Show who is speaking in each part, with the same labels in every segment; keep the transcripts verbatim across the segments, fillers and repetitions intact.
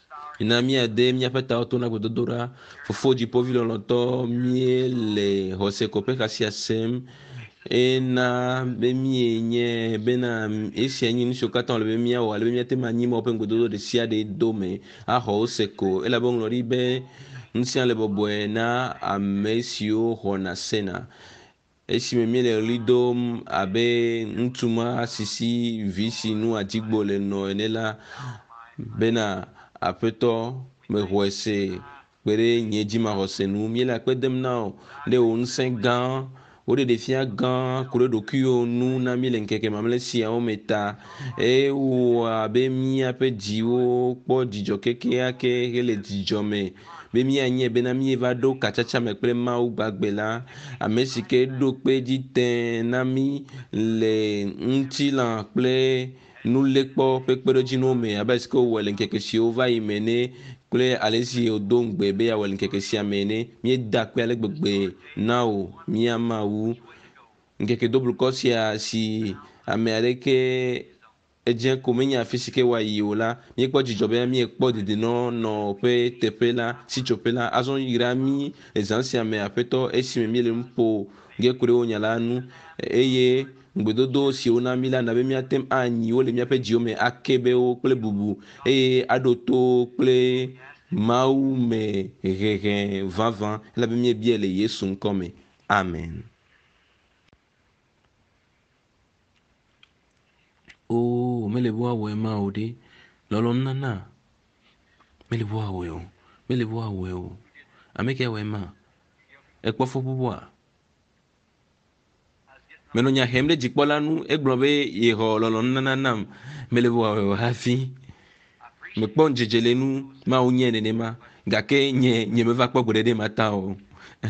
Speaker 1: na miade miapeta otona gododora fofo dzipo vi lɔlɔtɔ mie le xɔse kɔƒe xasi asem ena be mie nye bena esia nye nusiwo katã le be miawɔ ale be miate ma anyi ma woƒe ŋgododo ɖe sia ɖe do me axɔwo se ko elabe ŋlɔ ɖi be ŋusẽ le bɔbɔe na ame siwo xɔna sena esime mi le ɣli dom abe ŋutsu ma sisi vi si nu adigbo le nɔ ene la bena aƒetɔ mexɔe se kpe ɖe nye dzimaxɔse nu mi le akpe dem na o ɖe wò ŋusẽ gã wo ɖe ɖefia gã ku ɖe ɖokuiwo nu na mi le ŋkeke mamlɛ siawo me ta ewɔ abe miaƒe dziwo kpɔ dzidzɔ kekeake hele dzidzɔ me be mianye bena mieva ɖo katsatsa me kple Mawu gbagbe la ame si ke ɖo kpe dzi tẽ na mi le ŋutilã kple nulekpɔ ƒe kpeɖedzinuwo me abe si ke wòwɔ le ŋkeke siwo va yi me ne kple ale si wòdo ŋugbe be yeawɔ le ŋkeke sia me ne mieda kpe ale gbegbe na wò mia Mawu ŋkeke doblukɔ sia si ame aɖeke edze ko menye afi si ke wòayi o la míekpɔ dzidzɔ be miekpɔ dedienɔnɔ ƒe teƒe la sitsoƒe la azɔ yra mi le zã sia me aƒetɔ esime mi le nu ƒo ge ku ɖe wo nya la nu eye ŋugbedodo siwo na mi la na be miatem anyi wo le miaƒe dziwo me ake be wo kple bubu eye aɖo to kple Mawu me hehe vavã elabe miebia le Yesu ŋkɔ me amen. o mele bo awɔe ma o ɖe lɔlɔm nana mele bo awɔe o mele bo awɔe o ame ke awɔe ma ekpɔ fɔ bubua menɔ nya hem ɖe dzikpɔla nu egblɔ be yexɔ lɔlɔm nana nam mele bo awɔe o hafi mekpɔ dzedze le nu mawu nye nenema gake nye nye meva kpɔ gbeɖe ɖe ma ta o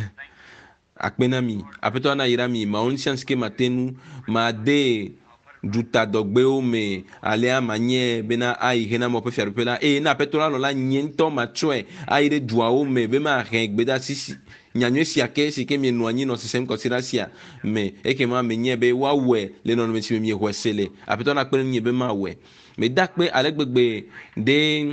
Speaker 1: akpe na mi aƒetɔ na yra mi mawu ŋutia ŋusike mate nu made dutadɔgbewo me alea manye bena ayi hena mɔ ƒe fiaɖuƒe la eye na aƒetɔ la lɔ la nye ŋutɔ matsɔe ayi ɖe duawo me be mahe gbedeasi si nyanyuie sia ke si ke mienɔ anyi nɔ sesem kɔsiɖa sia me ekema menye be woawɔe le nɔnɔme si me miexɔe se le aƒetɔ na kpe ɖe nye be mawɔe meda kpe ale gbegbe ɖe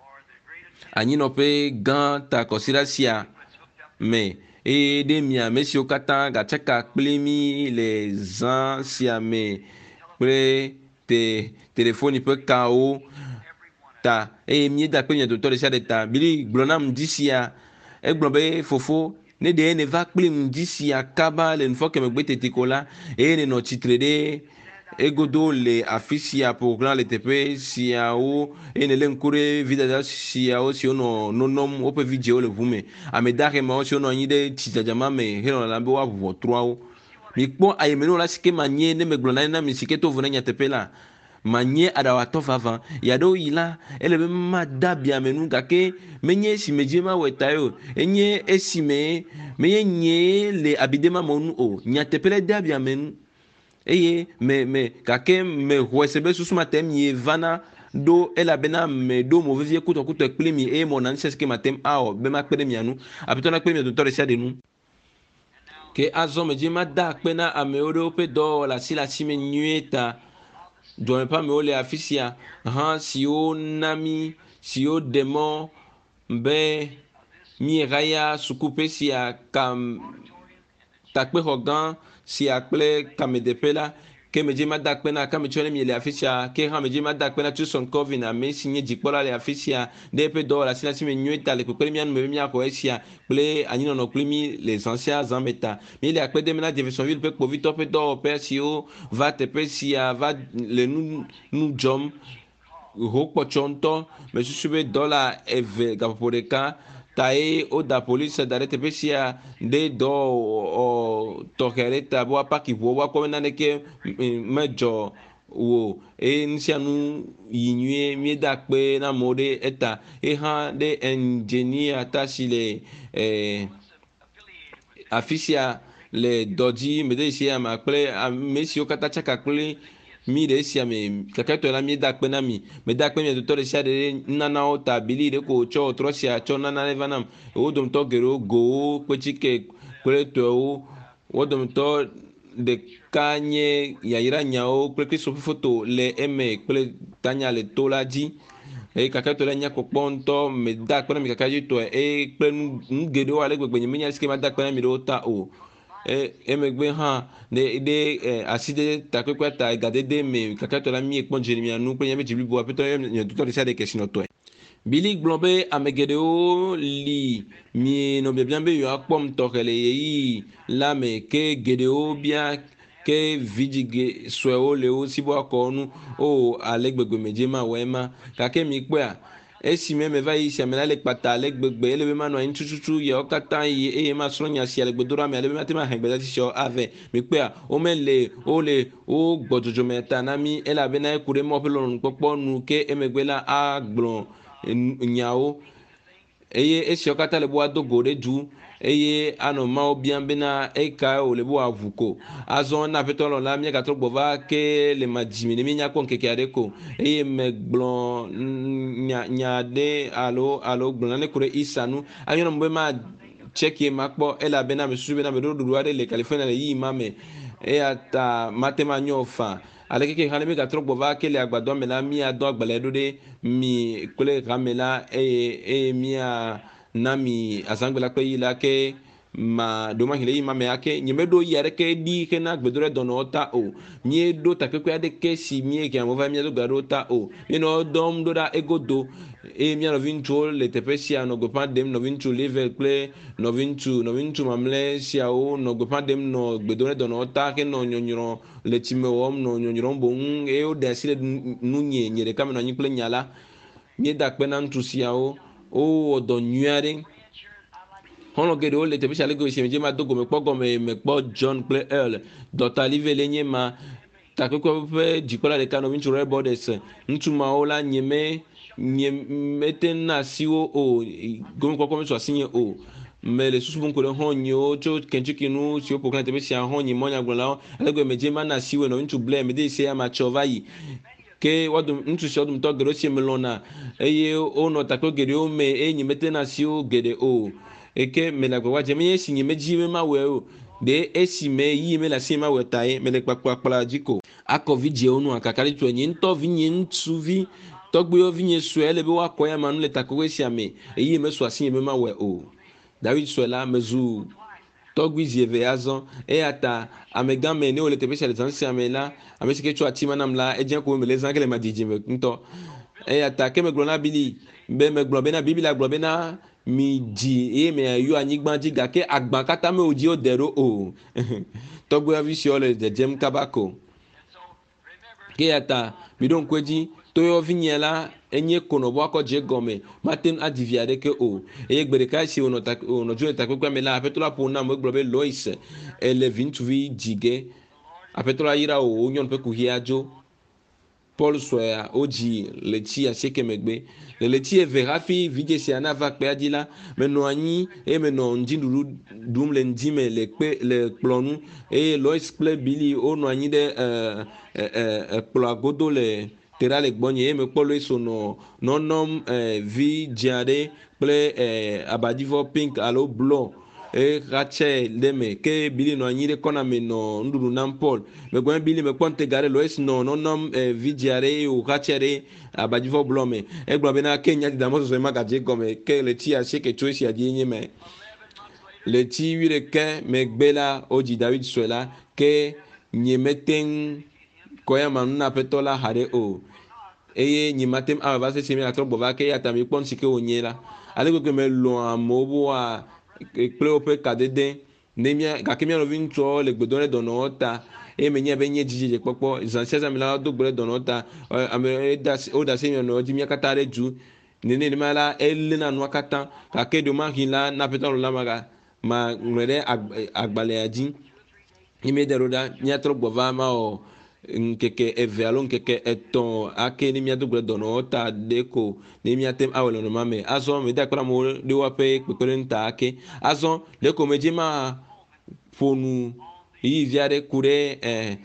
Speaker 1: anyinɔƒe gã ta kɔsiɖa sia me eye ɖe mi ame siwo katã gatsaka kple mi le zã sia me kple te telefoni ƒe kawo ta eye mieda kpe mia dometɔ ɖe sia ɖe ta bili gblɔ nam ŋdi sia egblɔ be fofo ne ɖe ne va kpli ŋdi sia kaba le nufɔ ke megbe tete ko la eye ne nɔ tsitre ɖe egodo le afi sia ƒoxlã le teƒe siawo eye ne le ŋku ɖe vidada siawo siwo nɔ nɔnɔm woƒe vidziwo le ʋu me ame dahe mawo siwo nɔ anyi ɖe tsidzadzama me henɔ lalam be woaʋu ʋɔtruawo mikpɔ ayemeno la si ke manye ne megblɔ na na mi si ke to vo ne nyateƒe la manye aɖawatɔ vavã yaɖewo yi la ele be mada biame nu gake menye esime dzi mawɔe ta o enye esime menye nye le abidema me nu o nyateƒe le de abiame nu eye me me gake me xɔe se be susu mate mi vana ɖo elabena me ɖo mo vevie kutɔkutɔ kpli mi eye mɔ na ŋusẽ si ke matem awɔ be makpe ɖe mia nu aƒetɔ na kpe mia dometɔ ɖe sia ɖe nu ke azɔ me dzi mada akpe na amewo ɖe woƒe dɔwɔwɔ le asi le asi me nyuie ta dɔmeƒe amewo le afi sia hã siwo na mi siwo ɖe mɔ be miehaya sukuƒe sia kam takpexɔ gã sia kple kamedeƒe la ke me dzi mada akpe na kame tsɔ ne mi le afi sia ke hã me dzi mada akpe na Tucson Calvin ame si nye dzikpɔla le afi sia ɖe eƒe dɔwɔwɔ le asi le asi me nyuie ta le kpekpe ɖe mia nu me be miaxɔ esia kple anyinɔnɔ kpli mi le zã sia zã me ta mi le akpe dem na Jeffersonville ƒe kpovitɔ ƒe dɔwɔƒe siwo va teƒe sia va le nu nu dzɔm ho kpɔtsɔ ŋutɔ me susu be dɔla eve gaƒoƒo ɖeka ta ye woda polisi da ɖe teƒe sia ɖe dɔ tɔxɛ ɖe ta be woapaki ʋuwo woakpɔ be naneke medzɔ wo eye nu sia nu yi nyuie mieda kpe na amewo ɖe eta ye hã ɖe engineer ta si le eh, afi sia le dɔ dzi mede sia ma kple ame siwo katã tsaka kple mi ɖe sia me kakatɔ la mieda kpe na mi meda kpe mia dometɔ ɖe sia ɖe nanawo ta bili ɖe ko tsɔ trɔ sia tsɔ nana ɖe va nam wo dometɔ geɖewo gowo kpetsike kple tɔewo wo dometɔ ɖeka nye yayra nyawo kple kristo ƒe foto le eme kple tanya le to la dzi e kaka to la nya ko ponto me da ko mi kaka jito e pe ngedo ale gbegbe mi nya ske ma da ko mi do ta o e emegbe ha de de aside ta ko ta gade de me kaka to la mi e pon jeri mi anu pe nya me jibi bo apeto nya to de sa de kesino to Billy Glombe amegedeo li mi no bien be yo akpom tokele yi la me ke gedeo bia ke vidige sweo le o sibo akonu o alegbegbe mejema wema ka ke mi pe a esi me me vai si amela le pata alegbegbe ele be ma no ntututu ye okata yi e ma sronya si alegbedora me ale be ma te ma hegbe ti sho ave mi pe a o me le o le o gbojojo meta na mi ela be na ekure mo pe lorun popo nu ke emegbela agbon nyawo eye esi okata le bo adogo de du eye ano ma obian bena eka o le bo avuko azon na petolo la mi ka to gbova ke le majimi ni mi nya ko nkeke adeko eye megbon nya nya de alo alo gbon na kure isanu ayo mbe ma check ye makpo ela bena me sube na me do do ade le California le yi mame e ata matema nyofa ale keke hane mi ka tro gbova ke le agbado me la mi ado agbale do de mi kule ramela e e mi a na mi asangbela pe yila ke ma do ma hile yi mame ake nyeme do yare ke di ke na gbedore dono ta o mi do ta ke ade ke si mi ke amova mi do garo ta o mi no dom do da egodo e mi no vinto le tepesia no go pa dem no vinto level play no vinto no vinto mamle sia o no go pa dem no gbedore dono ta ke no nyonyoro le time wom no nyonyoro bo un e o da sile nu nye nye de kam no nyi ple nyala mi da pe na ntu sia o o odo nyuare hono gede o le tepesia le go sia me ma dogo me pogo me me po John play Earl doctor live le nye ma ta ko ko pe jikola de kano vinto re borders ntu ma o la nyeme nye meten na siwo o gomi kwa kwa so sinye o me le susu bon ko le honyo cho kenchiki nu si o poklan tebe si honyi monya gbonla alego meje ma na siwe no ntu blame de se ama chovayi ke wadum ntu si odum to gero si melona eye o no tako gere o me enyi meten na siwo gere o eke me la gwa je me si nye meji me ma we o de esi me yi me la si ma we tai me le kpakpa kpala jiko ako vidie onu akakari to enyi nto vinye ntu vi tọgbe ovinye sue le be wa koya manu le takowe siame eyi me so asin me ma we o David suela mezu tọgbe zieve azon e ata amega me ne o le tebe sele tan siame la amesike chu atima namla ejen ko me le zan ke le madiji me nto e ata ke me glona bili be me glo be na bibila glo be na mi ji e me ayu anyigban ji ga ke agban kata me oji o dero o tọgbe avisio le de jem kabako ke ata mi don kweji toyo vinyela enye kono bo akoje gome matin adiviade ke o eye gbere ka si ono ta ono jone ta kwekwa mela apetola po na mo gbobe Lois ele vintuvi jige apetola ira o onyon pe ku hiajo Paul soya oji lechi aseke megbe le lechi everafi vije si anava pe adila meno anyi e meno njinduru dum le ndime le pe le plonu e Lois ple bili ono anyi de euh euh ploagodo le tera le gbonye me kpolo eso no nonom eh, vi jade ple eh, abadivo pink alo blanc e rache leme ke bili no anyire kona me no nduru nam Paul me gwen bili me ponte gare lo es no nonom eh, vi jare o rache abadivo blanc me e gbo be na Kenya di damo so ma gaje gome ke le ti a se ke choisi a di me le ti wire ke me gbela oji David Suela ke nyemeten koya manuna petola hare o eye nyimatem a va se semi atro bova ke ata mi pon sike onyela ale ko me lo amobo a kleope kadede nemia ka kemia no vinto le gbedone donota e menye be nye jije popo zansia mi la do gbere donota ame da o da semi no jimia katare ju nene ni mala ele na no katan ka ke do ma hila na peton la maga ma ngere agbale aji ime de roda nya tro bova ma o nkeke eve alo nkeke eton ake ni miado gbe dono ta deko ni miatem awelo no mame azon me da kra mo de wa pe pepere nta ake azon deko meje ma fonu yi viare kure eh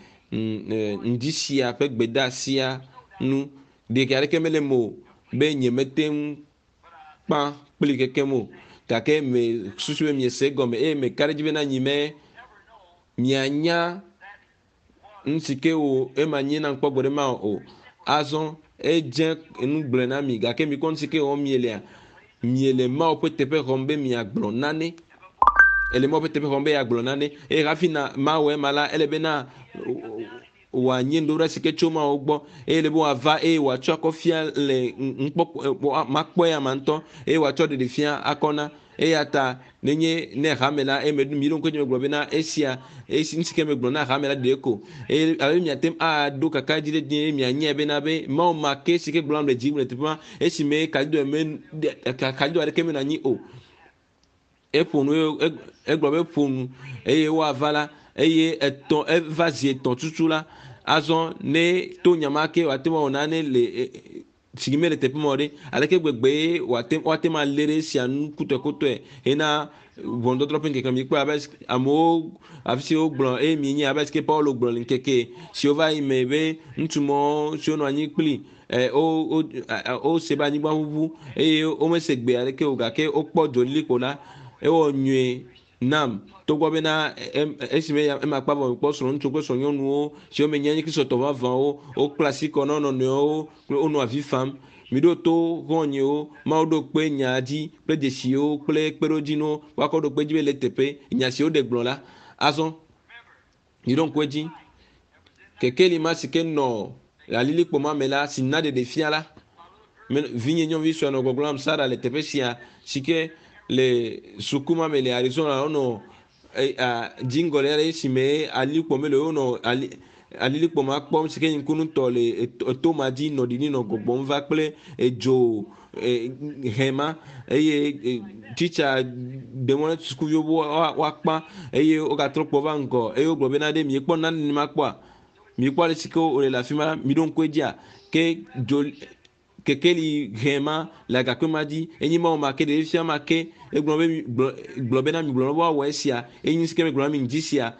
Speaker 1: ndisia pe gbeda sia nu de kare kemele mo be nyemetem pa pli keke mo kake me susu me se gome e me kare jibe na nyime mianya nsike o emanyi na nkpọgbere ma o azon e dze enu gblẽ na mi gake mi kɔn si ke wɔn mielea miele mawo ƒe teƒe xɔm be miagblɔ nane ele mawo ƒe teƒe xɔm be yeagblɔ nane eye hafi na mawo ma la ele bena wòanyi ŋɖo ɖe si ke tso mawo gbɔ eye le be wòava eye wòatsɔ akɔ fia le ŋkpɔkpɔ makpɔ ya ma ŋutɔ eye wòatsɔ ɖeɖefia akɔna eya ta nenye ne hame la eye mi ɖo ŋkɔ dzi megblɔ bena esia esi ŋsi ke megblɔ na hame la ɖe ko eye ale miatem aɖo kaka dzi ɖe dzi eye mianyae bena be mawo ma ke si ke gblɔm le dzi le teƒe ma esi me kadzido me kadzido aɖeke me nanyi o eƒo nu egblɔ be ƒo nu eye woava la eye etɔ̃ eva zi etɔ̃ tutu la azɔ ne to nyama ke wòate ma wɔna ne le si me le teƒe ma ɖe aleke gbegbe wòate wòate ma lé ɖe sia nu kutɔekutɔe hena ʋɔnudɔdrɔ̃ ƒe ŋkeke mi kpɔ abe amewo afi si wogblɔ eye mi nye abe si ke Paulo gblɔ le ŋkeke si wova yi me be ŋutsu mɔ si wonɔ anyi kpli o o se be anyigba ʋuʋu eye womese gbe aɖeke o gake wokpɔ dzoliko la ewɔ nyuie nam togbɔ bena esime ema kpa vɔ kpɔ srɔ̃ ŋutsu kple srɔ̃ nyɔnuwo siwo menye anyi kristotɔ vavãwo wokpla asi kɔ na wo nɔnɔewo kple wonɔ avi fam mi ɖo to xɔnyiwo mawo ɖo kpe nya dzi kple dzesiwo kple kpeɖodzinuwo woakɔ ɖo kpe dzi be le teƒe nya siwo ɖe gblɔ la azɔ mi ɖo ŋkue dzi kekeli ma si ke nɔ alilikpo ma me la si na ɖeɖefia la vinye nyɔnuvi sue nɔ gbɔgblɔm Sara le teƒe sia si ke le suku ma me le Arizona wonɔ dzingɔli aɖe si me alilikpo me le wonɔ ali alilikpo ma kpɔm si ke ŋkunutɔ le eto ma dzi nɔ ɖiɖi nɔ gbɔgbɔm va kple edzo hɛma eye titsa ɖemɔ sukuviwo be woakpa eye wogatrɔ kpɔ va ŋgɔ eye wogblɔ bena ɖe mi kpɔ nane ma kpɔa mi kpɔ ale si ke wole le afi ma mi ɖo ŋkue dzia ke dzo kekeli hɛma le agakpe ma dzi enyi ma wo ma ke ɖe fia ma ke egblɔ be gblɔ bena mi gblɔ be woawɔ esia enyi si ke megblɔ na mi ŋdzi sia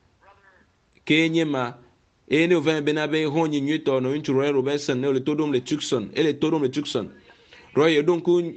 Speaker 1: ke nye ma eye ne wòva bena be xɔnyi nyuitɔ nɔ ŋutsu Roy Robertson ne wòle to ɖom le Tucson ele to ɖom le Tucson Roy eɖo ŋku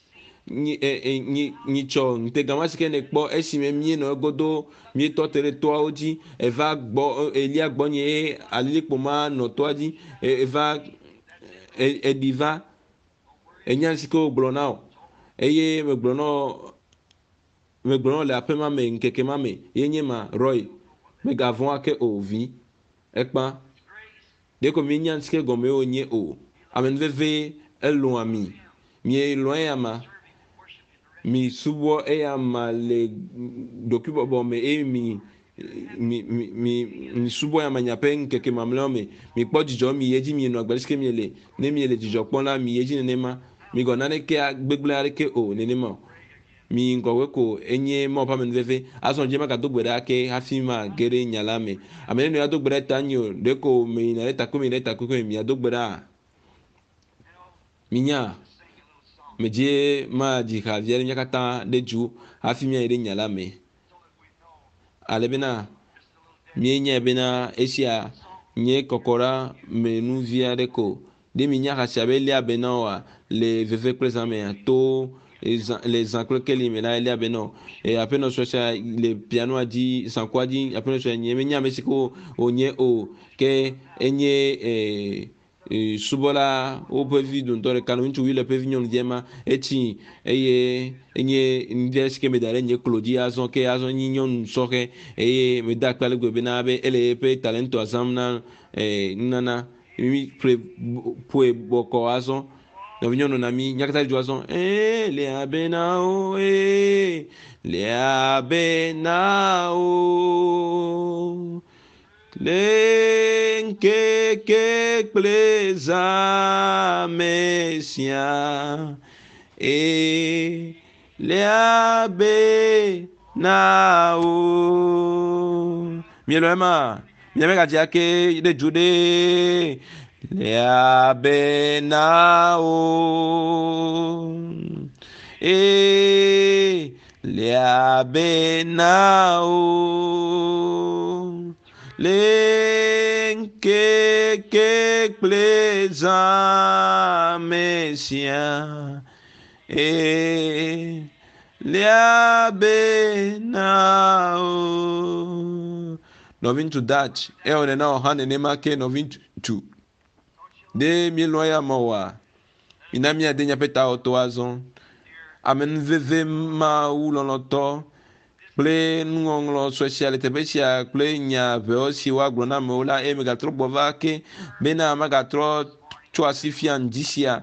Speaker 1: nyitsɔ ŋtegama si ke ne kpɔ esime mie nɔ egodo mietɔ te ɖe toawo dzi eva gbɔ elia gbɔ nye eye alilikpo ma nɔ toa dzi eva eɖi va enya si ke wogblɔ na o eye megblɔ nɔ megblɔ nɔ le aƒe ma me ŋkeke ma me ye nye ma Roy megavɔ̃ ake o vi ekpa ɖeko mi nya si ke gɔme wonye o amenuveve elɔ̃a mi mie lɔ̃ eya ma mi subɔ eya ma le ɖokuibɔbɔ me eye mi mi mi mi subɔ ya ma nyaƒe ŋkeke mamlɛawo me mi kpɔ dzidzɔ mi ye dzi mi nɔ agbe si ke mi le ne mi le dzidzɔ kpɔm la mi ye dzi nenema mi gɔ naneke gbegble aɖeke o nenema o mi ŋgɔwoe ko enye mawo ƒe amenuveve azɔ dzi magado gbe ɖa ke hafi ma ge ɖe nya la me ame ne no ado gbe ɖa ta nyi o ɖeko me yina ɖe takome yi ɖe takome mi ado gbe ɖa mi nya me dzi ma dzi ha via ɖe mía katã ɖe dzu hafi mía yi ɖe nya la me ale bena mie nya bena esia nye kɔkɔɖa me nuvi aɖe ko ɖe mi nya hasia be lia be na oa le veve kple zã mea to le zã kple keli me la elia be na o e aƒenɔ sɔsia le pianoa dzi zãkua dzi aƒenɔ sɔsia nye me nya me si ke wonye o ke enye subɔla woƒe vi dontɔ ɖeka no ŋutsuvi le ƒe vi nyɔnuvia ma etsi eye enye nuvia si ke me da ɖe nye klo dzi azɔ ke azɔ nyi nyɔnu sɔxe eye me da akpe ale gbe bena be ele eƒe talentɔ zãm na nunana mi ƒle ƒoe bɔkɔ azɔ nɔvi nyɔnu na mi nyakata dzo azɔ ee lia bena o ee lia bena o le ŋkeke kple zã me sia e lia bena o mielɔ ema miame gadzi ake ɖe dzo ɖe lia bena o e lia bena o le ŋkeke kple zã me sia e lia bena o nɔvi ŋutsu Dutch ewɔ nena ɔha nenema ke nɔvi ŋutsu de mi lo ya mawa mina mi ade nya peta oto azon amen veve ma u lo lo to ple ngonglo social te besia ple nya veo si wa glona me ola e me gatro bova ke bena ma gatro to asifian disia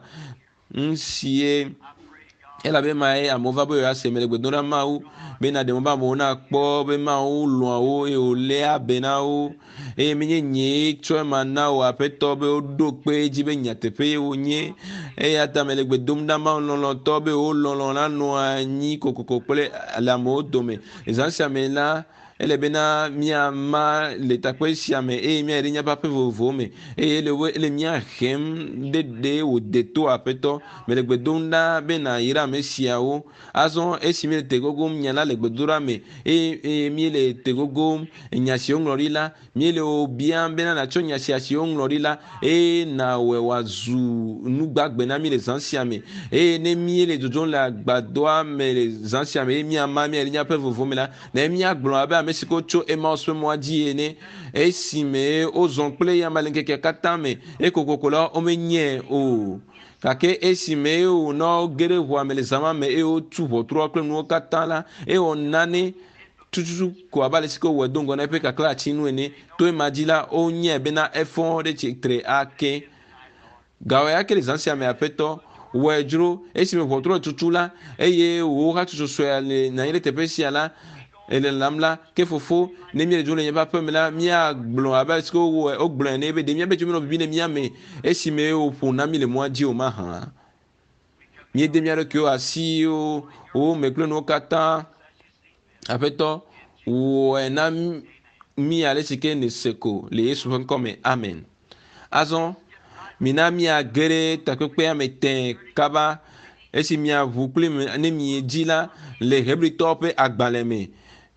Speaker 1: nsie ela be mai amova bo ya semele gbedora mau bena de mba mo na kpo be mau lo o e o le abena o e menye nye tso ma na o apeto be o do pe ji be nya te pe o nye e ata mele gbedom da ma lo lo to be o lo lo na no anyi kokoko pele la mo do me ezansia me la ele bena mia ma le takwe sia me e mia rinya pa pe vovo me e ele we ele mia hem de de o de to apeto mele gbedom da bena ira me sia o azon esimi te gogo nyala le gbedura me e e mi le te gogo nyasi onglori la mi le obia bena na cho nyasi asi onglori la e na we wazu nugbagbe na mi le zansia me e ne mi le dodo la gbadoa me le zansia me e mi ama mi rinya pe vovo me la na mi agblo abe amesiko cho e ma oswe mo adi ene e si me o zon ple ya malenke ke katame e kokokola o me nye o kake esi me o no gere ho amele zama me e o tu ho tro kle no katala e o nane tutu ko abale siko wedongo na pe kakla chinu ene to imagila o nye be na efon de chektre ake gawe yake les anciens me apeto wedro esi me ho tro tutula eye o ha tutu so ya na ile tepesia la ele lamla ke fofo ne mi rejo le ba pe me la mi agblo aba siko wo o gblo ne be de mi be jumi no bi ne mi ame esi me o fo na mi le mo adi o ma han mi de mi aro ke o asi o o me klo no kata apeto o na mi ale sike ne seko le yesu hon come amen azon mina mi agere takpe ame ten kaba esi mi avu kle ne mi ejila le hebri tope agbaleme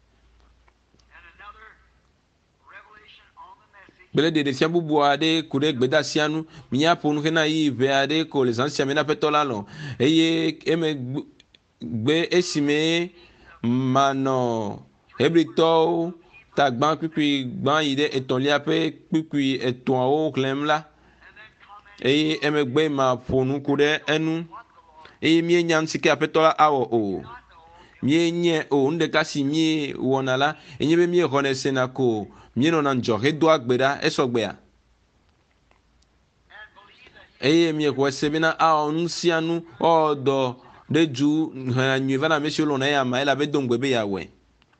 Speaker 1: bele de desia bubu ade kure gbeda sianu miya ponu kena yi ve ade ko les anciens mena petola lo eye eme gbe esime mano hebrito ta gban pipi gban ide etolia pe pipi eton o klemla eye eme gbe ma ponu kure enu eye mi nyam sike apetola awo o mi nye o nde kasi mi wonala enye be mi reconnaissance na ko mi no na njohe do agbera esogbea eye mi ko sebina a onsianu odo deju na nyuva na mesho lo na ya ma ela be dongbe be ya we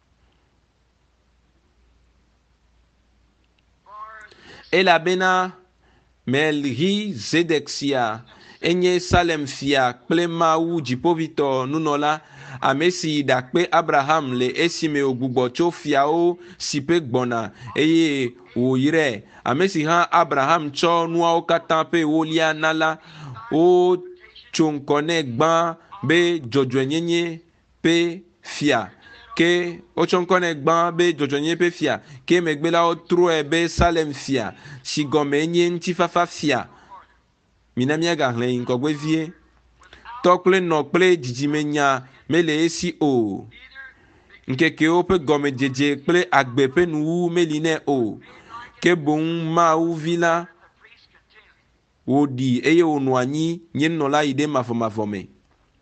Speaker 1: ela bena melhi zedexia enye salem fia plema u jipovito nunola amesi dakpe abraham le esime ogbugbo tso fiawo si pe gbona eye woyire amesi ha abraham tso nuawo kata pe wolia nala o tsonkone gban be dzɔdzɔenyenye pe fia ke o tsonkone gban be dzɔdzɔenyenye pe fia ke megbe la o troe be salem fia si gɔme nye ŋtifafa fia mina miaga hlẽ yi ŋkɔgbe vie tɔ kple nɔ kple dzidzime nya mele esi o nkekewo ƒe gɔmedzedze kple agbe ƒe nuwu meli ne o ke boŋ Mawu vi la wòɖi eye wònɔ anyi nye nunɔla yi ɖe mavɔmavɔ me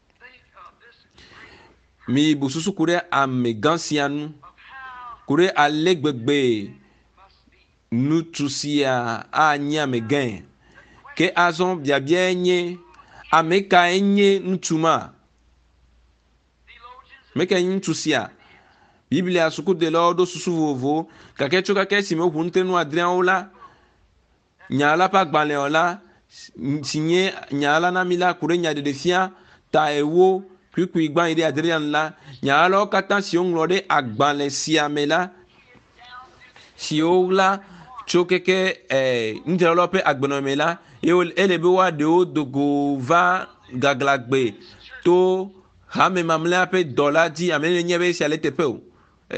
Speaker 1: mi bu susu ku ɖe ame gã sia nu ku ɖe ale gbegbe nutu sia anyi ame gã ke azɔ biabia nye ame ka enye ŋutsu ma meke nye ŋutsu sia biblia sukudelawo ɖo susu vovovo gake tso kake si me ʋu ŋutenu adreawo la nya la ƒe agbalẽ la si nye nya la na mi la ku ɖe nya ɖeɖefia ta ewo kwikwi gbã yi ɖe adrea la nya lawo katã si woŋlɔ ɖe agbalẽ sia me la siwo la tso keke eh, ŋudzralawo ƒe agbenɔme la ele be woaɖewo dogo va gaglagbe to hame mamlɛa ƒe dɔ la dzi ame ne nye be sia le teƒe o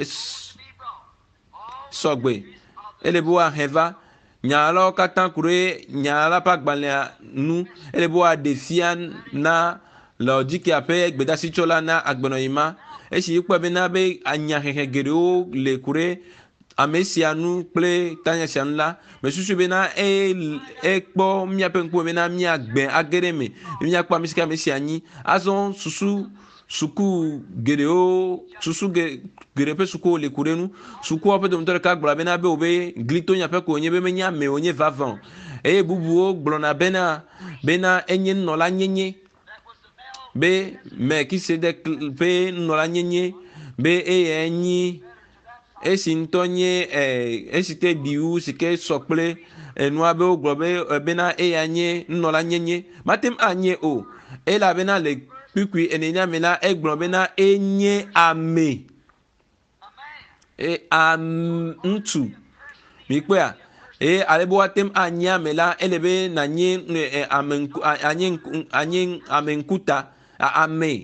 Speaker 1: sɔgbe ele be woahe va nyalawo katã ku ɖe nyala ƒe agbalẽa nu ele be woaɖe fia na Laodikia ƒe gbedasitsɔla na agbenɔyima esi kpɔ bena be anyahehe geɖewo le ku ɖe amesia nu kple tanya sia nu la me susu bena e ekpɔ miaƒe ŋkume bena miagbe age ɖe me miakpɔ ame si ke ame sia nyi azɔ susu suku geɖewo susu geɖe ƒe sukuwo le ku ɖe nu sukuwo ƒe dometɔ ɖeka gblɔ bena be wobe glito nyaƒe ko wonye be menye ame wonye vavã eye bubuwo gblɔna bena bena enye nunɔla nyenye be Melkisedek ƒe nunɔla nyenye be eye nyi esi ŋutɔ nye esi te ɖiwu si ke sɔ kple enua be wogblɔ be bena eya nye nunɔla nyenye matem anye o elabena le kpikpui enenya me la egblɔ bena enye ame e am ŋutsu mi kpɔa eye ale be woatem anye ame la ele be nanye ame anye anye ame ŋkuta ame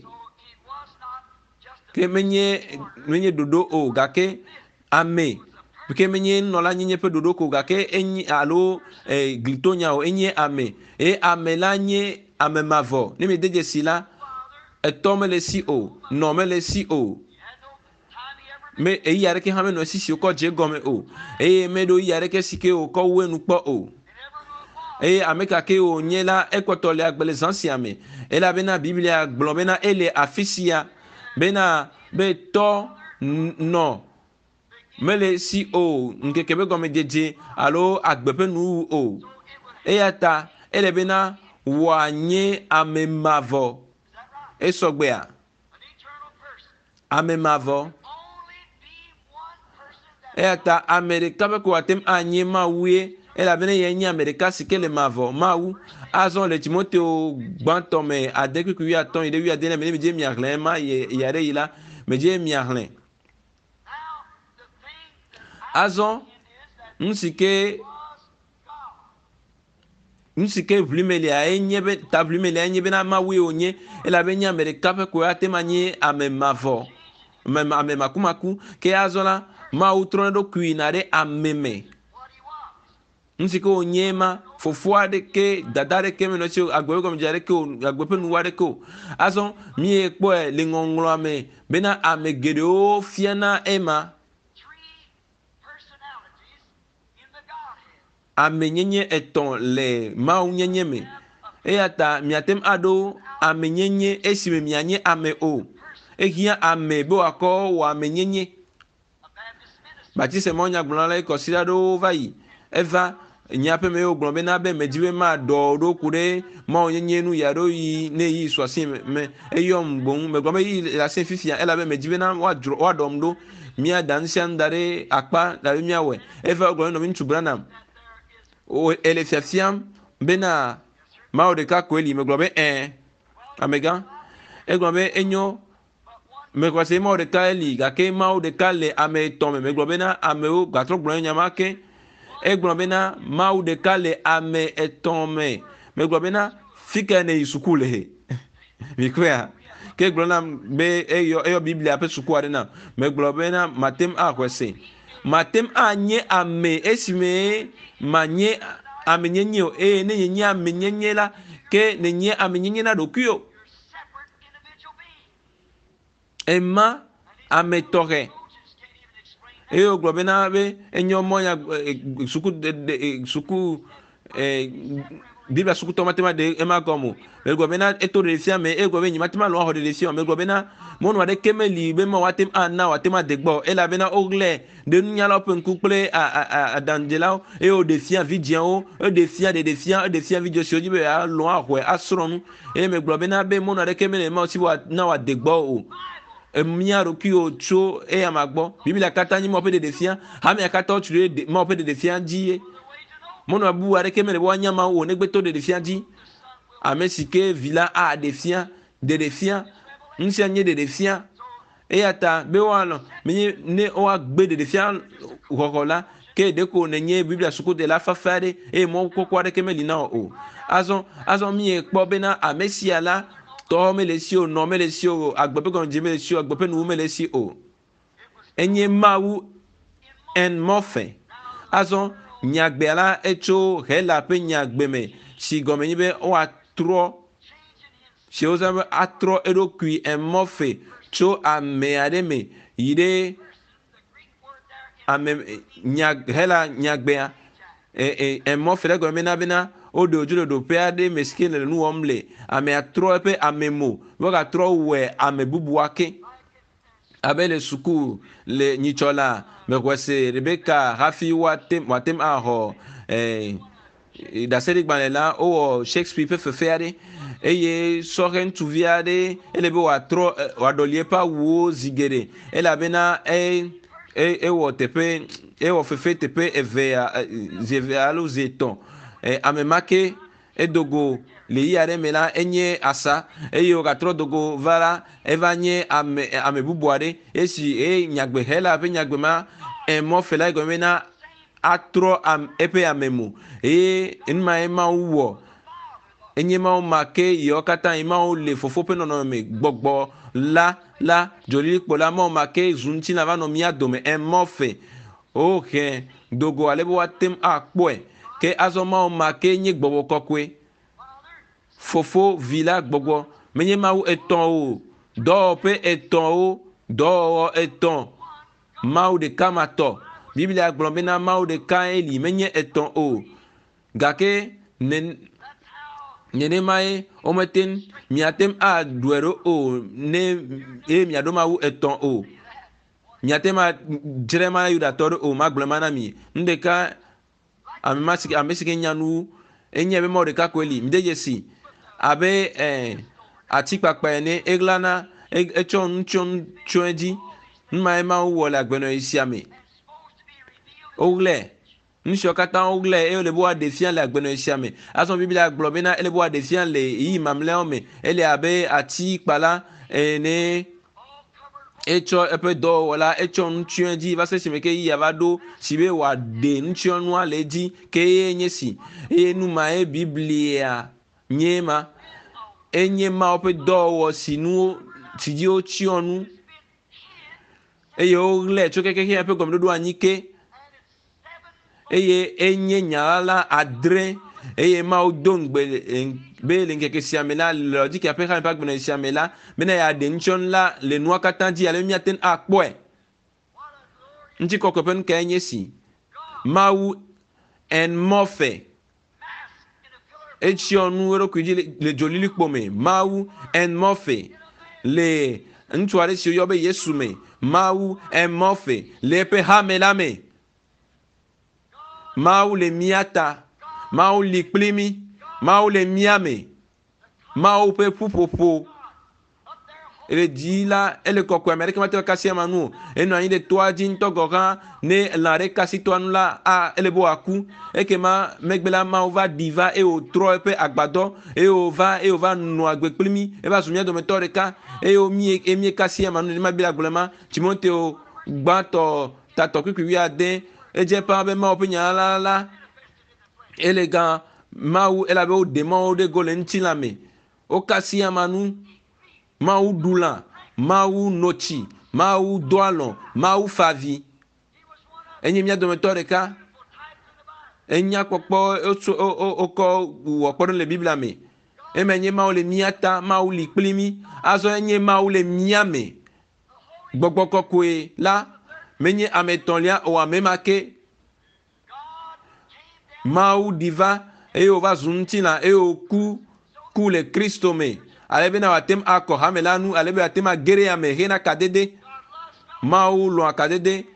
Speaker 1: ke menye menye dodo o gake ame ke menye nɔla nyenye ƒe dodo ko gake enye alo eh, glitonya o enye ame e ame la nye ame mavɔ ne mi de dzesi la etɔ mele si o nɔ mele si o me eyi aɖeke hã menɔ sisi o kɔ dze gɔme o eye meɖo yi aɖeke si ke o kɔ wu enu kpɔ o eye ame gake o nye la ekpɔtɔ le agblezã sia me elabena biblia gblɔ bena ele afi sia bena be tɔ nɔ mele si o nkeke be gɔmedzedze alo agbe ƒe nuwu o eya ta ele bena wòanye ame mavɔ esɔgbea ame mavɔ eya ta ame ɖeka be ko wòatem anye mawue elabena ye nye ame ɖeka si ke le mavɔ mawu azɔ le Timoteo gbãtɔ me ade kpikpui wuiatɔ̃ yi ɖe wuiade me ne mi dze miaxlẽ ma yi aɖe yi la me dze miaxlẽ azɔ nu si ke nu si ke ʋlimelia enye be ta ʋlimelia enye bena mawue wonye elabe nye ame ɖeka ƒe ko atem anye ame mavɔ ame makumaku ke azɔ la mawu trɔ eɖokui yina ɖe ame me nu si ke wonye ma fofoa ɖeke dada ɖeke menɔ tsi agbe ƒe gɔmedzedze aɖeke o agbe ƒe nuwu aɖeke o azɔ mie kpɔe le ŋɔŋlɔa me bena ame geɖewo fiana ema ame nyenye etɔ̃ le mawu nyenye me eya ta miatem aɖo ame nyenye esime mianye ame o ehia ame be wòakɔ wɔ ame nyenye Baptiste mɔnyagblɔla la kɔsi aɖewo va yi eva nyaƒe me wogblɔ bena be medzi be maɖɔ ɖo ku ɖe mawu nyenye nu ya ɖo yi ne yi sɔ asi me eyɔm boŋ megblɔ be yi le asi fifia elabe medzi bena woadzro woaɖɔm ɖo miada nu sia nu da ɖe akpa da ɖe miawɔe eva wogblɔ ne nɔvi ŋutsu Branham ele fiafiam bena mawu ɖeka koe li megblɔ be ɛɛ amegã egblɔ be enyo megblɔ se mawu ɖeka li gake mawu ɖeka le ame etɔ̃ me megblɔ bena amewo gatrɔ gblɔ nyama ke egblɔ bena mawu ɖeka le ame etɔ̃ me megblɔ bena fike ne yi suku le he mi kpɔa ke gblɔ nam be eyɔ eyɔ biblia ƒe suku aɖe nam megblɔ bena matem axɔe se matem anye ame esime manye ame nyenye o eye ne nye nye ame nyenye la ke ne nye ame nyenye na ɖokui o ema ame tɔxɛ eye wogblɔ bena be enyo mɔnya suku suku biblia sukutɔ matema de ema gɔme o megblɔ bena eto ɖeɖefia me egblɔ be nyimatema lɔ axɔ ɖeɖefia o megblɔ bena mɔnu aɖeke meli be ma woatem ana woatem ade gbɔ elabena woɣlẽ ɖe nunyalawo ƒe ŋku kple aɖaŋudzelawo eye woɖe fia vidziawo eɖe fia ɖeɖefia eɖe fia vidzio siwo dzi be alɔ axɔe asrɔ̃ nu eye megblɔ bena be mɔnu aɖeke mele ma si na woade gbɔ o mia ɖokuiwo tso eya ma gbɔ biblia katã nye mawo ƒe ɖeɖefia hamia katã wotsu ɖe mawo ƒe ɖeɖefia dzi ye mɔnu abu aɖeke mele be woanya mawo o negbe to ɖeɖefia dzi ame si ke vi la aɖe fia ɖeɖefia nu sia nye ɖeɖefia eya ta be woanɔ menye ne woagbe ɖeɖefia xɔxɔ la ke ɖeko nenye biblia sukudela fafa aɖe eye mɔ kɔkɔ aɖeke meli na o azɔ azɔ mie kpɔ bena ame sia la tɔ mele si o nɔ mele si o agbe ƒe gɔmedze mele si o agbe ƒe nuwu mele si o enye mawu en mɔfe azɔ nyagbea la etso hela ƒe nyagbe me si gɔme nye be woatrɔ si wozã be atrɔ eɖokui en mɔfe tso ame aɖe me yi ɖe ame nya hela nyagbea e e mo fele go mena bena o do julo do pe ade meskin le nu omle ame atro pe amemo wo ga tro we ame bubuake abele suku le nyichola me kwese Rebecca Rafi watem watem aho eh da sedi gbanela o Shakespeare pe fefere eye soren tuviade ele be wa tro wa dolie pa wo zigere ele bena e e e wo tepe e wo fefe tepe evea zevea lo zeton e amemake e dogo le yare mela enye asa eye o gatro dogo vala evanye ame ame bubuade esi e nyagbe hela pe nyagbe ma e mo fela go mena atro am epe amemu e nma ema wo enye ma o make yo kata ima o le fofo pe no no me gbogbo la la joli pola ma o make zunti na va no mi adome en mofe okay dogo alebo watem akpoe ke azoma o make nye gbogbo kokwe fofo villa gbogbo menye ma o eton o do pe eton o do eton ma o de kamato biblia glombe na ma o de kan eli menye eton o gake nen nyene mai ometen miatem a duero o ne e miadoma wu eton o miatema jerema yuda toro o maglema na mi ndeka amasiki amesiki nyanu enye be mo de ka kweli mdejesi abe eh atipapa ene eglana echon chon chonji nma ema wo la gbeno isiame ogle nsho kata ogle e le bo defiant la gbeno isiame ason biblia globena ele bo defiant le yi mamle ome ele abe ati pala ene echo epe do wala echo nchionji va se chimeke yi avado sibe wa de nchionwa leji ke nyesi e nu ma e biblia nyema enyema ope do wo sinu tiji o chionu e yo le chokeke ke epe gomdo do anyike eye enye nyala adre eye ma o don gbe be le nkeke siamela logique après quand pas gbe siamela bena ya de nchon la le noa katanji ale miaten akpoe nti kokopen ka enye si mawu en mofe echionu ero kwiji le jolili pome mawu en mofe le ntware si yobe yesu me mawu en mofe le pe hamelame mawu le miata mawu li plimi mawu le miame mawu pe pupopo ele dila ele kokwe amerika mate kasi manu eno yin de toa jin togoran ne la re kasi to anu la a ele bo aku ekema megbela mawu va diva e o tro pe agbado e o va e o va no agbe plimi e va sumia do metore ka e o mi e mi kasi manu ni mabila glema timote o gbato tato kwiku wi ade eje pa be ma opinya la la elegant mawu elabe o demo de golenti lame o kasi amanu mawu dula mawu nochi mawu doalon mawu favi enye mia do metore ka enya popo o o ko wo podo le biblia me emenye mawu le miata mawu li plimi azo enye mawu le miame gbogbo kokwe la menye ametonlia o amemake mawu diva e o va zuntina e o ku ku le Kristo me alebe na watem ako hamelanu alebe watem agere ya mehena kadede mawu lo akadede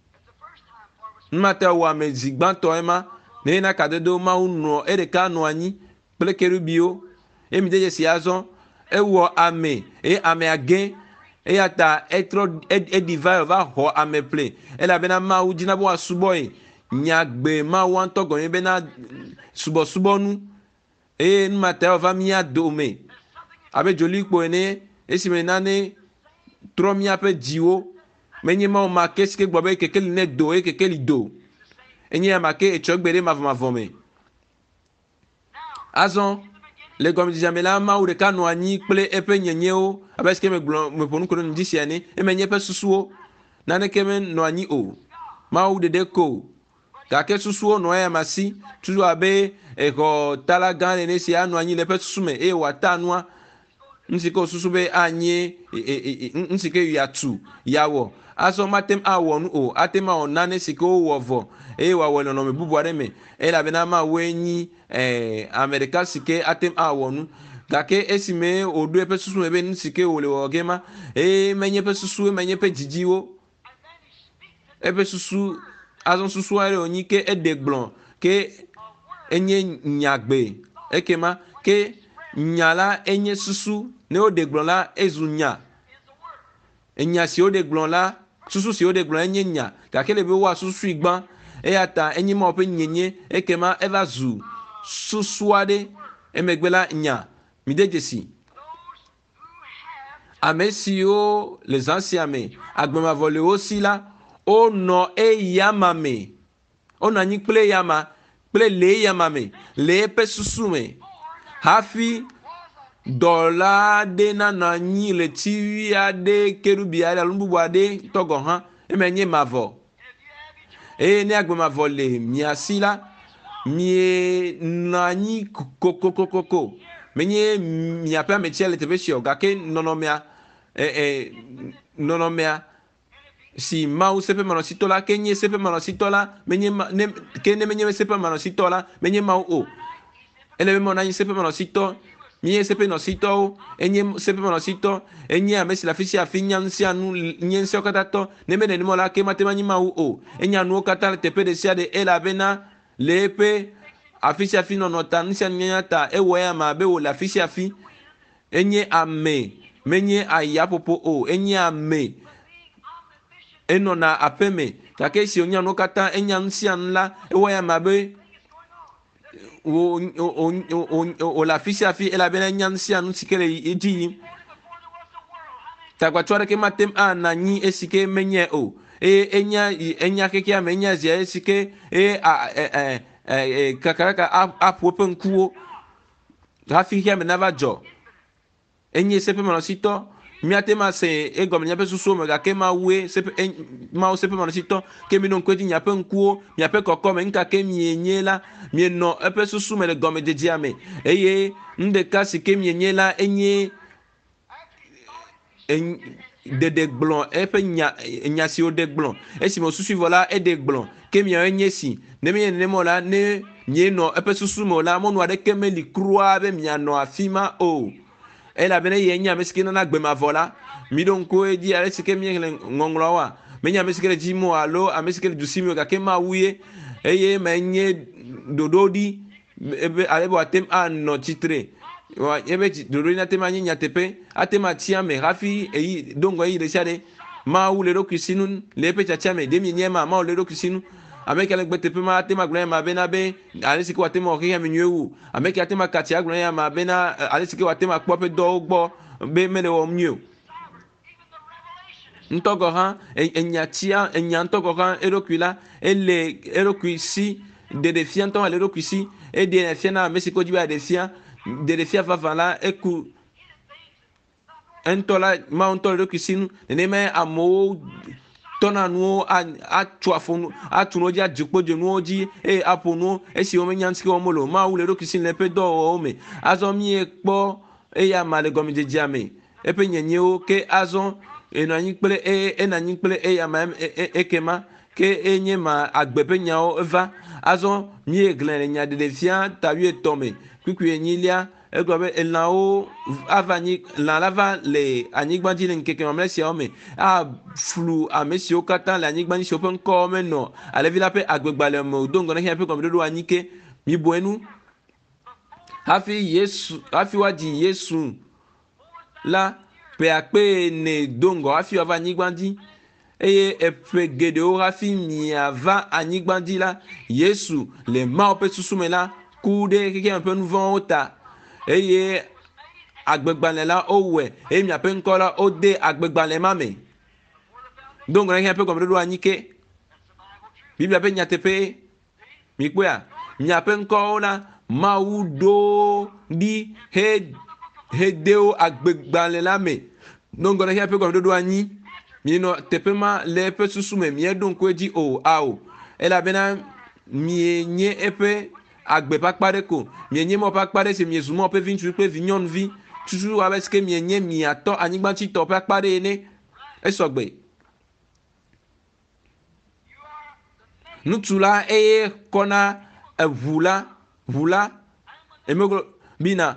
Speaker 1: nmate wa mezigbanto ema nehena kadede mawu no ereka no anyi ple kerubio e mi deje siazon e wo ame e ame agen e ata etro e diva va ho ame ple ela bena mawu jina bo asuboy nyagbe mawu antogo e bena subo subo nu e nmate va mia dome abe joli po ene esime nane tromia pe jiwo menye ma o make ske gbobe kekeli ne do e kekeli do enye make e chogbere mavomavome azon le gom dijamela ma o de kanu anyi ple epe nyenye o abe ske me glon me ponu kono ndisi ane e menye pe susuo nane kemen no anyi o ma o de deko ka ke susuo no e masi tuzu abe e ko talagan ene si anu anyi le pe susume e watanwa nsike osusube anye nsike yatu yawo azɔ matem awɔ nu o atem awɔ nane si ke wowɔ vɔ eye wòawɔ le nɔnɔme bubu aɖe me elabena mawoe nyi eh, Amerika si ke atem awɔ nu gake esime wòɖo eƒe susu me be nu si ke wòle wɔ ge ma eye menye eƒe susu menye eƒe dzidziwo eƒe susu azɔ susu aɖe wònyi ke eɖe gblɔ ke enye nyagbe ekema ke nya la enye susu ne woɖe gblɔ la ezu nya enya si woɖe gblɔ la susu si woɖe gblɔ enye nya gake le be woa susui gbã eya ta enye ma woƒe nyenye ekema eva zu susu aɖe emegbe la nya mi de dzesi ame siwo le zã sia me agbemavɔ le wo si la wonɔ eyama me wonɔ anyi kple eyama kple le eyama me le eƒe susu me hafi dɔla aɖe nanɔ anyi le tivi aɖe kerubi aɖe alo bubu aɖe tɔgɔ hã emenye mavɔ eye ne agbemavɔ le mia si la mie nɔ anyi kokokokoko menye miaƒe ametsia le teƒe sia o gake nɔnɔmea eh, nɔnɔmea si Mawu seƒe manɔsitɔ la ke nye seƒe manɔsitɔ la menye ne ke ne menye seƒe manɔsitɔ la menye Mawu o ele be mɔ na anyi seƒe manɔsitɔ mie seƒe nɔsitɔwo enye seƒe manɔsitɔ enye ame si le afi sia afi nya nu sia nu nye ŋusẽwo katã tɔ ne be nenema la ke mate ma nyi Mawu o enya nuwo katã le teƒe ɖe sia ɖe elabena le eƒe afi sia afi nɔnɔ ta nu sia nunya ta ewɔ ya ma be wòle afi sia afi enye ame menye ayaƒoƒo o enye ame enɔna aƒe me gake si wonya nuwo katã enya nu sia nu la ewɔ ya ma be wòle afi sia afi elabena enya nu sia nu si ke le edzi yim tagbatu aɖeke matem anɔ anyi esi ke menye o eye enya enya kekea me enya zia esi ke eye kakaraka aƒo eƒe ŋkuwo hafi xexea me nava dzɔ enye seƒe manɔsitɔ miate ma se egɔme miaƒe susuwo me gake Mawue Mawu seƒe manɔsitɔ ke mi ɖo ŋku edzi miaƒe ŋkuwo miaƒe kɔkɔme nu ka ke mienye la mienɔ eƒe susu me le gɔmedzedzea me eye nu ɖeka si ke mienye la enye ɖeɖe gblɔ eƒe nya nya siwo ɖe gblɔ esime susui vɔ la eɖe gblɔ ke miawoe nye si ne menye nenema o la ne mienɔ eƒe susu me o la mɔnu aɖeke meli kura be mianɔ afi ma o elabena ye nye ame si ke nana gbemavɔ la mi ɖo ŋku edzi ale si ke mi le ŋɔŋlɔwoa menye ame si ke le dzi mo alo ame si ke le du si mi o gake Mawu ye eye menye ɖoɖo ɖi ebe ale be wòate anɔ tsitre ebe ɖoɖo ɖi nate ma nye nyateƒe ate ma tsi ame hafi eyi do ŋgɔ eyi ɖe sia ɖe Mawu le eɖokui si nu le eƒe tsatsia me ɖe mienye ma Mawu le eɖokui si nu ame ke le gbe teƒe ma ate ma gblɔ ya ma bena be ale si ke wòate ma wɔ xexea me nyuie wu ame ke ate ma katsi agblɔ ya ma bena ale si ke wòate ma kpɔ eƒe dɔwo gbɔ be mele wɔm nyuie o ŋutɔgɔ hã enyatsia enya ŋutɔgɔ hã eɖokui la ele eɖokui si ɖeɖefia ŋutɔ hã le eɖokui si eɖe fia na ame si ke wodzi be ɖeɖefia ɖeɖefia vavã la eku eŋutɔ la Mawu ŋutɔ le eɖokui si nu nenema amewo tɔna nuwo atso afɔ nu atu nuwo dzi adzikpo dzo nuwo dzi eye aƒo nuwo esi wo menya nu si ke wɔm wole o Mawu le eɖokui si le eƒe dɔwɔwɔwo me azɔ mie kpɔ eya ma le gɔmedzedzea me eƒe nyenyewo ke azɔ enɔ anyi kple eye enɔ anyi kple eya ma ekema ke enye ma agbe ƒe nyawo eva azɔ mie gblẽ le nya ɖeɖefia ta wuietɔ̃ me kpukpui enyilia egblɔ be elãwo ava anyi lã la va le anyigba dzi le ŋkeke mamlɛ siawo me aflu ame siwo katã le anyigba dzi siwo ƒe ŋkɔwo menɔ alevi la ƒe agbegbalẽ me o do ŋgɔ ne xexea ƒe gɔmeɖoɖo anyi ke mi bɔe nu hafi Yesu hafi woadzi Yesu la ƒe akpe ene do ŋgɔ hafi wòava anyigba dzi eye eƒe geɖewo hafi miava anyigba dzi la Yesu le Mawu ƒe susu me la ku ɖe xexea me ƒe nu vɔ̃wo ta eye agbegbalẽ la wowɔe eye miaƒe ŋkɔ la wode agbegbalẽ ma me do ŋgɔ ne xexea ƒe gɔmeɖoɖo anyi ke Biblia ƒe nyateƒe mi kpɔa miaƒe ŋkɔwo la Mawu ɖo ɖi he hedewo agbegbalẽ la me do ŋgɔ ne xexea ƒe gɔmeɖoɖo anyi mienɔ teƒe ma le eƒe susu me mieɖo ŋku edzi o ao elabena mienye eƒe agbe ƒe akpa ɖe ko mienye Mawu ƒe akpa ɖe si miezu Mawu ƒe viŋutsuvi kple vinyɔnuvi tutu abe si ke mienye miatɔ anyigbatsitɔ ƒe akpa ɖe ene esɔgbe ŋutsu la eye kɔna eʋu la ʋu la emeglo bina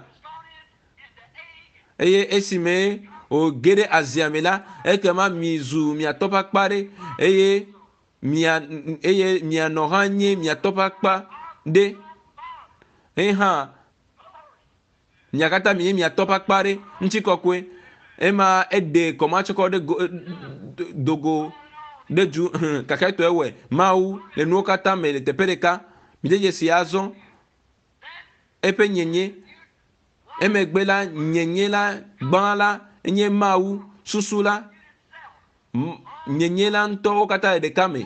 Speaker 1: eye esime o geɖe azia me la ekema mizu miatɔ ƒe akpa ɖe eye mia eye mianɔ hã nye miatɔ ƒe akpa ɖe eye hã mia katã mi nye miatɔ ƒe akpa ɖe ŋutikɔkɔe ema eɖe kɔmatsɔkɔ ɖe dogo ɖe dzu kakɛtɔ ewɔe Mawu le nuwo katã me le teƒe ɖeka mi dzedze si azɔ eƒe nyenye emegbe la nyenye la gbã la enye Mawu susu la nyenye la ŋutɔwo katã le ɖeka me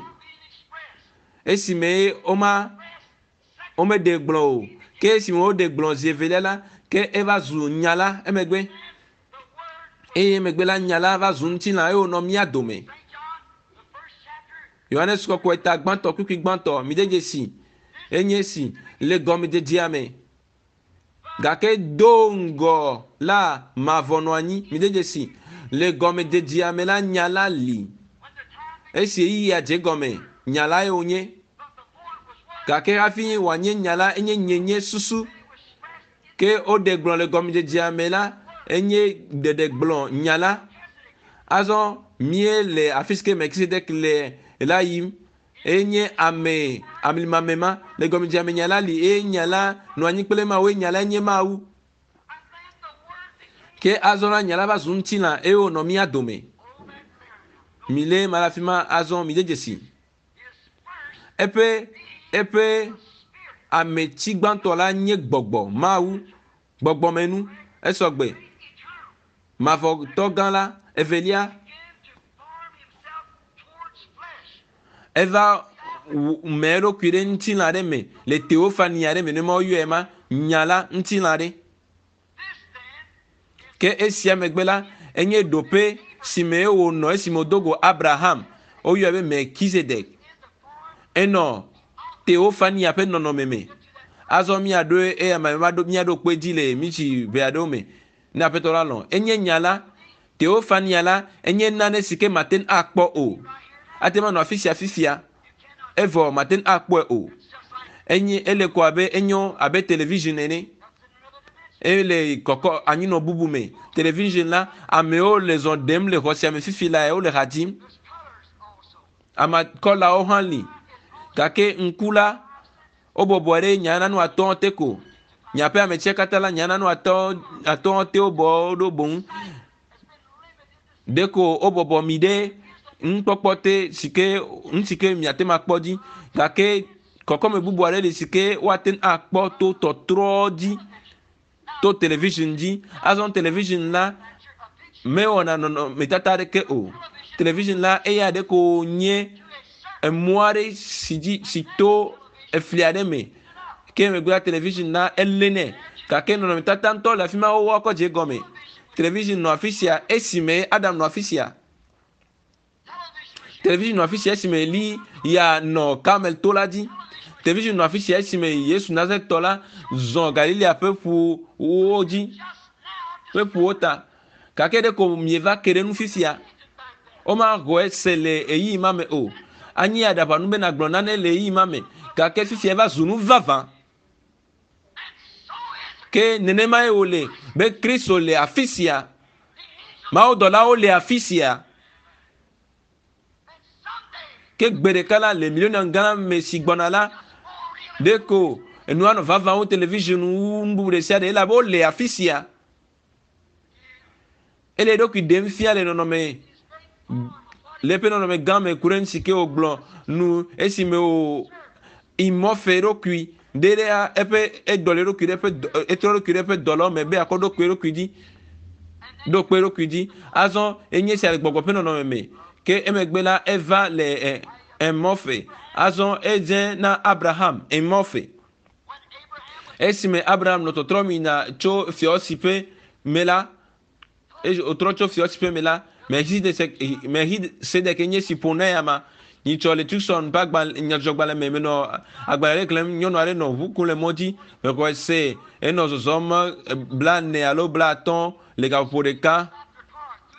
Speaker 1: esime woma womeɖe gblɔ o ke esime woɖe gblɔ zi evelia la ke eva zu nya la emegbe eye emegbe la nya la va zu ŋutilã eye wònɔ mía dome. Yohanes kɔkɔe ta gbãtɔ kpikpi gbãtɔ mi dzedze si enye si le gɔmedzedzea me gake do ŋgɔ la mavɔ nɔ anyi mi dzedze si le gɔmedzedzea me la nya la li esi eyia dze gɔme nya la ye wònye gake hafi wòanye nya la enye nyenye susu ke woɖe gblɔ le gɔmedzedzea me la enye ɖeɖe gblɔ nya la azɔ mie le afi si ke Melkisedek le la yim enye ame amlimamema le gɔmedzedzea me nya la li eye nya la nɔ anyi kple Mawu enya la enye Mawu ke azɔ la nya la va zu ŋutilã eye wònɔ mía dome mi le ma le afi ma azɔ mi dzedze si eƒe eƒe ametsi gbãtɔ la nye gbɔgbɔ Mawu gbɔgbɔmenu esɔgbe mavɔtɔ gã la evelia eva me eɖokui ɖe ŋutilã ɖe me le teofania ɖe me ne ma woyɔe ma nya la ŋutilã ɖe ke esia megbe la enye ɖoƒe si me wònɔ esime wòdo go Abraham woyɔe be Melkisedek enɔ teofania ƒe nɔnɔme me azɔ miaɖo eye ame miaɖo kpe dzi le mitsi ʋe aɖewo me ne aƒetɔ la lɔ̃ enye nya la teofania la enye nane si ke mate akpɔ o ate ma nɔ afi sia fifia evɔ mate akpɔe o enye ele ko abe enyo abe television ene ele kɔkɔ anyinɔ bubu me television la amewo le zɔ ɖem le xɔ sia me fifi la wo le ha dzim amakɔlawo hã li gake ŋku la wo bɔbɔ ɖe nyananu atɔ te ko nyaƒe ametsia katã la nyananu atɔ atɔ te wo bɔ ɖo boŋ deko wo bɔbɔ mi ɖe ŋukpɔkpɔ te si ke ŋusi ke miate ma kpɔ dzi gake kɔkɔme bubu aɖe le si ke woate akpɔ to tɔtrɔ dzi to television dzi azɔ television la mewɔna nɔnɔmetata ɖeke o television la eya ɖe ko nye emu aɖe si dzi si to efli aɖe me ke megbe la television la elé nɛ gake nɔnɔmetata ŋutɔ le afi ma wo akɔ dze gɔme television nɔ afi sia esime Adam nɔ afi sia television nɔ afi sia esime li ya nɔ Kamel to la dzi television nɔ afi sia esime Yesu Nazaretɔ la zɔ Galilea ƒe ƒuwo dzi ƒe ƒuwo ta gake ɖe ko mieva ke ɖe nu fifia woma hɔe se le eyi ma me o anyi aɖaʋanu bena gblɔ nane le eyi ma me gake fifia eva zu nu vavã ke nenema ye wòle be Kristo le afi sia mawudɔlawo le afi sia ke gbe ɖeka la le miliɔn gã me si gbɔna la ɖe ko enua nɔ vavã wo television wu nububu ɖe sia ɖe elabe wole afi sia ele eɖokui ɖem fia le nɔnɔme le eƒe nɔnɔme gã me ku ɖe ŋusi ke wògblɔ nu esime wò imɔfe eɖokui ɖe ɖe eƒe edɔle eɖokui ɖe eƒe etrɔ eɖokui ɖe eƒe dɔlawo me be akɔ ɖo kpe eɖokui dzi ɖo kpe eɖokui dzi azɔ enye sia le gbɔgbɔ ƒe nɔnɔme me ke emegbe la eva le emɔfe azɔ edze na Abraham emɔfe esime Abraham nɔ tɔtrɔ mi na tso fiɔsi ƒe me la wòtrɔ tso fiɔsi ƒe me la Melkisedek nye si ƒo na ya ma nyitsɔ le Tucson ƒe nyadzɔgbalẽ me menɔ agbalẽ ɖe xlẽm nyɔnu aɖe nɔ ʋu kum le mɔ dzi mexɔe se enɔ zɔzɔm bla ne alo bla atɔ le gaƒoƒo ɖeka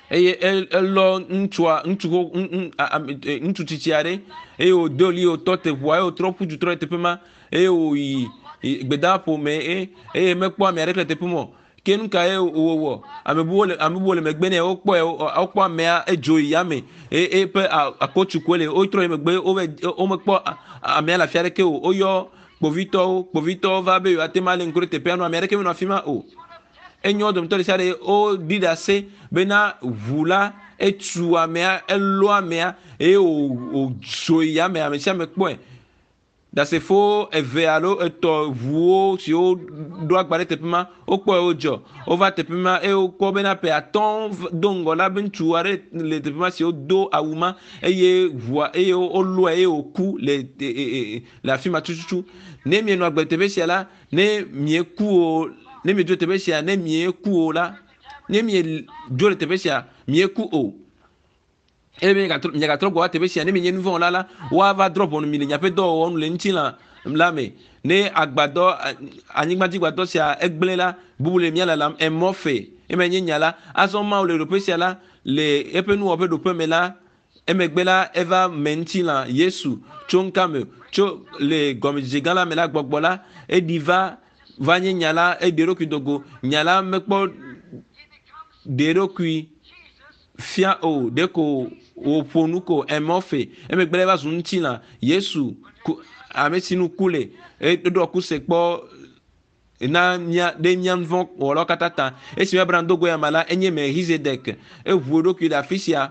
Speaker 1: eye elo ntua ntuko ntutitiare e o doli o tote voa o tropu du trote pema e o i gbedapo me e e me po mi arek te pemo ken ka e o wo amebuole amebuole me gbene o po o po me e joyi ame e e pe akochu kwele o tro me gbe o o me po ame la fiare ke o o yo povito povito va be atema le ngure te pe no ame arek me no afima o enyo dom to sare o dida se bena vula etu amea elo amea e o o joyi amea me chame po da se fo eve alo eto vuo si o do agbare tepema o po ojo o va tepema e o ko bena pe aton dongo la bentu are le tepema si o do awuma eye voa e o lo e o ku le la fima tututu ne mi no agbare tebe si ala ne mi ku o ne mi do tebe si ala ne mi ku o la ne mi do le tebe si ala mi ku o ebe mi ga drop wa tebe si ne mi yen von la la wa va drop on mi le nya pe do on le nti la la me ne agbado anigba di gbado si egble la bubule mi la la e mofe e me nya la aso ma o le ro pe si la le epe nu obe do pe me la e me gbe la eva menti la yesu chonka me cho le gomi jigala me la gbogbo la e diva va nya la e dero ki dogo nya la me po dero ki fia o deko o ponuko emofe emegbele ba zunti la yesu amesinu kule e do ku se po na nya de nyam von o lo katata e si brando go ya mala enye me hizedek e vuodo ki da fisia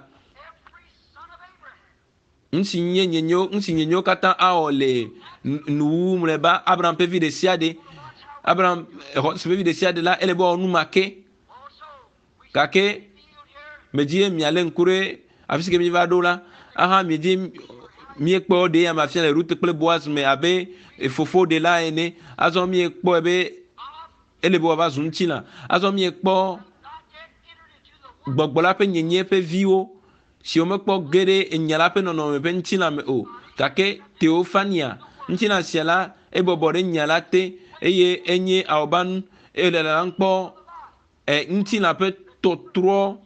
Speaker 1: nsi nye nyenyo nsi nyenyo kata a ole nu mleba abraham pe vide siade abraham se pe vide siade la ele bo nu make kake medie miale nkure afisike mi va do la aha mi di mi ekpo de ya ma fia le route ple boaz me abe fofo de la ene azo mi ekpo ebe ele bo va zunti la azo mi ekpo gbogbola pe nyenye pe viwo si o me kpo gere enyala pe nono me pe ntila me o kake Theophania ntila siala e bobore nyala te eye enye aoban ele la nkpo e ntila pe totro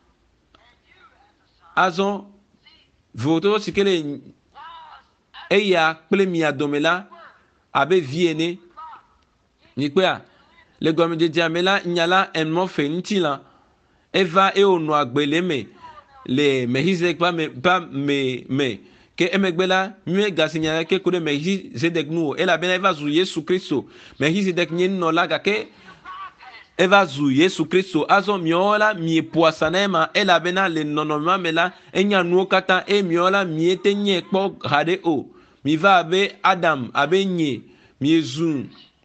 Speaker 1: azon voto sikele eya kple mi adomela abe viene ni kwa le gomi de diamela nyala enmo fe ntila eva e onu agbele me le mehizek pa me pa me me ke emegbela mue gasinya ke kode mehizek nu ela bena eva zu Yesu Kristo mehizek nyen no laga ke eva zu Yesu Kristo azo miola mi poasanema ela bena le nonoma mela enya nu kata e miola mi etenye kpo hade o mi va abe Adam abe nye mi zu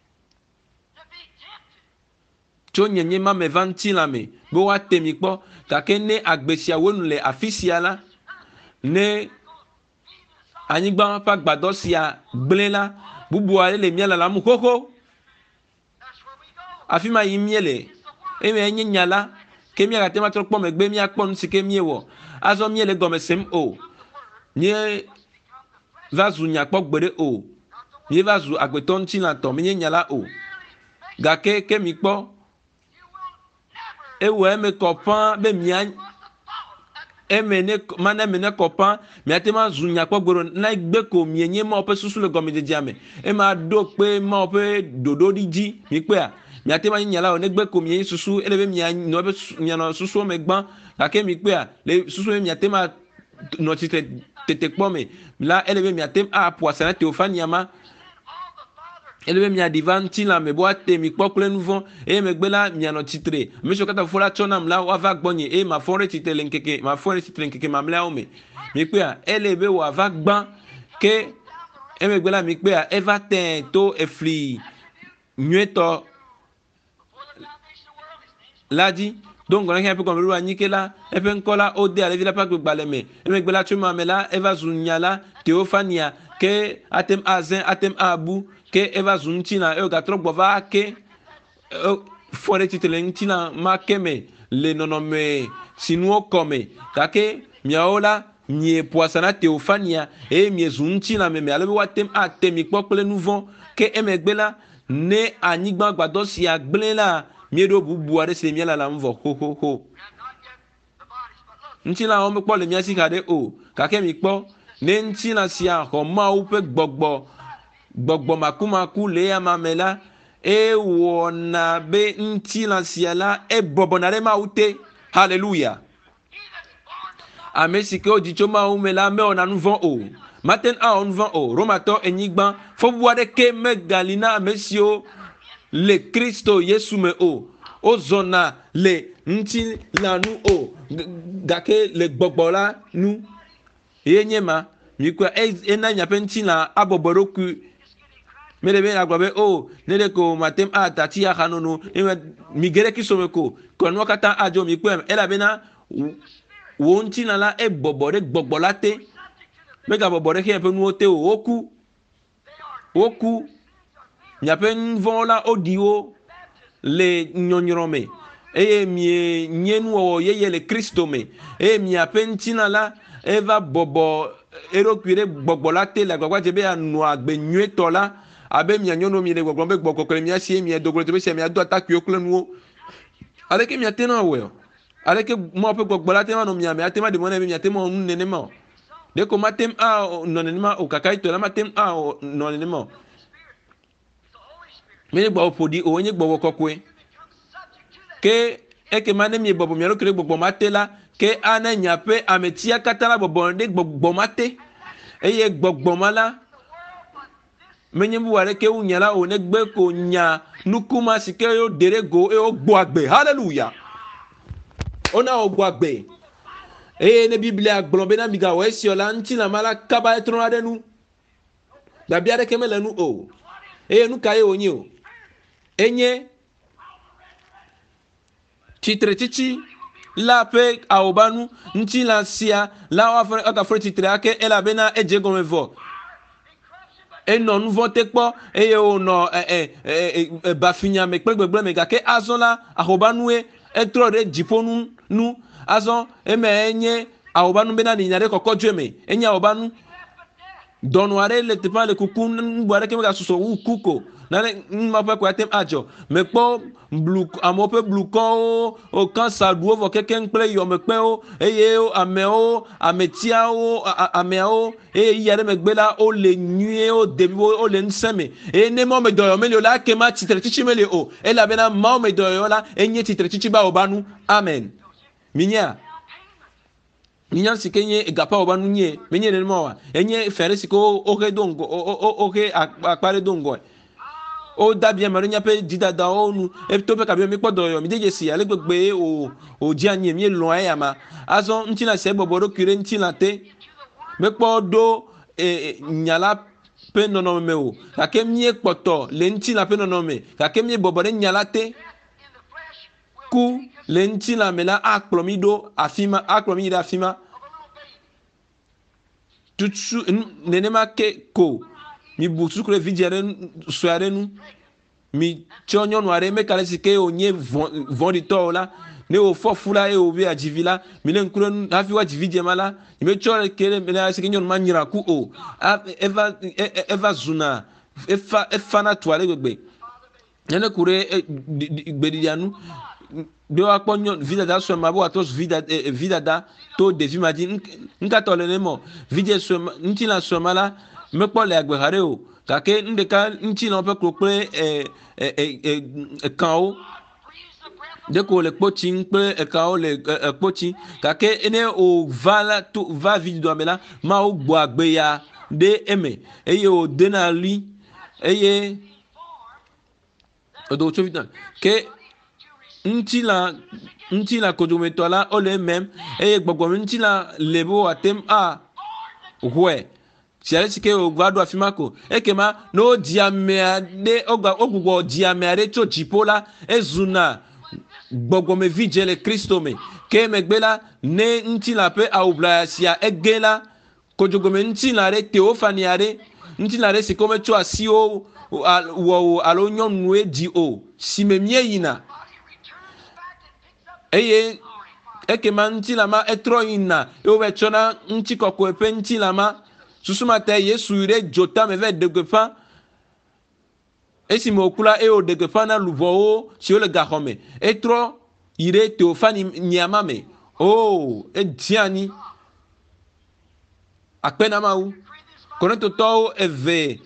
Speaker 1: cho nyenye ma me vantila me bo wa temi kpo kake ne agbesia wonu le afisia la ne anyigba pa gbado sia gblela bubu ale le miala la mu koko afima yi miele e me enye nyala ke mi agate ma tro kpo me gbe mi akpo nsi ke mi ewo azo miele gomesem o nye vazu nya kpo gbere o mi vazu agbeton ti la to mi nyala o gake ke mi kpo ewe me copain be mia emene mana mene copain mi atema zunya kpogboro na igbe ko mienye ma ope susu le gomi de diame e ma do pe ma ope dodo diji mi pe a mi atema nyala o ne gbe ko mienye susu elebe mi no be mi no susu me gban kake mi pe a le susu mi atema no tite tete kpo me la elebe mi atem a poisson Theophania ma elebe mi adivanti la me bo ate mi kpokple nouveau e me gbela mi ano titre me so kata fola chonam la wa va gbonye e ma fore titre nkeke ma fore titre nkeke ma mla o me mi pe a elebe wa va gban ke e me gbela mi pe a eva ten to efli nueto ladi donc on a un peu comme le nikela e pe nkola o de ale vila pa gbe gbaleme e me gbela chuma me la eva zunyala Theophania ke atem azen atem abu ke eva zuntina e ga trogbo va ke fore titelentina ma keme le nonome sinuo come kake miaola mi poisana Theophania e mi zuntina me me ale watem atem ikpokle nouveau ke emegbela ne anigba gbado si agblela mi do bubu are se mi la la mvo ho ho ho ŋtsi la wɔn kpɔ le mía si ka ɖe o gake mi kpɔ ne ŋtsi la sia xɔ mawu ƒe gbɔgbɔ gbɔgbɔ makumaku le ama me la ewɔna be ŋtsi la sia la ebɔbɔna ɖe mawu te hallelujah ame si ke wodzi tso mawu me la mewɔna nu vɔ̃ o mate ŋu awɔ nu vɔ̃ o romatɔ enyigba fɔbu aɖeke megali na ame siwo le kristo yesu me o wozɔna le ŋtsi la nu o gake le gbɔgbɔ la nu ye nye ma mi kura ena nyaƒe ŋtsi la abɔbɔ ɖokui mele be agblɔ be o ne ɖe ko matem atati axa nono mi ge ɖe kristo me ko kɔnuwo katã adzo mi kpɔe elabena wo ŋtsi la la ebɔbɔ ɖe gbɔgbɔ la te megabɔbɔ ɖe xeya ƒe nuwo te o woku woku miaƒe nu vɔ̃wo la woɖi wo le nyɔnyrɔ me eye mie nye nuwɔwɔ yeye le kristo me eye miaƒe ŋtsi la eva bɔbɔ eɖokui ɖe gbɔgbɔ la te le agbagba dze be anɔ agbe nyuietɔ la abe mia nyɔnu mi le gbɔgblɔm be gbɔgbɔ kple mia sie mia doglo be sia mia do atakuiwo kple nuwo aleke mia te na wɔ aleke mɔ ƒe gbɔgbɔ la te ma nɔ mia me ate ma de mɔ ne be mia te ma nu nenema o de ko matem a nɔ nenema o kaka itɔ la matem a nɔ nenema o menye gbɔgbɔ ƒoɖi o nye gbɔgbɔ kɔkɔe ke eke ma ne mi bɔbɔ mia ɖokui ɖe gbɔgbɔ ma te la ke ana nyaƒe ametia katã la bɔbɔ ɖe gbɔgbɔ ma te eye gbɔgbɔ ma la menye bu aɖeke wu nya la o ne gbe ko nya nukuma si ke yo de ɖe go eye wogbɔ agbe hallelujah wona wo gbɔ agbe eye ne biblia gblɔ bena mi gawɔ esi la ŋtsi la ma la kaba etrɔna ɖe nu dabi aɖeke mele nu o eye nu ka ye wonye o enye tsitretsitsi la ƒe awobanu ŋtsi la sia la wagafɔ tsitre ake elabena edze gɔme vɔ enɔ nu vɔ̃ te kpɔ eye wònɔ bafinya me kple gbegblẽ me gake azɔ la ahobanue etrɔ ɖe dziƒo nu nu azɔ eme enye ahobanu bena ne nya ɖe kɔkɔ dzoe me enye ahobanu dɔnɔ aɖe le teƒea le kuku nubu aɖeke megasusɔ wu ku ko nane numa ƒe ko atem adzɔ mekpɔ blu amewo ƒe blukɔwo o kansa ɖuwo vɔ kekeŋ kple yɔmekpewo eye amewo ametiawo ameawo eye yi aɖe megbe la wo le nyuie wo deviwo wo le ŋusẽ me eye ne mawo me dɔyɔ meli o la eke ma tsitretsitsi meli o elabena mawo me dɔyɔ la enye tsitretsitsi ba wòbanu amen minya minya si ke nye gapa wòbanu nye menye nenema wa enye fɛn ɖe si ke woxe do ŋgɔ woxe akpa ɖe do ŋgɔe o dabi ame ɖe nyaƒe dzidadawo nu eto ƒe kabi mi kpɔ dɔyɔ mi de dzesi ale gbegbe o o dzi anyi mi lɔ̃ eya ma azɔ ŋtsi la sia bɔbɔ ɖokui ɖe ŋtsi la te mekpɔ ɖo nya la ƒe nɔnɔme me o gake mie kpɔtɔ le ŋtsi la ƒe nɔnɔme me gake mie bɔbɔ ɖe nya la te ku le ŋtsi la me la akplɔ mi ɖo afi ma akplɔ mi yi ɖe afi ma tutu nenema ke ko mi bu suku ɖe vidzi aɖe sue aɖe nu mi tsɔ nyɔnu aɖe meka ɖe si ke wònye vɔ̃ɖitɔ o la ne wòfɔ fu la eye wòbe adzivi la mi le ŋku ɖe nu hafi woadzi vidzi ma la mi metsɔ ke ɖe si ke nyɔnu ma nyra ku o eva eva zuna efa efana tu aɖe gbegbe nene ku ɖe gbeɖiɖia nu be woakpɔ nyɔnu vidada sue ma be wòatrɔ zu vidada to ɖevi ma dzi nkatɔ le ne mɔ vidze sue ma ŋtsi la sue ma la mekpɔ le agbeha ɖe o gake nuɖeka ŋtsi la ƒe klo kple ekawo de ko le kpotsi kple ekawo le kpotsi gake ne o va la to va vidoa me la ma wo gbɔ agbe ya ɖe eme eye o dena li eye o do tso vidan ke ŋtsi la ŋtsi la kodometɔ la o le mem eye gbɔgbɔ ŋtsi la le be wòatem a hoe si ale si ke wòva ɖo afi ma ko ekema ne wodzi amea ɖe wogbugbɔ dzi amea ɖe tso dziƒo la ezuna gbɔgbɔmevi dze le kristo me ke megbe la ne ŋtsi la ƒe awuʋlaya sia ege la kodzogome ŋtsi la ɖe teofani aɖe ŋtsi la ɖe si ke wometso asiwo wɔwɔ alo nyɔnue dzi o si me mie yina eye ekema ŋtsi la ma etrɔ yina eye wova tsɔna ŋtsi kɔkɔe ƒe ŋtsi la ma susuma ta yesu yi ɖe dzota me va de gbeƒã esi me wòku la eye wòɖe gbeƒã na luvɔwo siwo le gaxɔ me etrɔ yi ɖe teofani nyama me oh ediani akpena mau korinto to eve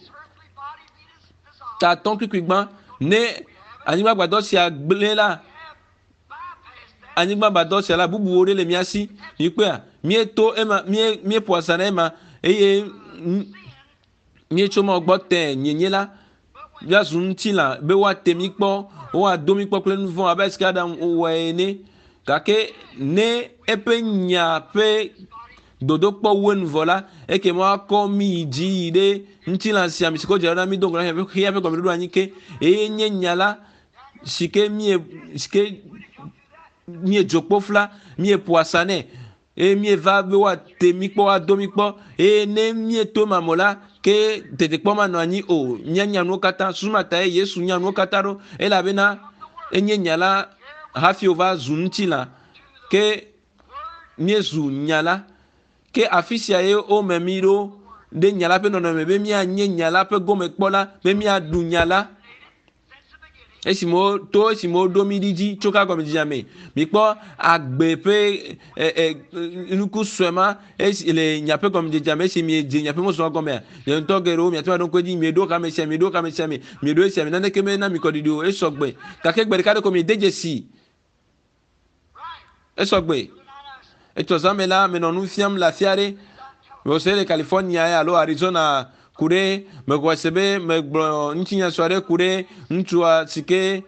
Speaker 1: ta ton kwikwan ne anigba gbado si agble la anigba gbado si la bubu ore le miasi mi pe a mi eto ema mi mi poisana ema eye mi choma ogbo te nyenye la bia zunti la be wa temi kpo o wa domi kpo kle nu von abeski adam o we ne kake ne epe nya pe dodo kpo wen vola e ke mo ko mi ji de nti la si ami ko jara mi do ngora he he pe ko mi do anike e nye nyala sike mi sike mi jokpo fla mi poisane e mi va be wa temi kpo wa domi kpo e ne mi to mamola ke tete kpo ma no ani o nya nya no kata suma ta yesu nya no kata ro e la bena enye nyala hafi ova zunti la ke niezu nyala ke afisia ye o memiro de nyala pe no no me be mi anye nyala pe go me kpola be mi adu nyala esimo to esimo do mi diji choka go mi dijame mi po agbe pe eh eh nuku swema esi le nyape go mi dijame esi mi eje nyape mo so go me ye nto gero mi atwa don ko di mi do ka me se mi do ka me se mi mi do esi mi na ne ke me na mi ko di do esogbe ka ke gbe ka de ko mi deje si esogbe eto zamela me no nu fiam la fiare me osele California ya lo Arizona kure me ko sebe me ntinya soare kure ntua sike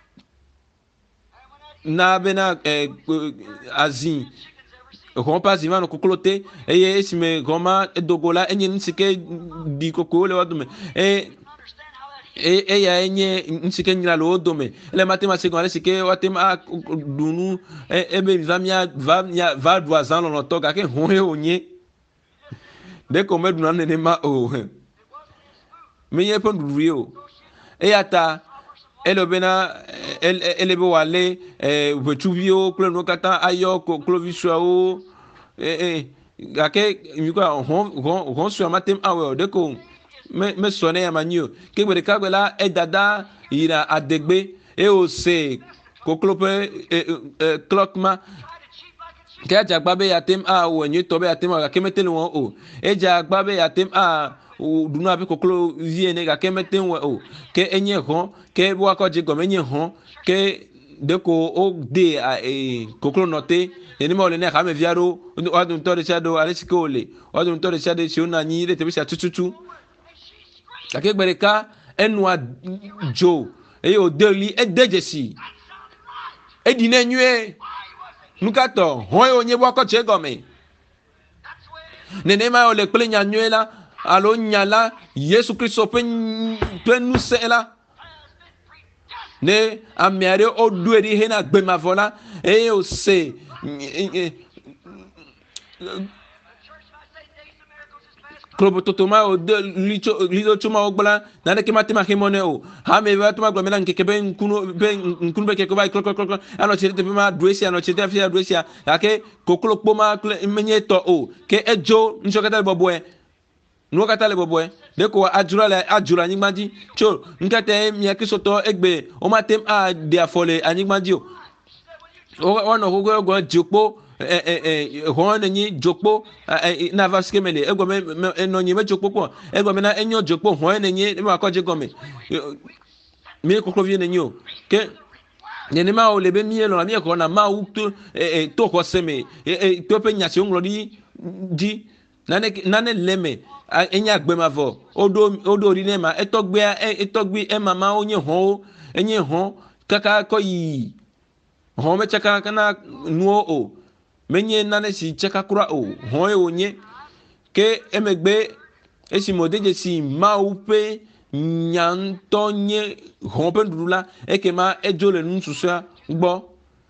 Speaker 1: na bena eh, azin ko pa zima no kokolote eye esime goma edogola enye nsike di kokole wadume e e e ya enye nsike nyira lo odome ele matema se gona sike watema dunu ebe vamia vamia va doazan no toga ke hoye onye de ko meduna nene ma o me ye pon rio e ata elobena elebe wale eh vetuvio klono kata ayo ko clovisua o eh eh gake mi ko hon hon hon su amatem awe de ko me me sone ya manio ke gbere ka gbela e dada ira adegbe e o se koklope eh clockma ke ajagbabe ya tem a wo nyi tobe ya tem ga kemete won o e jagbabe ya tem a dunu abi koklo vie ne ga kemete won o ke enye hon ke bo ko je gomenye hon ke deko o de a e koklo note eni mo le ne ha me viaro o dun to de shadow ale sikole o dun to de shadow si ona nyi le tebi sha tututu ka ke gbere ka enwa jo e o deli e dejesi e di ne nwe nukato hoye onye bwako chegome nene ma ole kple nya nyela alo nyala Yesu Kristo pe pe nusela ne amiare odueri he na gbe mavola e o se klobo totoma o de licho licho chuma ogbala na ne kemate ma himone o ha me va toma glomela nke be nkunu be nkunu be ke ko ba klo klo klo ano chete be ma duesia ano chete afia duesia yake koklo poma menye to o ke ejo nchokata boboe no kata le boboe de ko ajura le ajura nyigmaji cho nkate mi akisoto egbe o matem a de afole anyigmaji o o no go go jopo eh eh eh hon nyi jopo na vaske mele ego me no nyi me jopo po ego me na enyo jopo hon nyi me akoje gome mi koklo vie nyi o ke nyene ma o lebe mi elo na mi ko na ma u to eh to ko seme eh to pe nya se nglo di di nane nane leme enya gbemavo odo odo ri ne ma etogbe etogbe e mama onye ho enye ho kaka ko yi ho me chaka kana nuo o menye nane si chaka kura o ho e onye ke emegbe esi modeje si ma upe nyantonye ho pe ndula ekema ejole nsusa gbo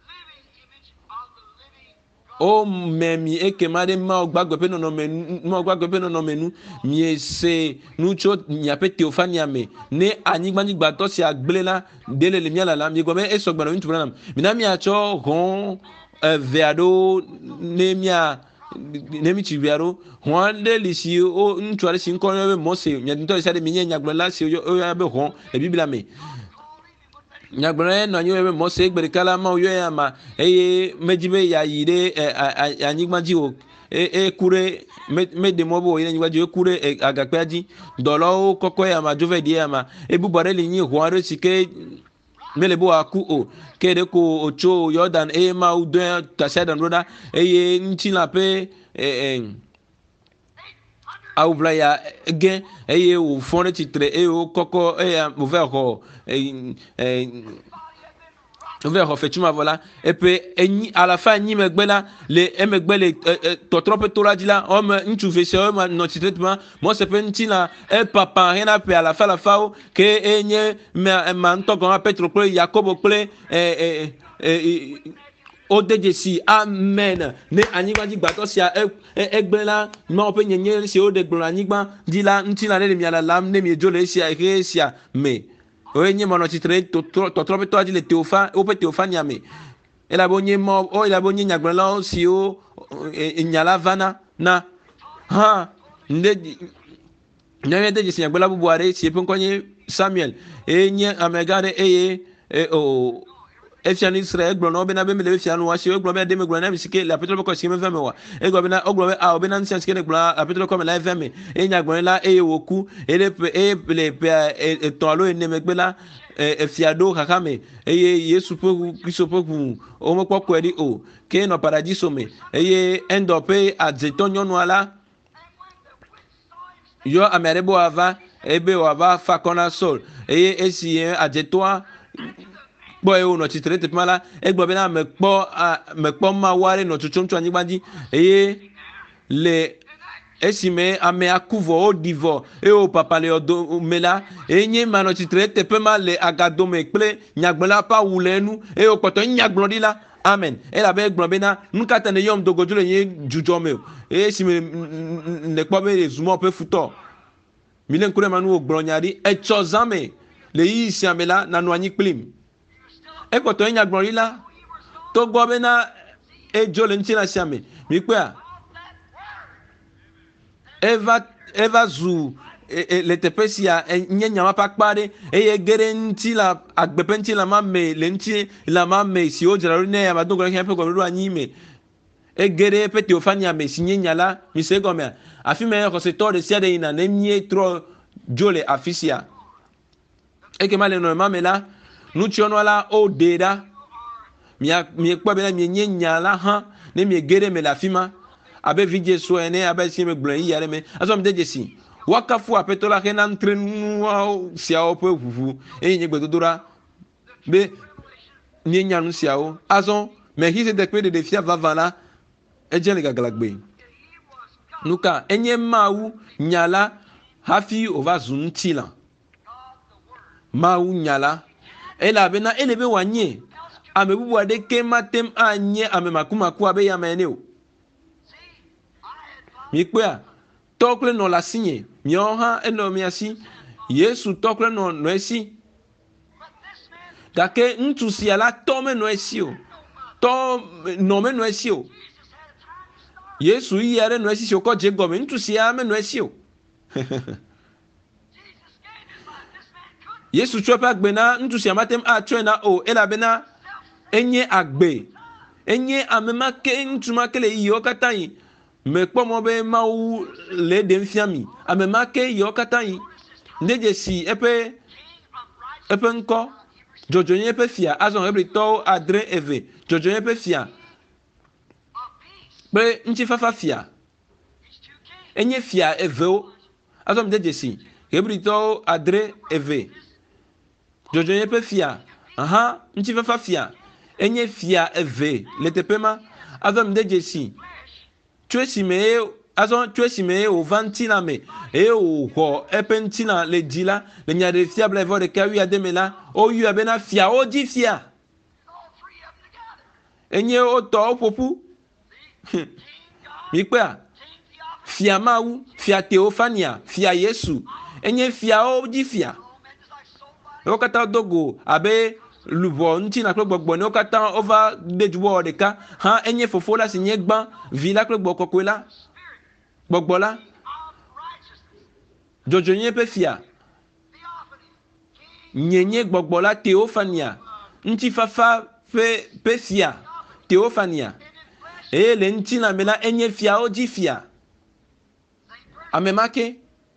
Speaker 1: o memi ekemade ma ogbagbe pe no menu ma ogbagbe pe no menu mi ese nucho nyape teofania me ne anyigbani gba to si agblela dele le miala la mi gome esogba no ntubra nam mi na mi acho gon veado ne mia ne mi chibiaro hon de lisi o ntuare si nko be mo se mi nto se de mi nya gblela si o ya be hon e biblia me nyagbere no anyi be mose gbere kala ma yo ya ma eye mejibe ya yire anyigba ji o e kure me de mobo ire anyigba ji o kure agakpe ji dolo koko ya ma jove di ya ma ebu bare li yin hware sike mele bo aku o kede ko ocho yordan e ma u de tashadan roda eye nchi la pe eh au bla ya gen eye o fone titre e o koko e o verro e o verro fetuma voilà et puis eni à la fin ni megbela le emegbe le totrope tola dila o me ntu vese o ma no titrement moi c'est petit là e papa rien a pe à la fin la fa que enye ma ntogo a petro ple yakobo ple e e o deje si amen ne anyigba di gbato si egbe la ma o pe nyenye si o de gbon anyigba di la nti la ne mi ala lam ne mi jole si a ke si a me o enye mo no titre to to trope to di le teofa o pe teofa ni ame e la bo nye mo o la bo nye nyagbon la si o nyala vana na ha nde nyenye deje si nyagbon la bubu are si e pe konye Samuel enye amegare eye o efian Israel gbron no be na be me le efian wa se gbron be de me gbron na mi sike la petro ko sike me feme wa e gbron na o gbron a o be na nsia sike ne gbron la petro ko me la feme e nya gbron la e woku e le e le pe e ton lo ene me gbe la e fiado kaka me e Yesu po Kristo po o mo poko edi o ke no paradiso me e endo pe azetonyo no ala yo amerebo ava ebe wa va fa kona sol e esi adetoa bo e no titre te mala e gbo be na me po me po ma ware no tutum tu anyigba di e le esime ame akuvo o divo e o papa le odo mela e nyi ma no titre te pe ma le agado me ple nyagbla pa wulenu e o poto nyagblo di la amen e la be gbon be na nka tane yom dogojo le yin jujo me e esime ne po be zumo pe futo milen kure manu o gbon nyari e chozame le yi si amela na no anyi plim e ko to nya gbon ila to gbo be na e jole nti na siame mi pe a eva eva zu le tepesia nya nya ma pa pare e ye gere nti la agbepe nti la ma me le nti la ma me si o jara ne ya ma do go hen pe go ru anyi me e gere pe te ofania me si nya la mi se go me afi me ko se to de sia de ina ne mie tro jole afisia e ke male no ma me la nu chiono la o deda mi mi ekpo be na mi nyenya la ha ne mi gere me la fima abe vidje so ene abe si me gblan yi yare me aso me deje si wakafu apetola ke na ntrenu si a opo fufu e nye gbedodora be nyenya nu si a o aso me hi se de pe de fia vavala e je le gagalagbe nuka enye mawu nyala hafi ova zuntila mawu nyala ela bena elebe wanye amebubu ade ke matem anye ame makumaku abe ya mene o mi pe a tokle no la sinye mi oha eno mi asi Yesu tokle no no esi dake ntu si ala tome no esi o to no me no esi o Yesu yare no esi o ko je go me ntu si ame no esi o Yesu tsope agbe na ntu si amatem a tso na o ela bena enye agbe enye amema ke ntu makele yo katai me kpo mo be mawu le de mfiami amema ke yo katai ndeje si epe epe nko jojo nye pe fia azon ebri to adre eve jojo nye pe fia be nchi fafa fia enye fia eve o azon ndeje si ebri to adre eve jojo nye pe fia aha nchi fafa fia enye fia eve letepema azon ndeje si twesi me azon twesi me o vantina me e o ho epentina le dila le nya de fiable vo de kawi ademela o yu abena fia o di fia enye o to popu mi pe a fia mawu fia Theophania fia Yesu enye fia o di fia o kata dogo abe lubo nti na klogbo ne o kata over de juwo de ka ha enye fofo la sinye gban vila klogbo kokwela gbogbo la jojo nye pe fia nyenye gbɔgbɔ la theophania ŋuti fafa ƒe ƒe fia theophania eye le ŋuti la me la enye fiawo dzi fia ame ma ke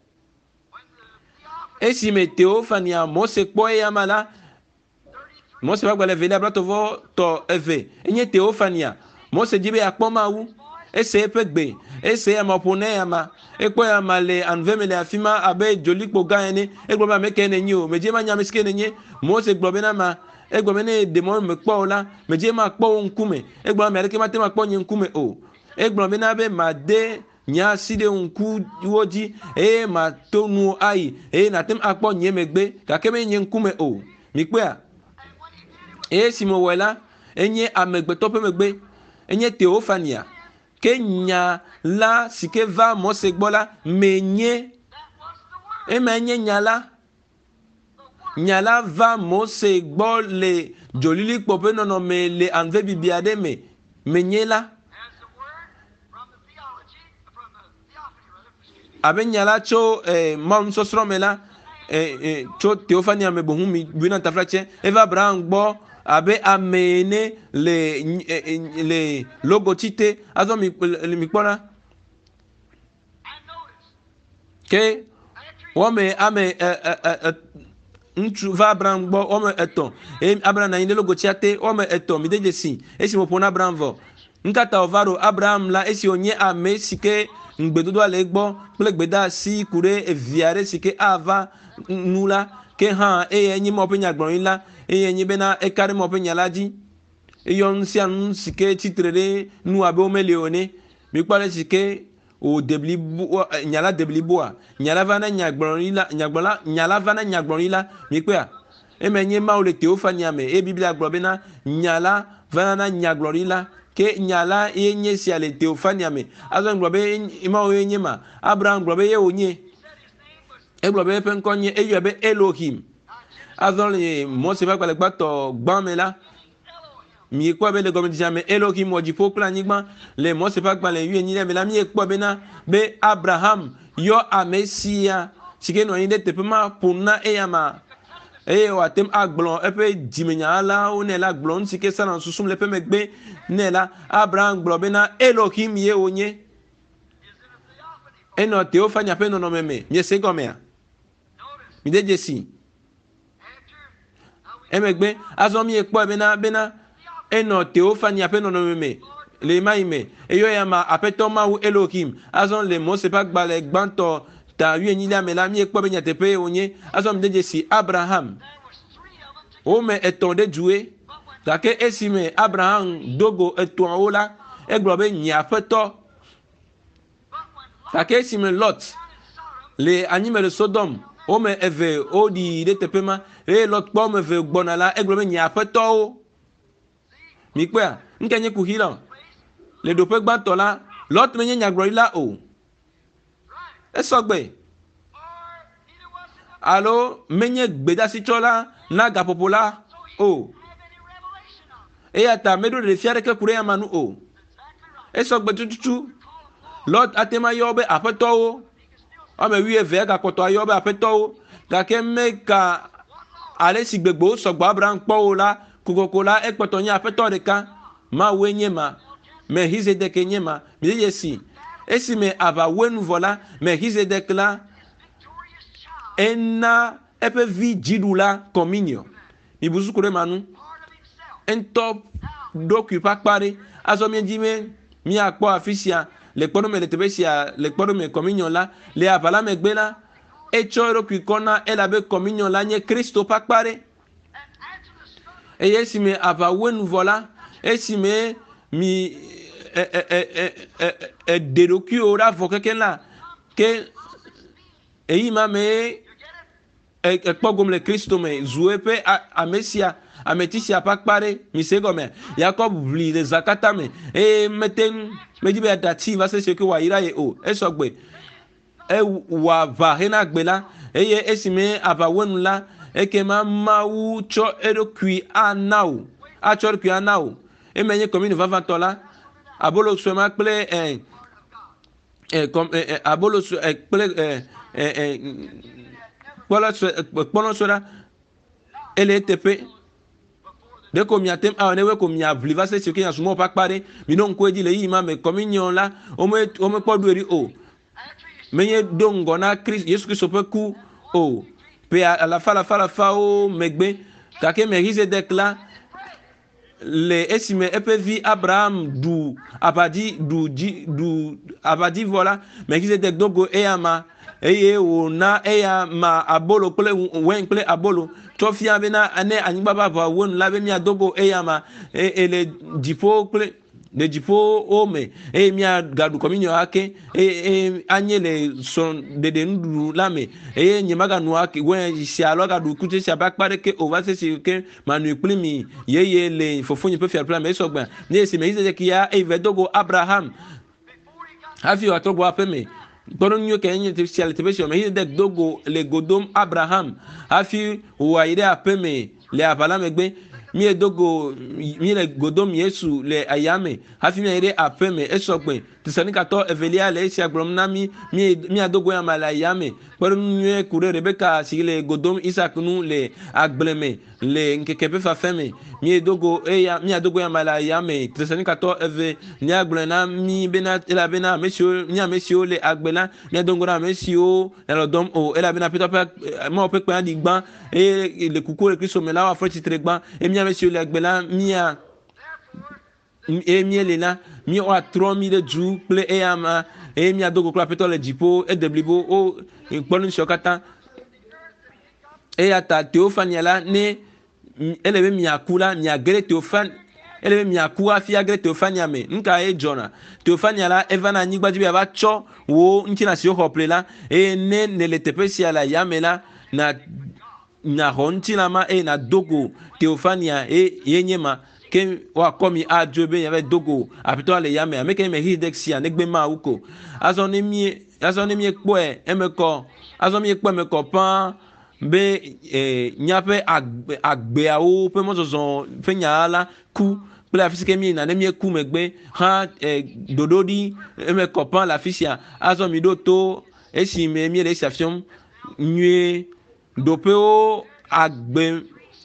Speaker 1: esi me theophania Mose kpɔ eya ma la Mose ƒe agbalẽ evelia bratovɔ tɔ eve enye theophania Mose di be yakpɔ Mawu ese eƒe gbe ese ama ƒo ne ama ekpɔ ya ma le anuve me le afi ma abe dzolikpo gã ene egblɔ be ame ke nenye o medie ma nya ame si ke nenye Mose gblɔ be na ma egblɔ be ne demɔ me kpɔ o la medie ma kpɔ wo ŋkume egblɔ ame aɖeke ma te ma kpɔ nye ŋkume o egblɔ be na be ma de nye asi ɖe ŋkuwo dzi eye ma to nu ayi eye natem akpɔ nye megbe gake me nye ŋkume o mi kpɔa eye si me wɔe la enye amegbetɔ ƒe megbe enye theophania ke nya la si ke va Mose gbɔ la menye ema nye nya la nya la va Mose gbɔ le dzolilikpo ƒe nɔnɔme le anuve bibi aɖe me menye la abe nya la tso eh, Mawu nusɔsrɔ̃ me la eh, eh, tso theophania me bohun mi buna tafla tse eva Abraham gbɔ abe ame ene le le logotite azɔ mi mi kpɔ la ke wɔme ame ŋutsu va Abraham gbɔ wɔme etɔ̃ eye Abraham na anyi ɖe logotia te wɔme etɔ̃ mi de dzesi esi mo ƒo na Abraham vɔ nkata wòva ɖo Abraham la esi wònye ame si ke ŋugbedodoa le egbɔ kple gbedeasi ku ɖe evia ɖe si ke ava nu la ke hã eye enye mɔ ƒe nyagblɔɖi la eye nye bena eka ɖe mɔ ƒe nya la dzi eyɔ nu sia nu si ke tsitre ɖe nu abe womeli o ne mi kpɔ ɖe si ke o deblibo nya la debliboa nya la va na nyagblɔɖi la nyagblɔla nya la va na nyagblɔɖi la mi kpɔa eme nye Mawu le theophania me eye Biblia gblɔ bena nya la va na nyagblɔɖi la ke nya la ye nye sia le theophania me azɔ gblɔ be Mawu ye nye ma Abraham gblɔ be ye wònye egblɔ be eƒe ŋkɔ nye eyɔe be Elohim azɔ le Mose ƒe agbalẽ gbãtɔ gbã me la mi kpɔ be le gɔmedzedzea me Elohim wɔ dziƒo kple anyigba le Mose ƒe agbalẽ wuienyi me la mi kpɔ bena be Abraham yɔ ame sia si ke nɔ anyi ɖe teƒe ma ƒo na eya ma eye wòatem agblɔ eƒe dzimenya alawo nɛ la gblɔ nu si ke sana susum le eƒe megbe nɛ la Abraham gblɔ bena Elohim ye wònye enɔ theophania ƒe nɔnɔme me miese gɔmea mi de dzesi emegbe azɔ mi ekpɔ bena bena enɔ theophania ƒe nɔnɔme me le ma yi me eyɔ ya ma aƒetɔ Mawu Elohim azɔ le Mose ƒe agbalẽ gbãtɔ ta wuienyilia me la mi ekpɔ be nyateƒe wònye azɔ mi de dzesi Abraham wome etɔ̃ ɖe dzue gake esime Abraham dogo etɔ̃awo la egblɔ be nye aƒetɔ gake esime Lot le anyime le Sodom wome eve woɖi ɖe teƒe ma eye Lot kpɔ wome eve gbɔna la egblɔ be nye aƒetɔwo mi kpɔa nke nye kuhi la le ɖoƒe gbãtɔ la Lot menye nyagblɔɖila o esɔgbe alo menye gbedasitsɔla na gaƒoƒo la o eya ta meɖo ɖefia ɖeke ku ɖe yama nu o esɔgbe tututu Lot atema yɔ be aƒetɔwo ame wuieve egakpɔtɔ ayɔ be aƒetɔwo gake meka ale si gbegbewo sɔgbɔ Abraham kpɔ o la kokoko la ekpɔtɔ nye aƒetɔ ɖeka Mawue nye ma Melchizedek nye ma mi de dzesi esime aʋawoe nu vɔ la Melchizedek la ena eƒe vi dziɖula communion mi bu suku ɖe ma nu entɔ ɖokui ƒe akpa ɖe azɔ miedzi me miakpɔ afi sia le kpɔɖome le teƒe sia le kpɔɖome communion la le aʋa la megbe la etsɔ eɖokui kɔ na elabe communion la nye Kristo ƒe akpa ɖe eye esime aʋawoe nu vɔ la esime mi eɖe ɖokuiwo ɖa vɔ keke la ke eyi ma me ekpɔ gome le Kristo me zu eƒe ame sia ameti sia ƒe akpa ɖe mi se gɔmea Yakob ʋli le zakata me eye mete ŋu medzi be aɖati va se se ke wòayra ye o esɔgbe ewɔ aʋa hena gbe la eye esime aʋawoe nu la ekema Mawu tsɔ eɖokui ana wo atsɔ eɖokui ana wo eme nye communion vavãtɔ la abolo sue ma kple ɛ ɛ kɔm ɛ abolo sue ɛ kple ɛ ɛ kpɔlɔ sue kpɔlɔ sue la ele tepe de ko mia tem a ne we ko mia bliva se ke ya sumo pa pare mi non ko di le yi ma me communion la o me o me podu eri o menye dongo na Christ Yesu Christ pe ku o pe à la fa la fa la fa o megbe kake Melchizedek la le esime epe vi Abraham du abadi du du abadi voilà Melchizedek dogo eyama eye o na eya ma abolo ple wen ple abolo tofia bena ane anyigba baba won la be mi adogo eyama e ele dipo ple de dipo ome e mi gadu communion ake e e anyele son de de ndu lame e nyimaga nu ake wen si alo gadu kute si abakpare ke o va se si ke manu plimi yeye le fofonyi pe faire plan mais so gban ni si me ise ki ya e ve dogo Abraham afi wa togo apeme Bono nyo ke enye te sial te besho me hide dogo le godom Abraham afi wa ire apeme le apala megbe mi dogo mi le godom Yesu le ayame afi mi ire apeme esogbe tisanika to evelia le sia gbrom na mi mi mi adogo ya mala ayame bono nyo kure Rebeka si le godom Isaac nu le agbleme le nkeke fa feme mi dogo eya mi adogo ya mala ayame tisanika to eve ni agblena mi bena ela bena mesio ni mesio le agbela ni dongora mesio elo dom o ela bena pito pe mo pe pe di gban e le kuko le Kristo me la wa freti tre gban e mi mesio le agbela mi a e mi ele la mi o atro mi de ju ple e ama e mi adogo kla pito le jipo e deblibo o gbonu shokata e ata Theophania la ne ele be mi akula mi agere Theophane ele be mi akua fi agere Theophania me nka e jona Theophania la evana nyigba jibe ba cho wo ntina si hople la e ne ne le tepesia la yamela na na hontina ma e na dogo Theophania e yenyema ke wa komi a jobe yave dogo apito ale yame ameke me hidexia negbe ma uko azone mi azone mi ekpo e emeko azone mi ekpo me kopan be eh nyape agbe agbe awo pe mo zozo pe nyala ku pe la fisike mi na ne mi ku megbe ha eh, dododi me kopan la fisia azo mi do to esi me mi le station nue dopeo agbe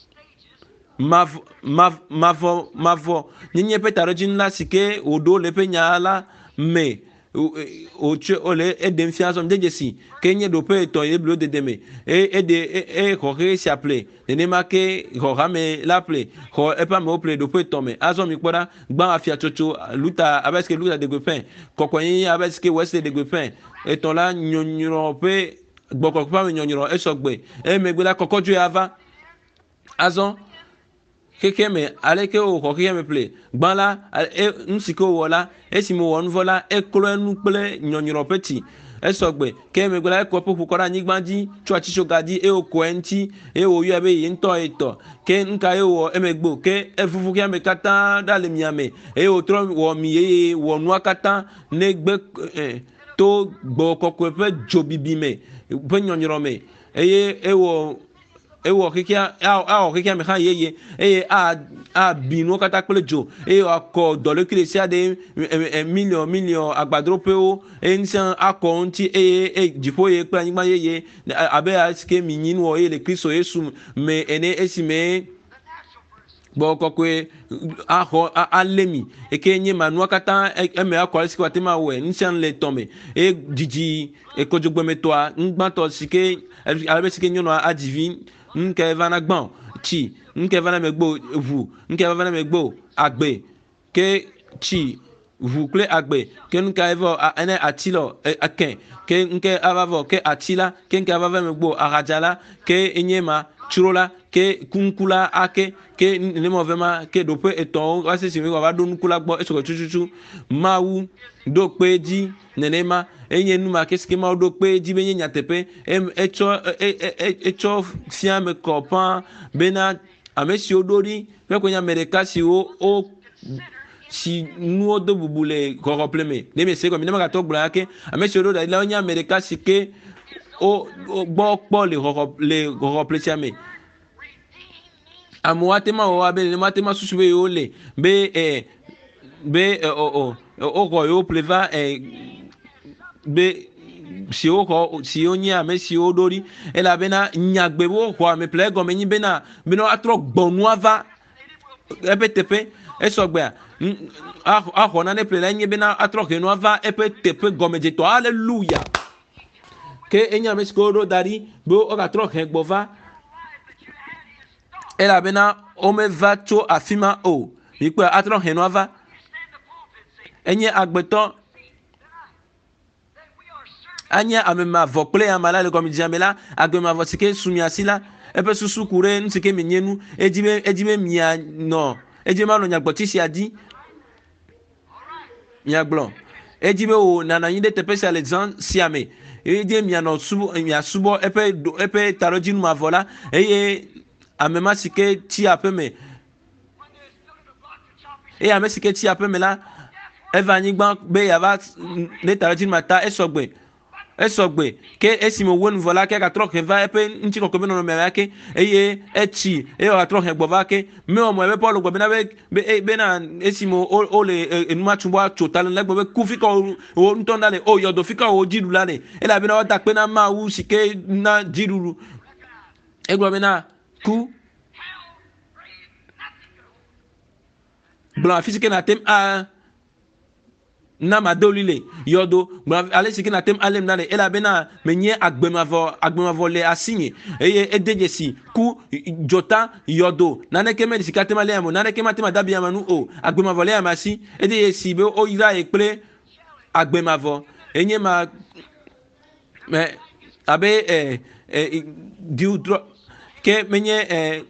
Speaker 1: mavo mavo mavo mavo nyenye pe tarojin la sike odo le pe nyala me o che ole edem fiasom dejesi kenye dope to yeblo de deme e ede e khoke si appelé ne marqué khorame l'appelé kho e pa me ople dope to me azom mi kpora gba afia chocho luta abeske luta de gopin kokoyin abeske west de gopin e ton la nyonyro pe gboko pa me nyonyro e sogbe e megbe la kokoju ava azon keke me aleke o ko keke me ple gban la e nsiko wola e si mo won vola e klo enu ple nyonyoro peti e sogbe ke me gba e ko popu kora nyigbanji chua chi shogadi e o ko enti e o yo be yin to eto ke nka e wo e megbo ke e fufu ke me kata dale miame e o tro wo mi e wo nu akata ne gbe to gbo kokko pe jobibi me pe nyonyoro me e e wo ewo kikia a a kikia me kan yeye e a a binu kata pele jo e akọ dole kilesia de million million agbadro pe o e nsan akọ nti e e jipo ye pe anigba yeye abe aske minyin wo e le Kristo Yesu me ene esime bo kokwe a ho alemi e ke nyi manu kata e me akọ sike watema we nsan le tome e jiji e kojogbo metoa ngban to sike albe sike nyono a divine nke vana gbon chi nke vana megbo vu nke vana megbo agbe ke chi vu kle agbe ke nka evo ene atilo aken ke nke avavo ke atila ke nke avavo megbo arajala ke enyema churola ke kunkula ake ke nemo vema ke dope eton wase simi wa do nkula gbo esoko chuchuchu mawu do peji nenema enye numa keske ma do peji benye nyatepe em echo echo fiame kopan bena amesi odori pe ko nya mereka si o o si nu odo bubule ko compleme ne me se ko mi ne ma to gbla ke amesi odo da la nya mereka si ke o gbo po le le remplacer amuatema o abele matema susube yo le be eh be o o o ko yo pleva eh be si o xɔ si o nye ame si o ɖo ɖi elabena nyagbewo xɔ ame ple egɔme nyi bena bena atrɔ gbɔnua va eƒe teƒe esɔgbea axɔ nane ple la nye bena atrɔ henua va eƒe teƒe gɔmedzetɔ haleluya ke enye ame si ke o ɖo da ɖi be wogatrɔ he gbɔ va elabena womeva tso afi ma o mikpɔe atrɔ henua va enye agbetɔ anye ame mavɔ kple ame la le gɔmedzame la agbe mavɔ si ke sumiasi la eƒe susu ku ɖe nu si ke mienye nu edzi be edzi be mianɔ edzi be manɔ nyagbɔtsi sia dzi miagblɔ edzi be wo nana anyi ɖe teƒe sia le zã sia me edzi mianɔ subɔ miasubɔ eƒe eƒe taɖodzinu mavɔ la eye ame ma si ke tsi aƒe me eye ame si ke tsi aƒe me la eva anyigba be yava ɖe taɖodzinu ma ta esɔgbe esɔgbe ke esi me wo nu vɔ la ke gatrɔ he va eƒe ŋuti kɔkɔ be nɔnɔme la ke eye etsi eye gatrɔ he gbɔ va ke me wɔ mɔ ebe Paul gbɔ bena be bena esi me wo le enuma tsubɔ tso ta le la gbɔ be ku fi ka wo ŋutɔ na le o yɔdo fi ka wo dziɖu la le elabena wo da kpe na Mawu si ke na dziɖuɖu egblɔ bena ku gblɔ afi si ke na tem a na madoli le yɔdo gblɔ ale si ke na tem alem na le elabena menye agbemavɔ agbemavɔ le asinye eye ede dzesi ku dzota yɔdo naneke me si ke tem ale amo naneke ma tem adabi amanu o agbemavɔ le amasi ede dzesi be o yra ye kple agbemavɔ enye ma me abe eh eh diudrɔ ke menye eh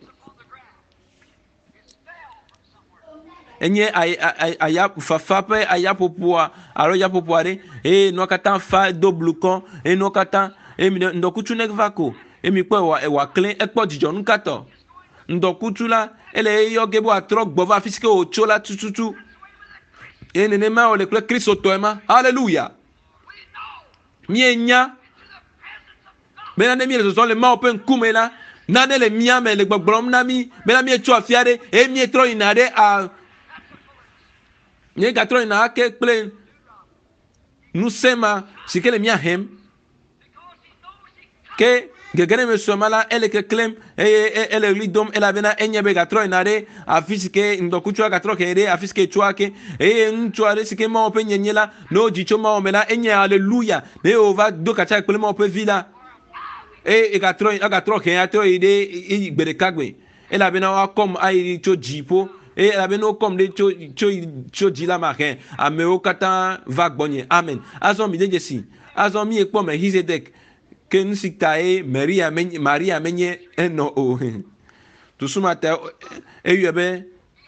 Speaker 1: enye aya fafa ƒe ayaƒoƒoa alo yaƒoƒoa ɖe eye nua katã fa do blukɔ eye nua katã eye ŋdɔkutsu ne va ko eye mi kpɔ wòaklẽ ekpɔ dzidzɔnu katɔ ŋdɔkutsu la ele eyɔ ge be wòatrɔ gbɔ va afi si ke wòtso la tututu eye nenema wòle kple kristotɔe ma haleluya mienya bena ne mi le zɔzɔm le Mawu ƒe ŋkume la nane le mía me le gbɔgblɔm na mi bena mietso afi aɖe eye mietrɔ yina ɖe a nye gatrɔ yina ake kple nusẽ ma si ke le mía hem ke gege ne me sɔ ma la ele keklẽm eye ele ɣli dom elabena enye be gatrɔ yina ɖe afi si ke ŋdɔkutsua gatrɔ ke ɖe afi si ke tsoa ke eye ŋutsu aɖe si ke Mawu ƒe nyenye la ne wodzi tso Mawu me la enye haleluya ne wòva do katsa kple Mawu ƒe vi la eye gatrɔ gatrɔ he atrɔ yi ɖe gbe ɖeka gbe elabena woakɔm ayi tso dziƒo eye elabena wokɔm ɖe tso tso tso dzi la ma he amewo katã va gbɔnye amen azɔ mi de dzesi azɔ mi ekpɔ Melchizedek ke nu si ta ye Maria menye Maria menye enɔ o tusuma ta eyɔ be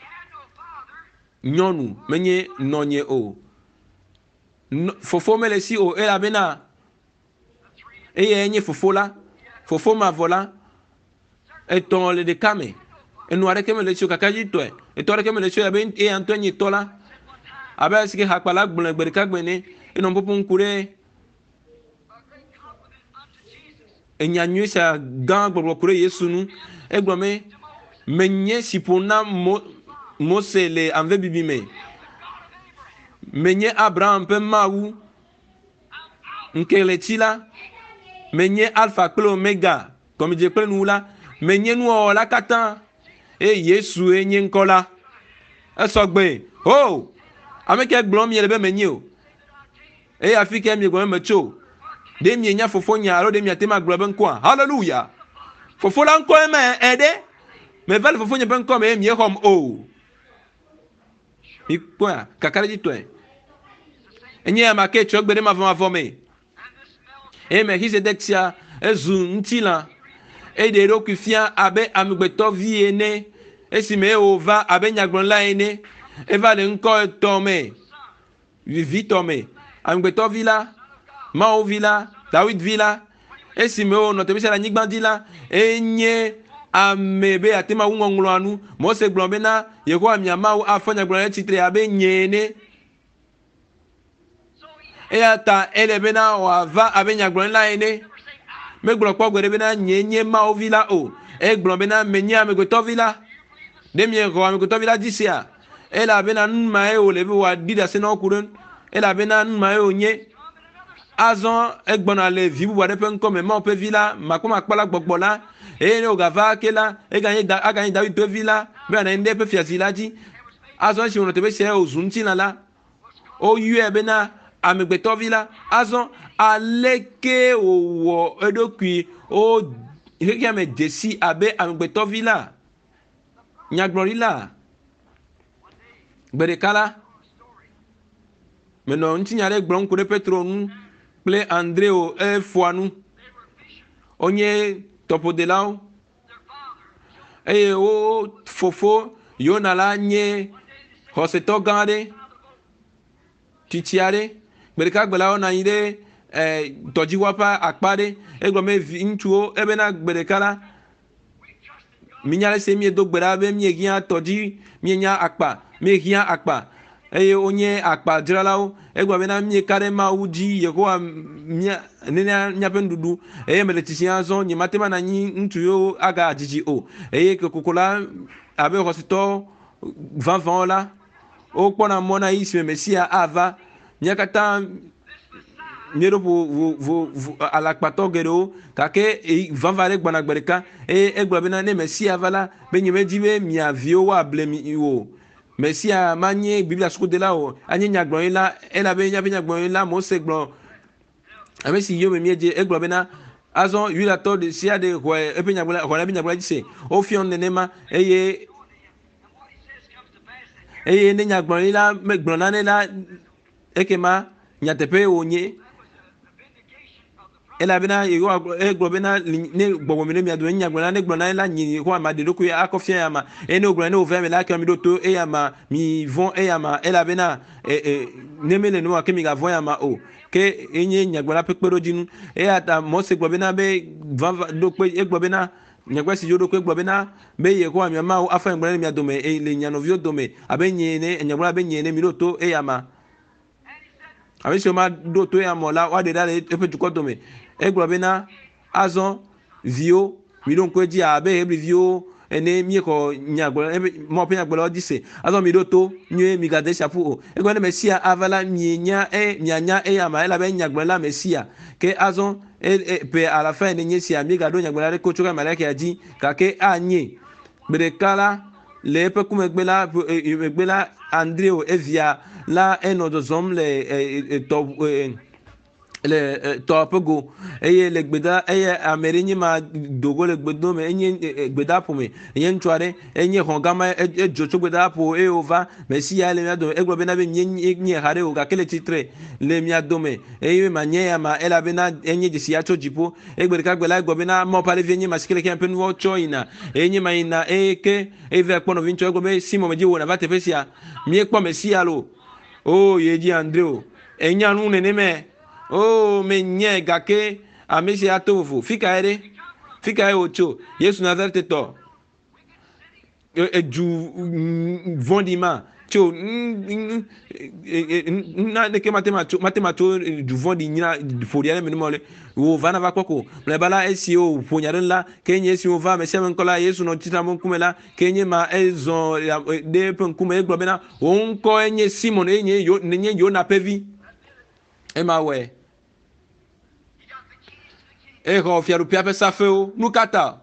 Speaker 1: nyɔnu menye nɔnye o fofo mele si o elabena eye enye fofo la fofo mavɔ la etɔ̃ le ɖeka me enu aɖeke mele tsi o kaka dzi tɔe etɔ aɖeke mele tsi o abe eya ŋutɔ nye tɔ la abe si ke hakpala gblẽ gbe ɖeka gbe ne enɔ ƒoƒo ŋku ɖe enya nyui sia gã gbɔgblɔ ku ɖe Yesu nu egblɔ me menye si ƒo na Mose le anve bibi me menye Abraham ƒe Mawu nke le tsi la menye alpha kple omega gɔmedze kple nu la menye nuwɔwɔ la katã eye Yesu enye ŋkɔ la esɔgbe o ame ke gblɔm miele be menye o eye afi ke mi gblɔm metso ɖe mienya fofo nya alo ɖe miate ma gblɔ be ŋkɔa haleluya fofo la ŋkɔ eme eɖe meva le fofo nye ƒe ŋkɔ me eye miexɔm o mi kpɔa kaka ɖe dzi tɔe enye ame ke tso egbe ɖe mavɔmavɔ me eye Melchizedek sia ezu ŋutilã eye ɖe eɖokui fia abe amegbetɔvi ene esime wòva abe nyagblɔla ene eva le ŋkɔ etɔ̃ me vivitɔ me amegbetɔvi la Mawuvi la Davidvi la esime wònɔ teƒe sia le anyigba dzi la enye ame be ate ma wu ŋɔŋlɔa nu Mose gblɔ bena Yehowa mia Mawu afɔ nyagblɔla tsitre abe nye ene eya ta ele bena wòava abe nyagblɔla ene megblɔ kpɔ gbe ɖe bena nye nye Mawuvi la o egblɔ bena menye amegbetɔvi la ɖe miexɔ amegbetɔvi la dzi sia elabena nu ma ye wòle be wòaɖi ɖase na wo ku ɖe elabena nu ma ye wònye azon egbona le vibu wa de pe nko me ma pe vila makoma kpala gbogbo la e ne ogava kela e ganye da aganye da pe vila be na nde pe fiazila ji azon si ono te be se ozunti na la o yue be na amegbeto vila azon aleke owo edokui o heke me desi abe amegbeto vila nyaglorila gbedekala meno ntinyare gbron kure petro nu ple andreo e foanu onye topo de lao e o fofo yona la nye hoseto gande titiare gbedeka gbela ona ide eh toji wapa akpade egro me ntuo ebe na gbedekala minyale se mi do gbera be mi egia toji mi nya akpa mi egia akpa eye onye akpa diralao egwa bena mi kare ma uji yekoa mia nene nyapendudu eye meletisia zo nyi matema na nyi ntuyo aga ajiji o eye kokola abe hospital vingt vingt la o pona mona isi mesia ava nyakata nyero vo vo alakpato gero kake vingt vingt gbana gbereka e egwa bena ne mesia vala benye mejibe mi avio wa blemi wo Mesia manye Biblia soko de la o anye nyagbon la ela be nya be nyagbon la mo se gbon amesi yo me mieje egbo be na azon yula to de sia de ko e be nyagbon la ko la be nyagbon la se o fi on nenema eye eye ne nyagbon la me gbon na ne la ekema nyatepe onye ela bena yo egbo bena ne gbogbo mi ne mi adu nyagbon la ne gbon na la nyi ko ma de loku akofia ya ma ene ogro ne o ve me la ka mi do to e ya ma mi von e ya ma ela bena e ne mele no akemi ga von ya ma o ke enye nyagbon la pepero jinu e ata mo se gbo bena be do pe egbo bena nyagba si yodo ko egbo bena be ye ko mi ma afa ngbo mi adome e le nyano vio dome abenye ne nyagbon la benye ne mi do to e ya ma abe se ma do to ya mo la wa de dale e pe tuko dome egbo bena azon vio mi don ko ji abe hebri vio ene mi ko nyagbo mo pe nyagbo lo dise azon mi do to nyu mi gade chapeau egbo ne mesia avala mi nya e nyanya e ya ma ela be nyagbo la mesia ke azon e pe à la fin ne nyesia mi gado nyagbo la ko chuka malaka aji ka ke anye brekala le pe kuma gbela gbela andreo evia la eno de zom le to le topogo eye le gbeda eye amerinyi ma dogo le gbedo me enye gbeda po me enye ntware enye hongama ejocho gbeda po e ova mesi ya le miado egbo be na be nye nye hare o ga kele titre le miado me eye ma nye ya ma ela be na enye jisi ya cho jipo egbe ka gbela egbo be na mo pale vienye ma sikele ke pen wo cho ina enye ma ina eke eve akpono vincho egbo be simo meji wo na va te fesia mi ekpo mesi ya lo o yeji andreo enya nu nene me oh me nye gake amesi atofu fika ere fika e ocho Yesu Nazareth to eju vondima cho na ne ke matemato matemato du vondi nyina foriane me mole wo vana va koko me bala esio ponyaren la kenye si o va me semen kola Yesu no tita mon kumela kenye ma ezon de pen kume egbo bena on ko enye Simon enye yo nenye yo na pevi e ma we e ho fiaru pia pe safeo nukata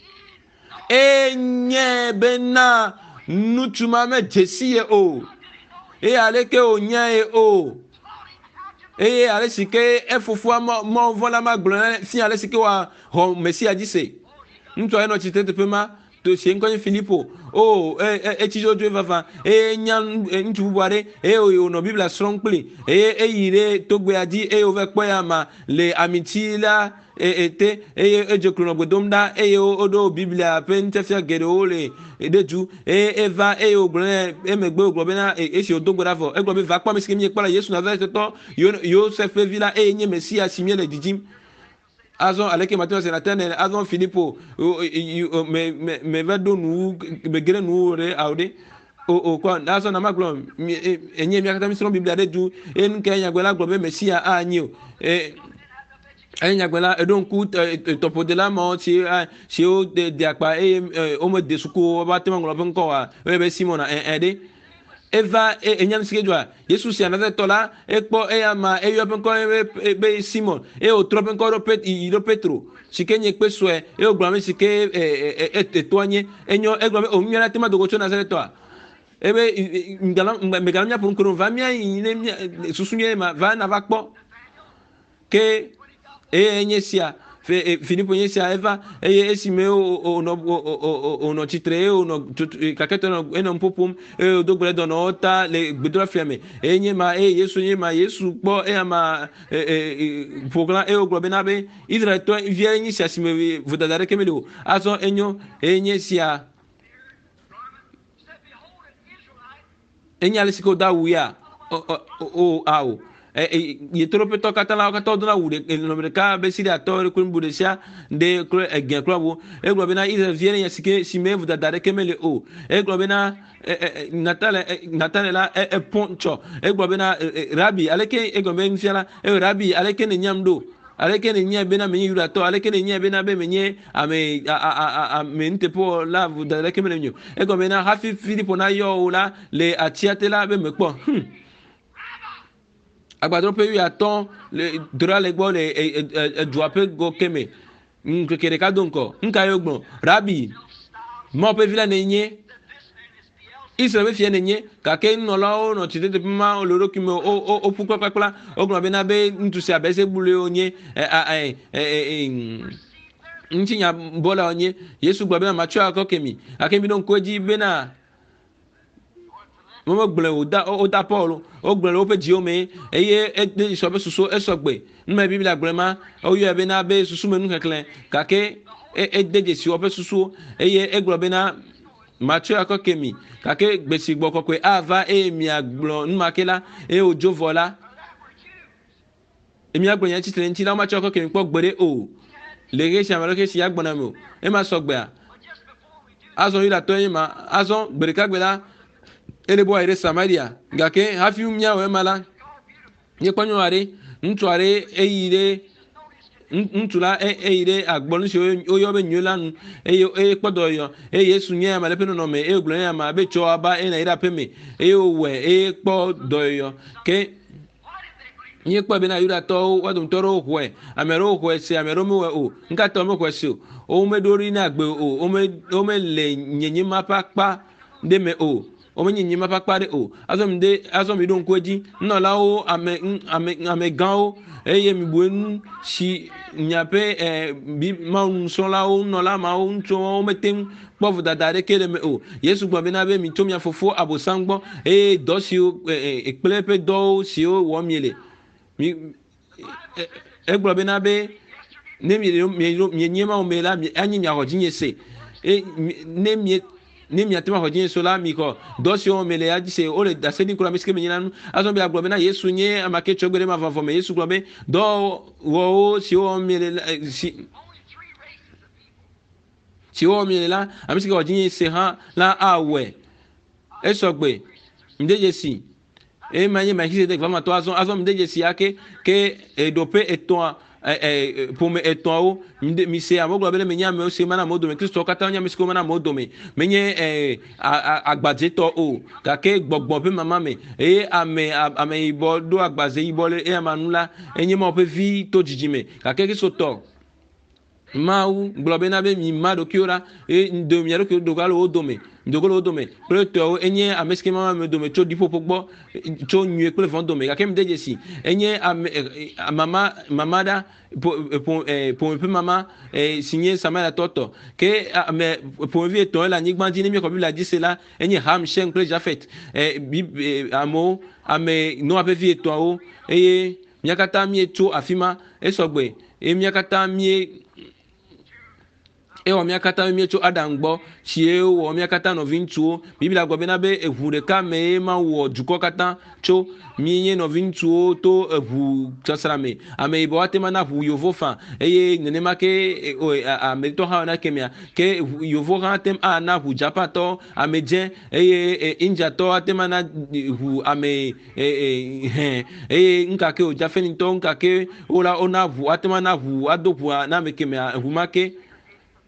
Speaker 1: enye bena nutuma me jesie o e aleke o nya e o e ale sike e fufu mo mo vola ma glon fi ale sike wa ho mesi ajise nto eno chitete pema to se nkonye Filipo o e e chijo do vava e nya ntu buare e o no biblia strong play e e yire to gbe aji e o ve po ya ma le amitila e ete e e je krono gbedomda e o do biblia pe ntefia gere ole e deju e eva e o gbe e megbe o gbe na e se o do gbe fo e gbe va pa mi ske mi pa Yesu na verse to yo yo se fe vila e nye mesia simie le dijim azon aleke mateo senatene azon Filipo me me me va do nu me gere nu re aude o o kwa azon na maglom enye mi akata mi strong biblia deju en ke nya gbela gbe mesia anyi e enya gbela edon ku topo de la mo si si o de de apa e o mo de suku ba te ngolo pen ko wa e be Simon na en de eva enyan sikejwa yesu si another tola ekpo eyama eyo penko be simon e o trop penko ro pet iro petro sikenye peswe e o glame sike etoanye enyo eglame o miana tema dogo chona sele toa ebe ngala megalamnya pour que va mia ine susunye ma va na va kpo ke e enyesia Philippe Onyesia Eva eye esime o no o no chitre o no kaketo no eno popum e do gbele do no ota le gbedora fiame enye ma e yesu nye ma yesu po e ma e programme e o globe na be Israel to vie Onyesia sime vodadare kemelo azo enyo Onyesia enya le siko da wuya o o o ye trope to katala ka to na wude no mereka be siri ato kun budesia de egen club e globe na Israel viene ya sike sime vuda dare kemele o e globe na natale natale la e poncho e globe na rabi aleke e globe nfiala e rabi aleke ne nyamdo aleke ne nya be na menye yura to aleke ne nya be na be menye ame a me ntepo la vuda dare kemele nyo e globe na hafi Philippe na yo la le atiatela be me po agbadro pe yu aton le dra le gbo le e dua pe go keme nkekere ka donko nka yo gbon rabi mo pe vila nenye Israel be fie nenye ka ke no la o no tite de ma o loro kime o o o pu kwa kwa o gbon be na be ntusi abese bule onye eh eh ntinya bola onye Yesu gbo be na macho akokemi akemi don koji be na mo gbele o da o da Paul o gbele o pe ji o me eye e so be susu e so gbe nma biblia gbele ma o yo be na be susu menu kekle ka ke e deje si o pe susu eye e gbele be na Matthew akokemi ka ke gbesi gbo kokwe ava e mi agblo nma kela e ojo vola emi agbo yan titre nti la Matthew akokemi po gbere o le re si amalo ke si agbona mo e ma so gbe a azo ila to yin ma azo gbere ka gbela ele bo ire Samaria ngake hafi umnya we mala ye kwanyo are ntuare eyire ntula eyire agbonu se oyo be nyolanu eye e podo yo e Yesu nya ma lepe no me e glo nya ma be cho aba e na ira peme e owe e podo yo ke nye kpo be na yura to wadum toro hwe amero hwe se amero me we o nka to me hwe se o me dori na gbe o o me o me le nyenye mapa pa de me o o me nyinyi mapa pare o azom de azom idon koji nnola o ame ame ame gan o eye mi buenu si nyape eh bi ma un sola o nnola ma o nto o metem povu dadare kele me o Yesu gbo be na be mi to mi afofo abosangbo e do si o e plepe do si o wo miele mi e gbo be na be ne mi mi nyema o mela mi anyi mi ahojinye se e ne mi ni mi atema hojin sola mi ko dosio mele ya dise o le daseni kula miske me nyanu azon bi aglobe na Yesu nye amake chogbere ma vavo me Yesu globe do wo si o mele si si o mele la amiske hojin se ha la awe esogbe mdeje si e manye ma kise de vama to azon azon mdeje si ake ke edope eton eh pour me eto mi se amoglo bele menya me o se mana modo me Kristo kata nya me se mana modo me menye eh agbaje to o ka ke gbogbo pe mama me e ame ame ibo do agbaze ibo le e amanula enye mo pe vi to jijime ka ke so to mau globe na be mi mado kiora e ndo mi ro ki do galo odome ndogolo odome preto enye ameske mama me do me cho dipo pogbo cho nyu pe fon do me ka kem deje si enye mama mamada pour pour peu mama signer samala toto ke me pour vie to la ni gbandi ni mi ko bi la di c'est là enye ham chen pre jafet e amo ame no ape vie to o e miakata mi eto afima esogbe e miakata mi e o miakata mi eto adangbo chie o miakata no vintuo biblia gbo be na be ehun ka me ma wo juko kata cho mi yen no vintuo to ehu tsasrame ame ibo atema na hu yovo fa eye nene make a me to ha na kemia ke yovo ha tem a na hu japato ame je eye inja to atema na hu ame eh eh nka ke o jafeni to nka ke ola ona hu atema na hu adopu na me kemia hu make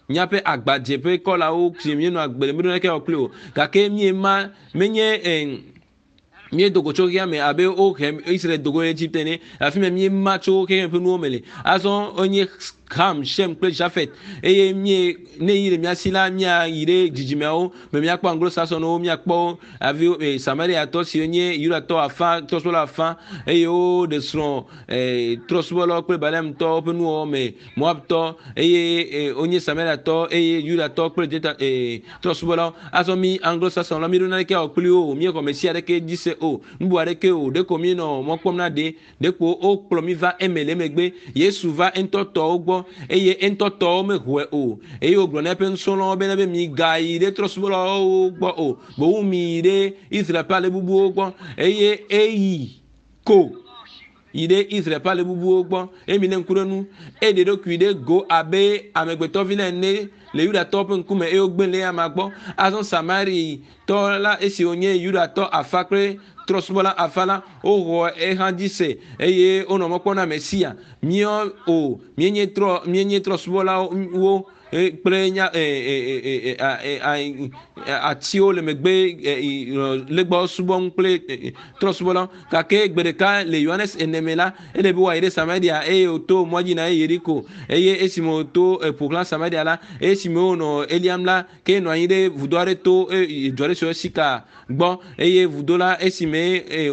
Speaker 1: nyape agbadze pe kɔlawo si mi no agbe mi do neke o kple o gake mi ma menye eh, mi dogo tso kia me abe o hem Israel dogo Egypte ne afi me mi ma tso ke pe nu omele azon onye Ham Shem kple Jafet eye mi ne yire mi asila mi a yire jijimeo me mi akpa anglo saxon no mi akpo avi eh, Samaria to si onye yura to afa to so la afa eye o de sron eh trosbolo kple balem to pe nu o me Moab to eye eh, onye Samaria to eye yura to kple deta eh trosbolo azon mi anglo saxon la mi do na ke o kple o mi ko me si adeke dise o nbu adeke o de ko mi no mo pom na de de ko o kplo mi va emele megbe Yesu va entoto ogbo eye entoto me hwe o eye ogbo na pe nsolo be na be mi gai de trosbolo ogbo o bo mi de Israel pale bubu ogbo eye eyi ko ide Israel pale bubu ogbo emi ne nkurenu e de do kuide go abe amegbeto vile ne le yuda to pe nkume e ogbele amagbo azon Samari to la esi onye yuda to afakre trosbola afala o e handise eye ono mokona Mesia mio o mienye tro mienye trosbola wo e prenya e e e atio le megbe le gbo subon ple trosbola ka ke gbereka le Yohanes enemela e le biwa ire Samaria e oto moji na Yeriko eye esimo to pour Samaria la esimo no Eliam la ke no ire voudoir to e doire so sika gbo eye vudola esime e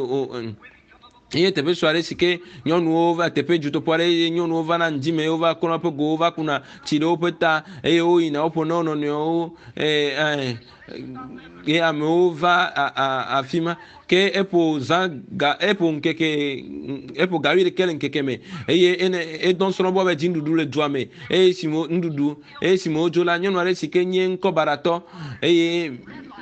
Speaker 1: iye tepe soare sike nyɔnu ova tepe juto poare nyɔnu ova na ndime ova kona pe go ova kuna tile wo peta eye wo yina wo pona no no eh e ame ova afima ke epo zanga epo nkeke epo gawi de kelen nkeke me eye ene e don soro bo be jindudu le duame e simo ndudu e simo jola nyɔnu are sike nye nko barato eye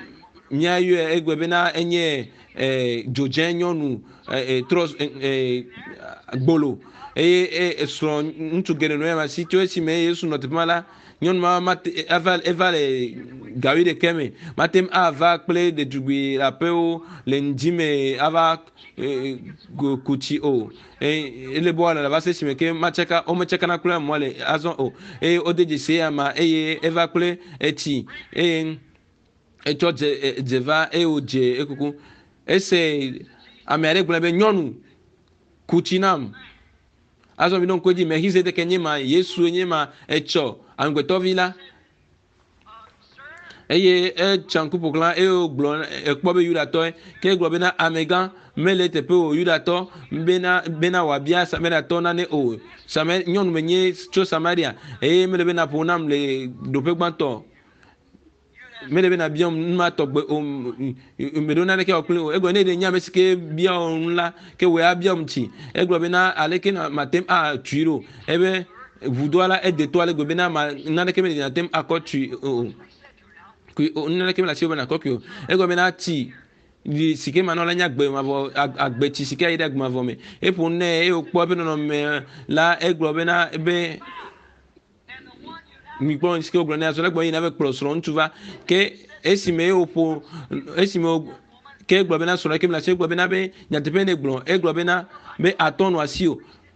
Speaker 1: nyayu egwebe na enye eh jojen nyɔnu eh tros eh gbolo eh eh so ntu gere no ma si to si me Yesu no tepala nyon ma mat aval eval gawi de keme matem ava ple de dugui la peo le ndime ava kuti o eh ele bo ala ba se si me ke macheka o macheka na kula mo le azon o eh o de se ama eh eva ple eti eh e to je va e o je ekuku ese amere gbe be nyonu kuchinam azo bi don ko di me hize de kenyema Yesu enyema echo angbeto vila eye e chanku pokla e o glo e kpo be yuda to ke glo be na amega mele te pe o yuda to bena bena wabia samera to na ne o samer nyonu menye cho Samaria e mele be na ponam le do pe gbanto mele be na biom ma to gbe o me do na ke o kle ego ne de nya mesike bia on la ke we abiom ti ego be na aleke na matem a tuiro ebe vudoala e de to ale go be na ma na ke me de na tem akotui o ku na ke me la si o na kokio ego be na ti di sike ma no la nya gbe ma vo agbe ti sike ide gbe ma vo me e po ne e o po be no me la ego be na ebe mi gbon sike ogro na so le gbon yin na be plus ron tuva ke esime opo esime ke gbo be na so le ke mi la se gbo be na be nya tepe ne gbon e gbo be na be atonu asio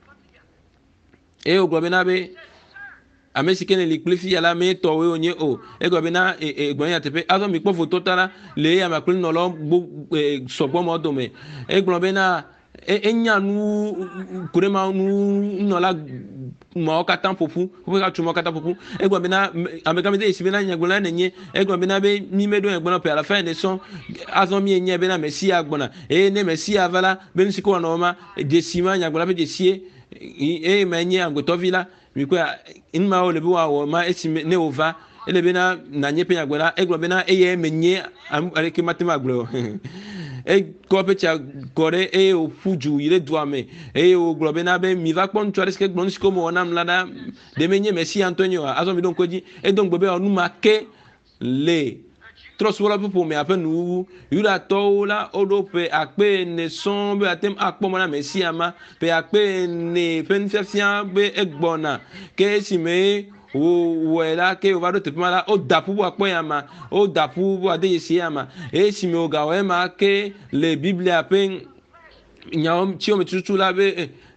Speaker 1: e o gbo be na be amesike ne likplifi ala me to we onye o e gbo be na e gbon nya tepe azo mi po photo tara le ya ma kle no lo so gbo mo do me e gbo be na enya nu kurema nu no la mo katan popu po ka tumo katan popu egbo be na ameka me de isi be na nya gbola na nye egbo be na be mi me do egbo na pe ala fa ne so azon mi enye be na mesi agbona e ne mesi avala be nsi ko na ma de sima nya gbola be de sie e ma nye angoto vila mi ko in ma o le bi wa wo ma esi ne ova ele be na na nye pe nya gbola egbo be na eye menye ale ke matema gblo e kope cha gore e o fuju ile duame e o globe na be mi va pon tuare ske gbon sko mo nam lada de menye Messi Antonio azo mi don koji e don gbobe onu make le tros wala pour me apen nu yura to la odope akpe ne son be atem akpo mo na Messi ama pe akpe ne pen fefia be egbona ke si me o wela ke o vado te mala o dapu bo apoyama o dapu bo ade yesiama e si me o gawe ma ke le bible apen nyaom ti o metutu la be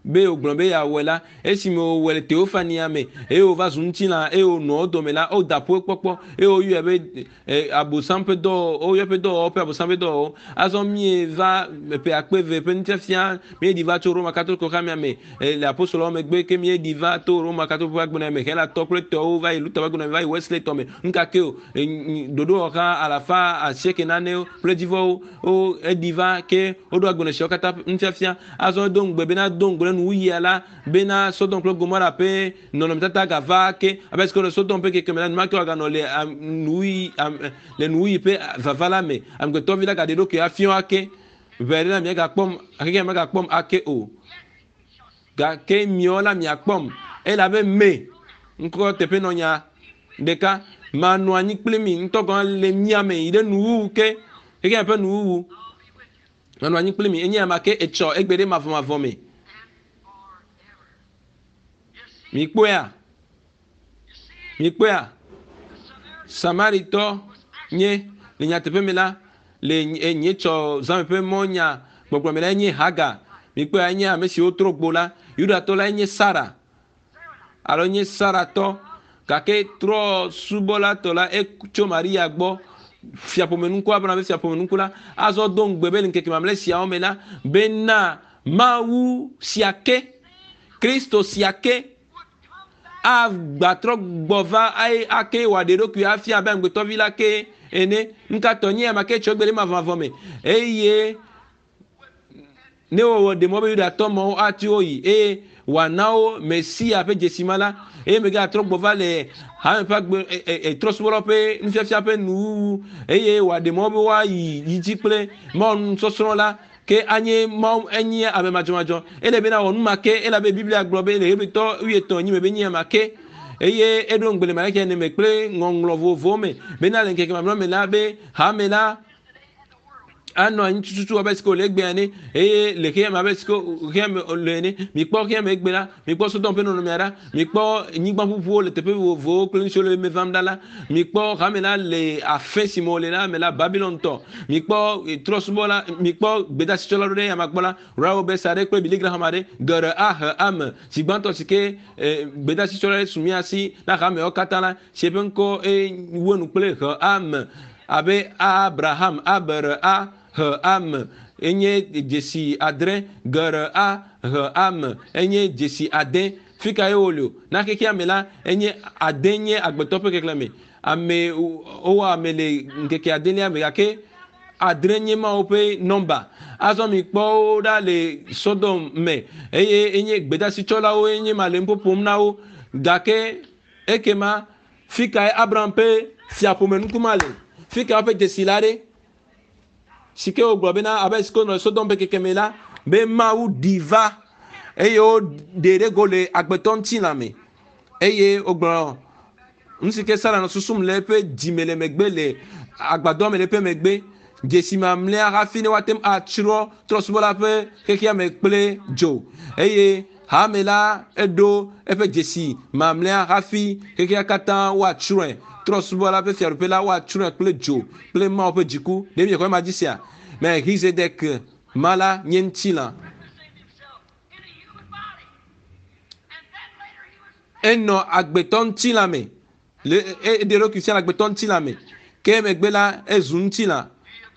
Speaker 1: be o gbɔn be ya wɔ la esi me o wɔ le teofania me eye o va zu ŋuti la eye o nɔ dɔme la o da ƒo kpɔkpɔ eye o yɔ be e, abosam ƒe dɔ o yɔ ƒe dɔ ƒe abosam ƒe dɔ azɔ mie va ƒe akpe ve ƒe nufiafia mie di va tso Roma katolika xamea me le apostolowo megbe ke mie di va to Roma katolika ƒe agbɔna me he la tɔ kple tɔwo va yi Luther ƒe agbɔna me va yi Wesley tɔ me nkake o dodo ɔxa alafa asieke nanewo kple dzivɔwo o edi va ke o do agbɔna siwo katã nufiafia azɔ do ŋugbe bena do ŋugbe nu wuyia la bena Sodom kple Gomora ƒe nɔnɔmetata gava ke abe sike le Sodom ƒe keke me la numake waganɔ le nuyi le nuyi ƒe vava la me amegbetɔvi la gaɖe ɖokui afiɔ ake ʋe ɖe la mia gakpɔm akeke mia gakpɔm ake o gake miɔ la mia kpɔm elabe me ŋkɔ teƒe nɔ nya ɖeka manɔ anyi kple mi ŋutɔ gɔ̃ le mia me yi ɖe nuwuwu ke keke ƒe nuwuwu manɔ anyi kple mi enye ama ke etsɔ egbe ɖe mavɔmavɔ me mi kpɔa mi kpɔa Samaritɔ nye le nyateƒe me la le nye tsɔ zãme ƒe mɔ nya gbɔgblɔ me la nye Haga mi kpɔa nye ame siwo trɔ gbo la Yudatɔ la nye Sara alo nye Saratɔ gake trɔ subɔla tɔ la etso Maria gbɔ fiaƒomenuku Abraham ƒe fiaƒomenuku la azɔ do ŋugbe be le ŋkeke mamlɛ siawo me la bena Mawu sia ke Kristo sia ke agbatrɔ gbɔ va aye ake wòaɖe ɖokui afia be amegbetɔvi la ke ene nkatɔ nye ama ke tso egbe ɖe mavɔmavɔ me eye ne wòwɔ ɖe mɔ be Yudatɔ mawo ati wo yi eye wòana wo Mesia ƒe dzesima la eye me gatrɔ gbɔ va le hame ƒe agbe trɔsubɔlawo ƒe nufiafia ƒe nuwuwu eye wòaɖe mɔ be woayi yi dzi kple mɔnusɔsrɔ̃ la ke anye mawu enye ame madzɔmadzɔ ele bena wɔ numa ke elabe Biblia gblɔ be le Hebritɔ wuietɔ̃ nyi me be nye ama ke eye eɖo ŋugbe le maleke ene me kple ŋɔŋlɔ vovovowo me bena le ŋkeke mamlɛwo me la be hame la anɔ anyi tututu abe sike wòle egbea ne eye le xeya me abe sike xeya me le ne mikpɔ xeya me egbe la mikpɔ Sodom ƒe nɔnɔmea ɖa mikpɔ nyigba ƒuƒuwo le teƒe vovovowo kple nu siwo le me vam ɖa la mikpɔ hame la le afe si me wòle la me la Babylon tɔ mikpɔ trɔsubɔla mikpɔ gbedasitsɔla ɖe yama gbɔ la rawo be sa ɖe kple Billy Graham aɖe geɖe ahe ame si gbãtɔ si ke gbedasitsɔla ɖe sumia si na hamewo katã la si ƒe ŋkɔ ewɔnu kple he ame abe Abraham abere a he ame enye dzesi adre geɖe a he ame enye dzesi ade fika ye wòle o na xexea me la enye ade nye agbetɔ ƒe xexlẽme ame wowɔ ame le ŋkeke adelia me gake adre nye mawo ƒe nɔmba azɔ mi kpɔ wo ɖa le Sodom me eye enye gbedasitsɔlawo enye ma le ŋuƒoƒom na wo gake ekema fika ye Abraham ƒe fiaƒomenuku ma le fika ƒe dzesi la ɖe si ke wògblɔ bena abe si ke wònɔ Sodom ƒe keke me la be Mawu ɖi va eye woɖe ɖe go le agbetɔ ŋuti la me eye wògblɔ nu si ke Sara nɔ susum le eƒe dzime le megbe le agbadɔ me le eƒe megbe dzesi mamlɛa hafi ne woate ŋu atsrɔ̃ trɔsubɔla ƒe xexea me kple dzo eye hame la eɖo eƒe dzesi mamlɛa hafi xexea katã woatsrɔ̃e trɔsubɔla ƒe fiaɖuƒe la woatsrɔ̃e kple dzo kple Mawu ƒe dziku ɖe mi xɔ ma dzi sia Melchizedek ma la nye ŋutilã enɔ agbetɔ ŋutilã me le eɖe ɖokui fia le agbetɔ ŋutilã me ke megbe la ezu ŋutilã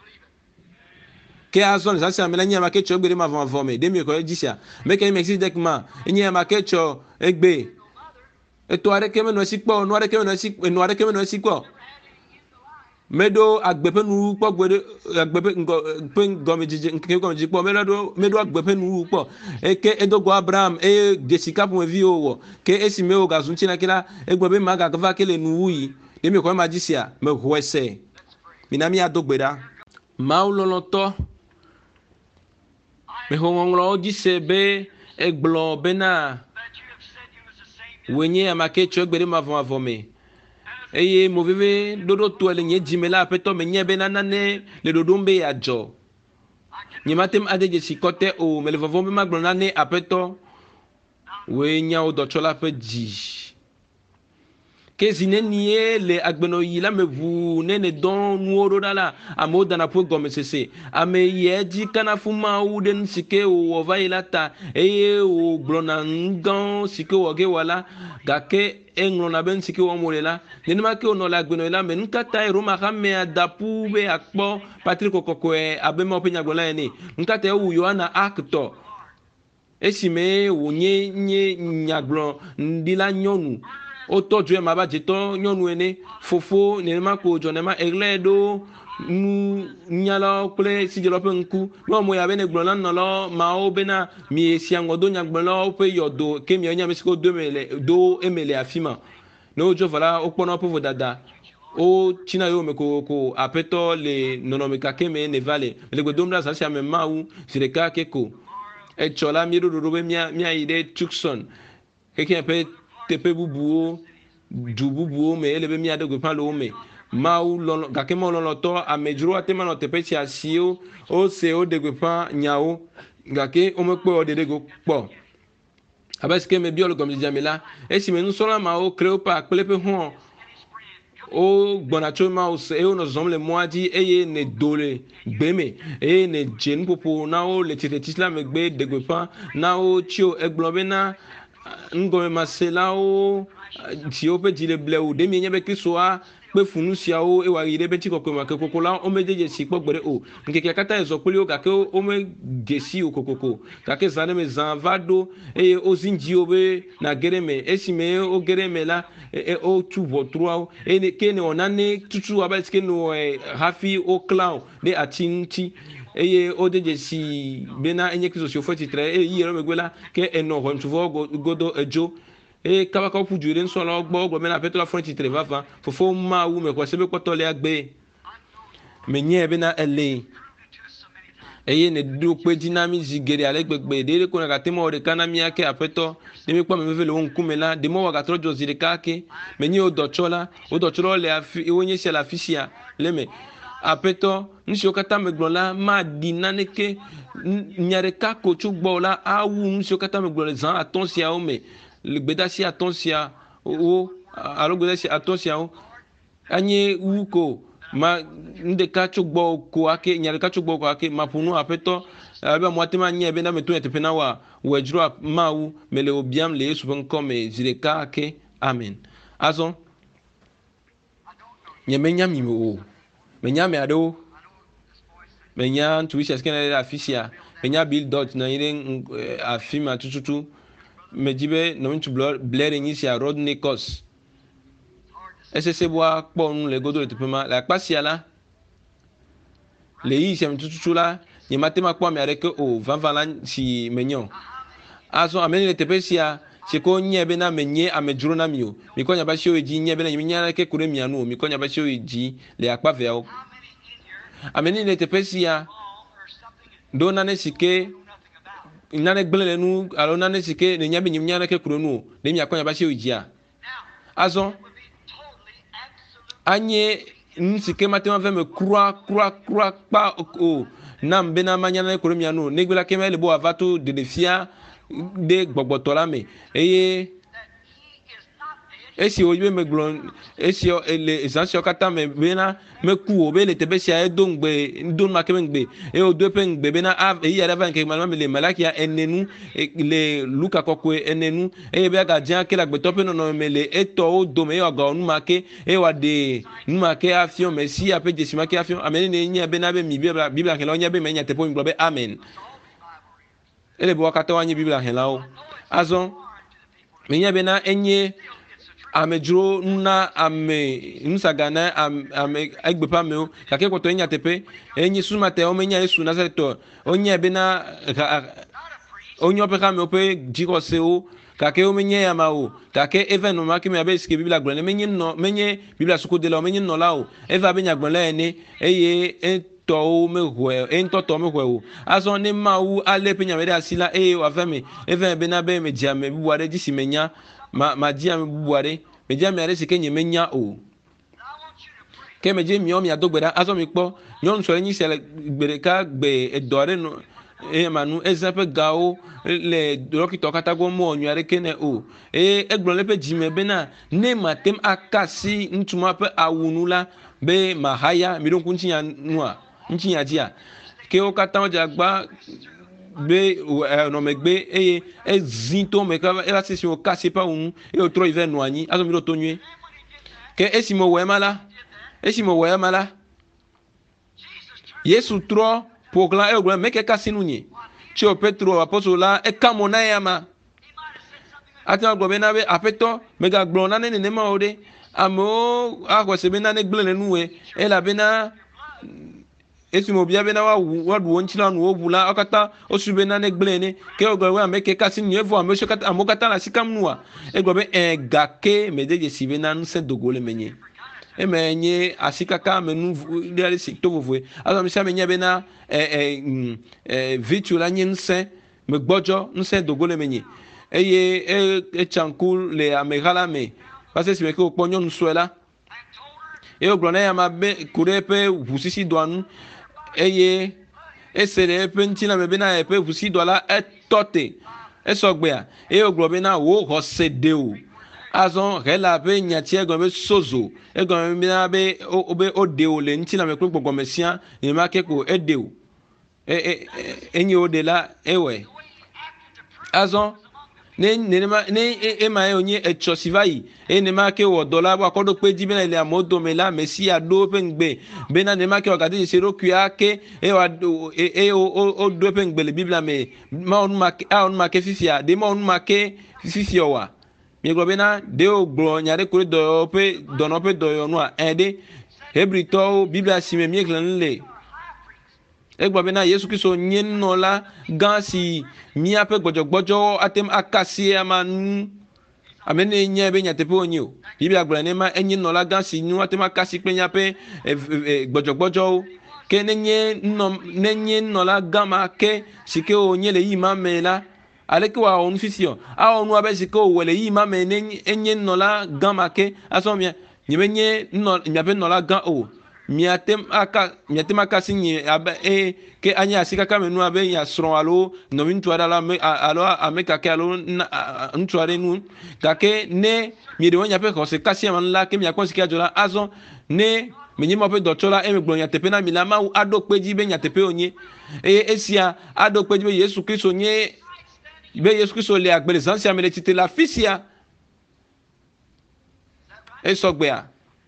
Speaker 1: ke azɔ le zãsia me la nye ama ke tsɔ egbe ɖe mavɔmavɔ me ɖe mi xɔ dzi sia meke Melchizedek ma enye ama ke tsɔ egbe etɔ aɖeke menɔ esi kpɔ nu aɖeke menɔ esi enu aɖeke menɔ esi kpɔ meɖo agbe ƒe nuwu kpɔ gbe ɖe agbe ƒe ŋgɔ ƒe gɔmedzedze ŋkeke gɔmedzedze kpɔ meɖo meɖo agbe ƒe nuwu kpɔ eke edo go Abraham eye dzesi ka ƒomeviwo wɔ ke esi me wogazu ŋuti na ke la egblɔ be ma gava ke le nuwu yi ɖe mi xɔ ma dzi sia mexɔe se mina miado gbe ɖa Mawu lɔlɔ̃tɔ mexɔ ŋɔŋlɔwo dzi se be egblɔ bena wòe nye ame ke tso egbe ɖe mavɔmavɔ me eye moveve ɖoɖo toa le nye dzime la aƒetɔ me nye bena nane le ɖoɖom be yeadzɔ nye mate ŋu ade dzesi kɔte o mele vɔvɔm be magblɔ nane aƒetɔ wòe nya wo dɔtsɔla ƒe dzi ke zinenie le agbeno yi la me vu ne ne don nuoro dala amo dana po gome sese ame yeji kana fuma u den sike o va ilata eye o glona ngan sike o ge wala gake englona ben sike o molela ne ma ke ono la agbeno la me nkata e roma ka me adapu be akpo Patrick Okoko e abema openya gbola ene nkata e wu Yohana actor esime wonye nye nyagblon ndila nyonu o tọ́jú ẹ ma ba jetɔ nyɔnu ene fofo nenema ko dzɔnema eɣlɛ ɖo nu nyala kple sidzɔlɔ ƒe ŋku nyɔnu ya be ne gblɔ la nɔlɔ mawo bena mi sia ŋgɔ do nyagblɔlawo ƒe yɔdo ke mi nya me si ko do eme le do eme le afi ma ne wodzo va la wokpɔna woƒe vodada o tsina yewo me kokoko aƒetɔ le nɔnɔme kake me ne va le le gbedom ɖa zã sia me mawu zi ɖeka ke ko etsɔ la mi ɖo ɖoɖo be mia miayi ɖe Tucson keke ƒe teƒe bubuwo du bubuwo me ele be mia de gbeƒã le wo me mawu lɔlɔ gake mawu lɔlɔtɔ amedzro ate ma nɔ teƒe sia siwo o se o de gbeƒã nyawo gake o me kpe o de de go kpɔ abe sike me biɔ le gɔmedzedzea me la esi me nusrɔ̃la mawo Cleopa kple ƒe hɔn o gbɔna tso mawu se eye wonɔ zɔzɔm le mɔa dzi eye ne do le gbe me eye ne dze nuƒoƒo na wo le tsitretsitsi la megbe de gbeƒã na wo tso egblɔ bena ngɔmemaselãwo siwo ƒe dzi le blewu ɖe mienye be kristoa kpe funu siawo ewa yi ɖe be tsikɔkɔe ma ke koko la wome dzedze si kpɔ gbe ɖe o ŋkekea katã ezɔ kpli wo gake wome ge si o kokoko gake zã ɖe me zã va ɖo eye wozi ŋdzi wo be na ge ɖe me esime wo ge ɖe me la wotu ʋɔtruawo eye ke ne wɔ nane tutu abe sike ne wɔ hafi woklã o ɖe ati ŋuti eye o de dzesi bena enye kristo si ofe tsitre eye yi yɛrɛ megbe la ke enɔ ʋɔnutuvɔ godo edzo eye kabaka woƒu du ɖe nusrɔ̃lawo gbɔ wogblɔ bena aƒetɔ la fɔ tsitre vava fofo mawu me xɔ se be kpɔtɔ le agbe menye bena ele eye ne ɖo kpe dzi na mi zi geɖe ale gbegbe ɖe ko na gate ma wɔ ɖeka na mia ke aƒetɔ ne mi kpɔ ameveve le wo ŋkume la ɖe mɔ wɔ gatrɔ dzɔ zi ɖeka ke menye wo dɔtsɔ la wo dɔtsɔlawo le afi wonye sia le afi sia le me aƒetɔ nu siwo katã megblɔ la maɖi naneke nya ɖeka ko tso gbɔ la awu nu siwo katã megblɔ le zã atɔ̃ siawo me le gbedasi atɔ̃ sia wo alo gbedasi atɔ̃ siawo anye wu ko ma nu ɖeka tso gbɔ ko ake nya ɖeka tso gbɔ ko ake maƒo nu aƒetɔ abe amewo ate ma nye be na me to teƒe na wa wòedzro mawu me le wo biam le Yesu ƒe ŋkɔ me zi ɖeka ake amen azɔ nye menya mi o menya ame aɖewo menya ŋutsuvi sia sike na ɖe afi sia menya Bill Dodge na anyi ɖe afi ma tututu medzi be nɔ ŋutsu Blair nyi sia Rodney Cox esese boa kpɔ nu le godo le teƒe ma le akpa sia la le yi sia me tututu la nye mate ma kpɔ ame aɖeke o vava la si menyo azɔ ame le teƒe sia si ko nye bena menye amedzro na mi o mi kɔ nya ba siwo dzi nye bena mi nya ke ku ɖe mia nu o mi kɔ nya ba siwo dzi le akpa veawo ame ni le teƒe sia do nane si ke nane gblẽ le nu alo nane si ke ne nya be nye nya ke ku ɖe nu o ɖe mi akɔ nya ba siwo dzia azɔ anye nu si ke mate ma ve me kura kura kura kpa o nam bena ma nya ku ɖe mia nu o negbe la ke me le bo ava to ɖeɖefia de gbɔgbɔtɔ la me eye esi wo be me gblɔ esi le zã siawo katã me bena meku o be le teƒe sia edo ŋgbe do nu ma ke be ŋgbe eye wodo eƒe ŋgbe bena eyi ya ɖe va ŋkeke ma me le Malakia enenu le Luka kɔkɔe enenu eye be agadze ke le agbetɔ ƒe nɔnɔme me le etɔwo dome eye wòagawɔ nu ma ke eye wòaɖe nu ma ke afiɔ Mesia ƒe dzesi ma ke afiɔ ame ne nye bena be mi bibla bibla xelawo nye be me nya teƒe mi gblɔ be amen ele be wo katã woanye bibla xelawo azɔ menye bena enye amedzro na ame nusaga na ame egbeƒe amewo gake kpɔtɔ enya teƒe enye sumatɔ wo menya Yesu Nazaretɔ wonye bena wonye woƒe xamewo ƒe dzixɔsewo gake wo menye ya ma o gake eva nɔ ma ke me abe sike biblia gblɔ ne menye nɔ menye biblia sukodelawo menye nɔla o eva be nyagblɔla ene eye tɔwo mehɔe entɔtɔ mehɔe o azɔ ne mawu ale ƒe nyame ɖe asi la eye wòava me eva bena be me dzi ame bubu aɖe dzi si menya ma ma dzi ame bubu aɖe me dzi ame aɖe si ke nye menya o ke me dzi miawo miado gbe ɖa azɔ mi kpɔ nyɔnu sɔ ɖe nyi sia le gbe ɖeka gbe edɔ aɖe nɔ e manu ezepe gao le dokito katago mo nyare kene o e egbon lepe jime bena ne matem akasi ntuma pe awunula be mahaya mi don kunchinya nua nchinya dia ke o katan jagba be no megbe e ezinto me ka e asisi o kasi pa unu e o tro ive no anyi azo mi do tonue ke esimo we mala esimo we mala Yesu tro pogla e gla meke kasi nunye chi o Petro apostola e kamona yama ati gbo be na be apeto mega gbo na ne ne ma ode amo akwa se be na ne gble nuwe e la be na esi mo bia be na wa wa du nchila nu obula akata osube na ne gble ne ke ogwe wa meke kasi nye vo amo shokata amo kata la sikam nuwa e gbo be e gake me de sibe na nu se dogole menye e menye asikaka menu de sikto vovwe azo mi sa menye be na e e vitu la nyen se me gbojo nse dogole menye eye e e chankul le amegala me parce que si me ko ponyo nsuela e ogro na ya mabe kurepe vusisi doanu eye esere epe ntina me be na epe vusi dola etote esogbea e ogro be na wo hosedeu azon rela be nyati egon be sozo egon be na be obe odeo le ntina me gbogbo mesia e ma keko edeu e e enyi odela ewe azon ne ne ma ne e ma onye echosivai e ne ma ke wo dola wa kodo pe di bena ile amodo me la mesia do pe ngbe be na ne ma ke ogade se ro kuya ke e wa e o o do pe ngbe le biblia me ma on ma a on ma ke fifia de ma on ma ke fifia wa mi gbo be na de o gbo nyare ko do pe do no pe do yo no a e de hebri to biblia si me mi eklan le egba be na Yesu Kristo nyen no la gansi mi ape gbojogbojo atem akasi amanu amene nya be nya tepe onyo bibi agbara ne ma enyen no la gansi nu atem akasi pe nya pe gbojogbojo ke nenye no nenye no la gama ke sike onye le yi ma mela aleke wa on fisio a onu abe sike o wele yi ma me enyen no la gama ke asomia nyebenye no nyabe no la gan o miatem aka miatem aka sinye abe e ke anya asika ka menu abe ya sron alo no mintu ada la alo ameka ke alo ntu are nu ka ke ne mi de wonya pe ko se kasi man la ke mi akon sika jola azon ne menyi mo pe dotola e me gbon ya tepe na mi la ma ado peji be nya tepe onye e esia ado peji be Yesu Kristo nye be Yesu Kristo le agbele zansia me le tite la fisia e sogbea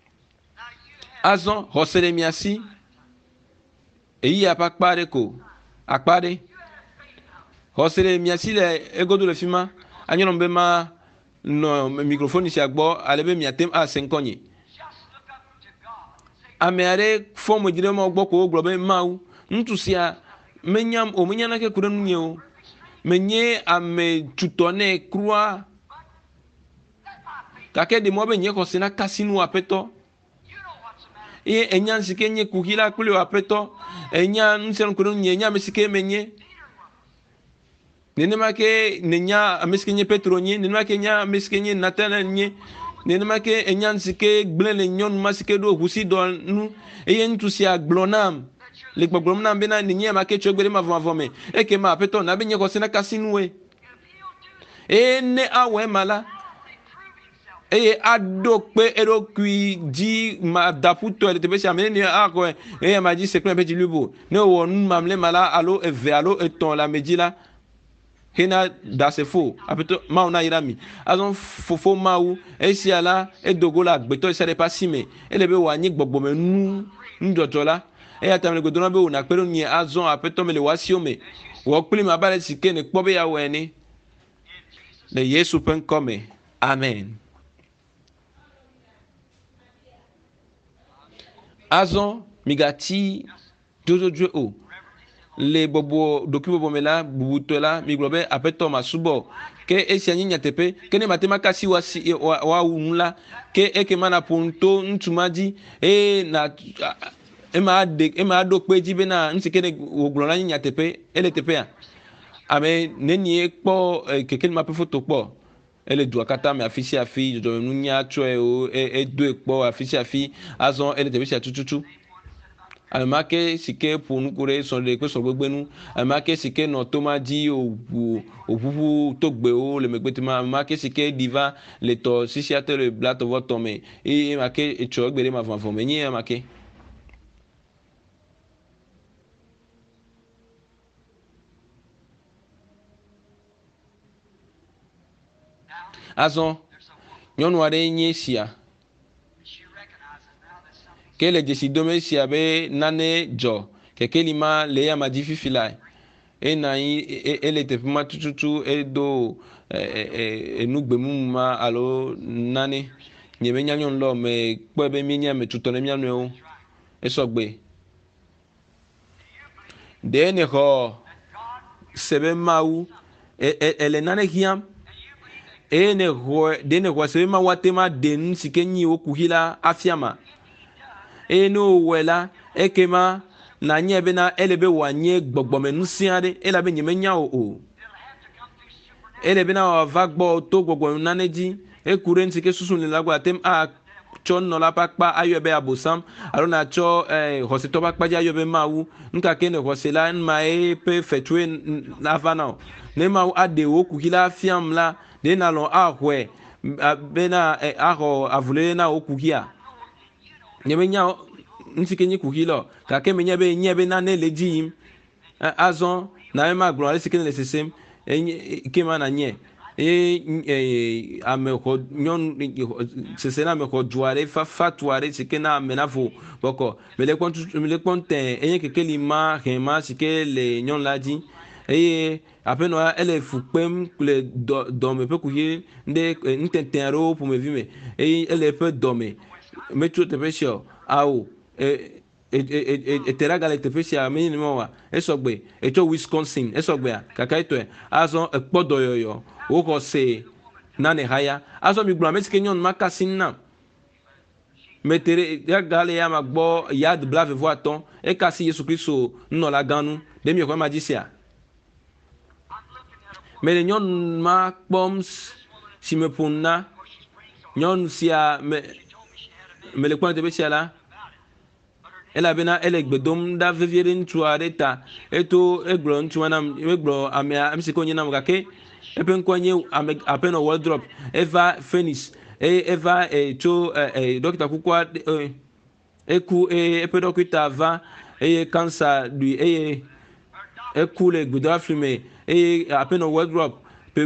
Speaker 1: azon hosere miasi eyi apakpare ko akpare hosere miasi le egodo le fima anyo mbe ma no microphone si agbo alebe miatem a senkonye ameare fomo dire mo gbo ko oglobe mau ntusia menyam o menyana ke kure nunye o menye ame tutone krua kake de mo be nye ko sina kasinu apeto e enya nsike nye kuhila kule wapeto enya nsen kunu nye nya mesike menye nene make nenya mesike nye Petro nye nene make nya mesike nye Nathan nye nene make enya nsike gblele nyon masike do husi do nu eye ntusia glonam le gbogbom na be na nye make chogbere ma voma vome e ke ma peto na be nye ko sina kasinwe e ne awe mala eye adokpe erokui di ma daputo ele tebe amene ni ako e ma di sekle be di lubo ne wo nu mamle mala alo eve alo eton la medila hena dasefo apeto ma ona irami azon fofo mawu esiala edogola gbeto sere pasime elebe wa nyi gbogbo me nu ndotola e atamle godona be una pero ni azon apeto mele wasiome wo pli ma bale sike ne kpobe ya weni le Yesu pen come amen. Azon migati dozo dwe o le bobo doki bobo mela bubutola miglobe apeto masubo ke esi nyinya tepe ke ne matema kasi wa wa, wa unla ke eke mana punto ntumaji e na e ma de e ma do peji be na nsike ne oglona nyinya tepe ele tepe a ame neni ekpo keke ma pe foto po ele do akata me afisi afi do nunya tro e o e do ekpo afisi afi azon ele tebe sia tututu almake sike ponu kure sonde ko so gbegbe nu almake sike no tomaji o opupu togbe o le megbetima almake sike diva le to sisiate le blato votome e make e cho gbere ma vanfo menyi amake azon nyɔnu aɖe nye sia ke le dzesi dome sia be nane dzɔ keke li ma le ya ma dzi fifi la ena anyi ele teƒe ma tututu edo enu gbemumu ma alo nane nye me nya nyɔnu lɔ me kpɔe be mi nye ame tutɔ ne mia nɔewo esɔgbe ɖe ne xɔ sebe mawu ele nane hiãm eye ne xɔ ɖe ne xɔ sebe mawu ate ma ɖe nu si ke nyi wo kuhi la afia ma eye ne wòwɔe la eke ma na nye bena ele be wòanye gbɔgbɔme nu si aɖe ela be nye me nya o o ele bena wòava gbɔ to gbɔgbɔme nane dzi eku ɖe nu si ke susu le la gbɔ atem atsɔ nɔla ƒe akpa ayɔe be abosam alo natsɔ xɔsetɔ ƒe akpa dzi ayɔe be mawu nukake ne xɔse la numa ye ƒe fetue nava na o ne mawu aɖe wo kuhi la fiam la ɖe nalɔ axɔe bena axɔ avulele na wo kuhia nye me nya ŋuti ke nye kuhi lɔ gake me nye be nye be nane le dzi yim azɔ na me ma gblɔ ale si ke le sesem ke ma na nye eye ame xɔ nyɔnu sese na ame xɔ du aɖe fafa tu aɖe si ke na ame na vo bɔkɔ me le kpɔm me le kpɔm tɛ eye keke li ma hɛ ma si ke le nyɔnu la dzi eye aƒenɔ ele fu kpem le dɔ dɔme ƒe kuhi ɖe nutete aɖewo ƒomevi me eye ele ƒe dɔme metso teƒe sia awo etera gale teƒe sia me nyine ma wa esɔgbe etso Wisconsin esɔgbea kaka etɔe azɔ ekpɔ dɔyɔyɔ woxɔ se nane haya azɔ mi gblɔ ame si ke nyɔnu ma kasi na metere ya gale ya ma gbɔ yad blavevo atɔ ekasi Yesu Kristo nunɔla gãnu ɖe mi xɔ ma dzi sia me le nyɔnu ma kpɔm si me ƒo na nyɔnu sia me me le kpɔm teƒe sia la elabena ele gbe dom ɖa vevie ɖe ŋutsu aɖe ta eto egblɔ ŋutsu nam egblɔ amea ame si ke wonye nam gake eƒe ŋkɔ nye ame aƒenɔ Wardrop eva Phoenix eye eva tso dɔkita kukua eku eye eƒe dɔkita va eye cancer ɖui eye eku le gbedoaƒli me eye aƒenɔ Wardrop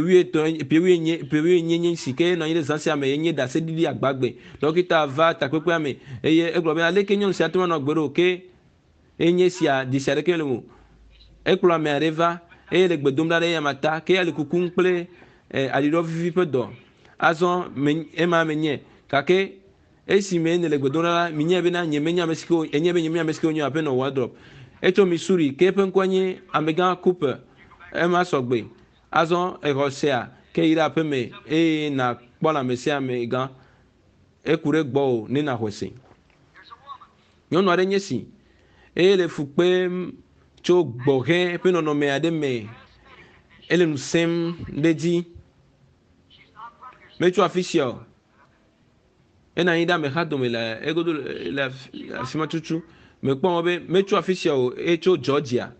Speaker 1: pewi enye si ke nɔ anyi ɖe zã sia me enye ɖase ɖiɖi agbagbe dɔkita va takpekpea me eye egblɔ be aleke nyɔnu sia to manɔ gbe ɖo ke enye sia di sia ɖeke le mo ekplɔ ame aɖe va eye le gbe dom ɖa ɖe yama ta ke ali kukum kple aliɖɔ vivi ƒe dɔ azɔ ema me nye gake esi me ne le gbe dom ɖa la mi nye bena nye menya ame si ke enye be nye menya ame si ke wonye aƒenɔ Wardrop etso Missouri ke eƒe ŋkɔ nye amegã Cooper ema sɔgbe azɔ exɔ sia ke yi ɖe aƒe me eye na kpɔ lãme sia me gã eku ɖe gbɔ o ne na xɔ se nyɔnu aɖe nye si eye le fu kpem tso gbɔhe ƒe nɔnɔme aɖe me ele nu sem ɖe dzi metso afi sia o ena anyi ɖe amexa dome le egodo le afi ma tutu mekpɔ be metso afi sia o etso Georgia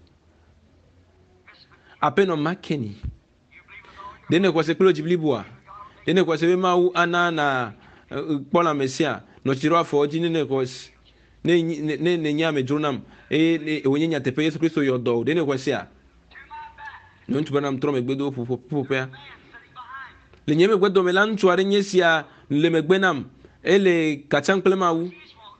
Speaker 1: aƒenɔ Makeni ɖe ne xɔ se kple dzi bliboa ɖe ne xɔ se be mawu ana na kpɔ lãme sia nɔtsi ɖo afɔ dzi ne ne xɔ ne ne ne nye ame dzro nam eye wònye nyateƒe Yesu Kristo yɔ dɔ o ɖe ne xɔ sia nyɔnu be nam trɔ megbe do ƒuƒoƒea le nye megbe dɔme la ŋutsu aɖe nye sia le megbe nam ele katsam kple mawu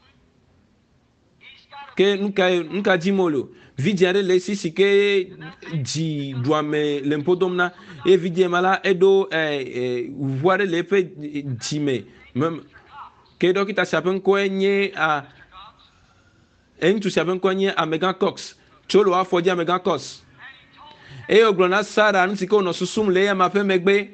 Speaker 1: ke nuka nuka dzi molo vidzi aɖe le esi si ke dzi ɖuame le mpɔ dom na eye vidzi ma la eɖo ʋu aɖe le eƒe dzime ke dɔkita sia ƒe ŋkɔe nye a ŋutsu sia ƒe ŋkɔe nye Amegã Cox tso le afɔ dzi Amegã Cox eye wògblɔ na Sara nu si ke wònɔ susum le eyama ƒe megbe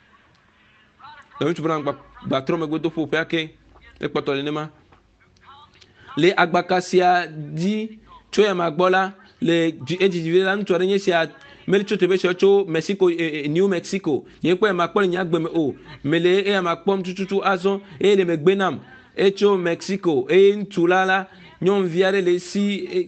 Speaker 1: ŋutsu bena gbatrɔ megbe do ƒoƒea ke ekpɔtɔ le nema le agbaka sia dzi tso yama gbɔ la le edzidzi vi la ŋutsu aɖe nye sia meli tso teƒe sia tso Mexico New Mexico nye kpɔ yama kpɔ le nye agbe me o mele eyama kpɔm tututu azɔ eye le megbe nam etso Mexico eye ŋutsu la la nyɔnuvi aɖe le si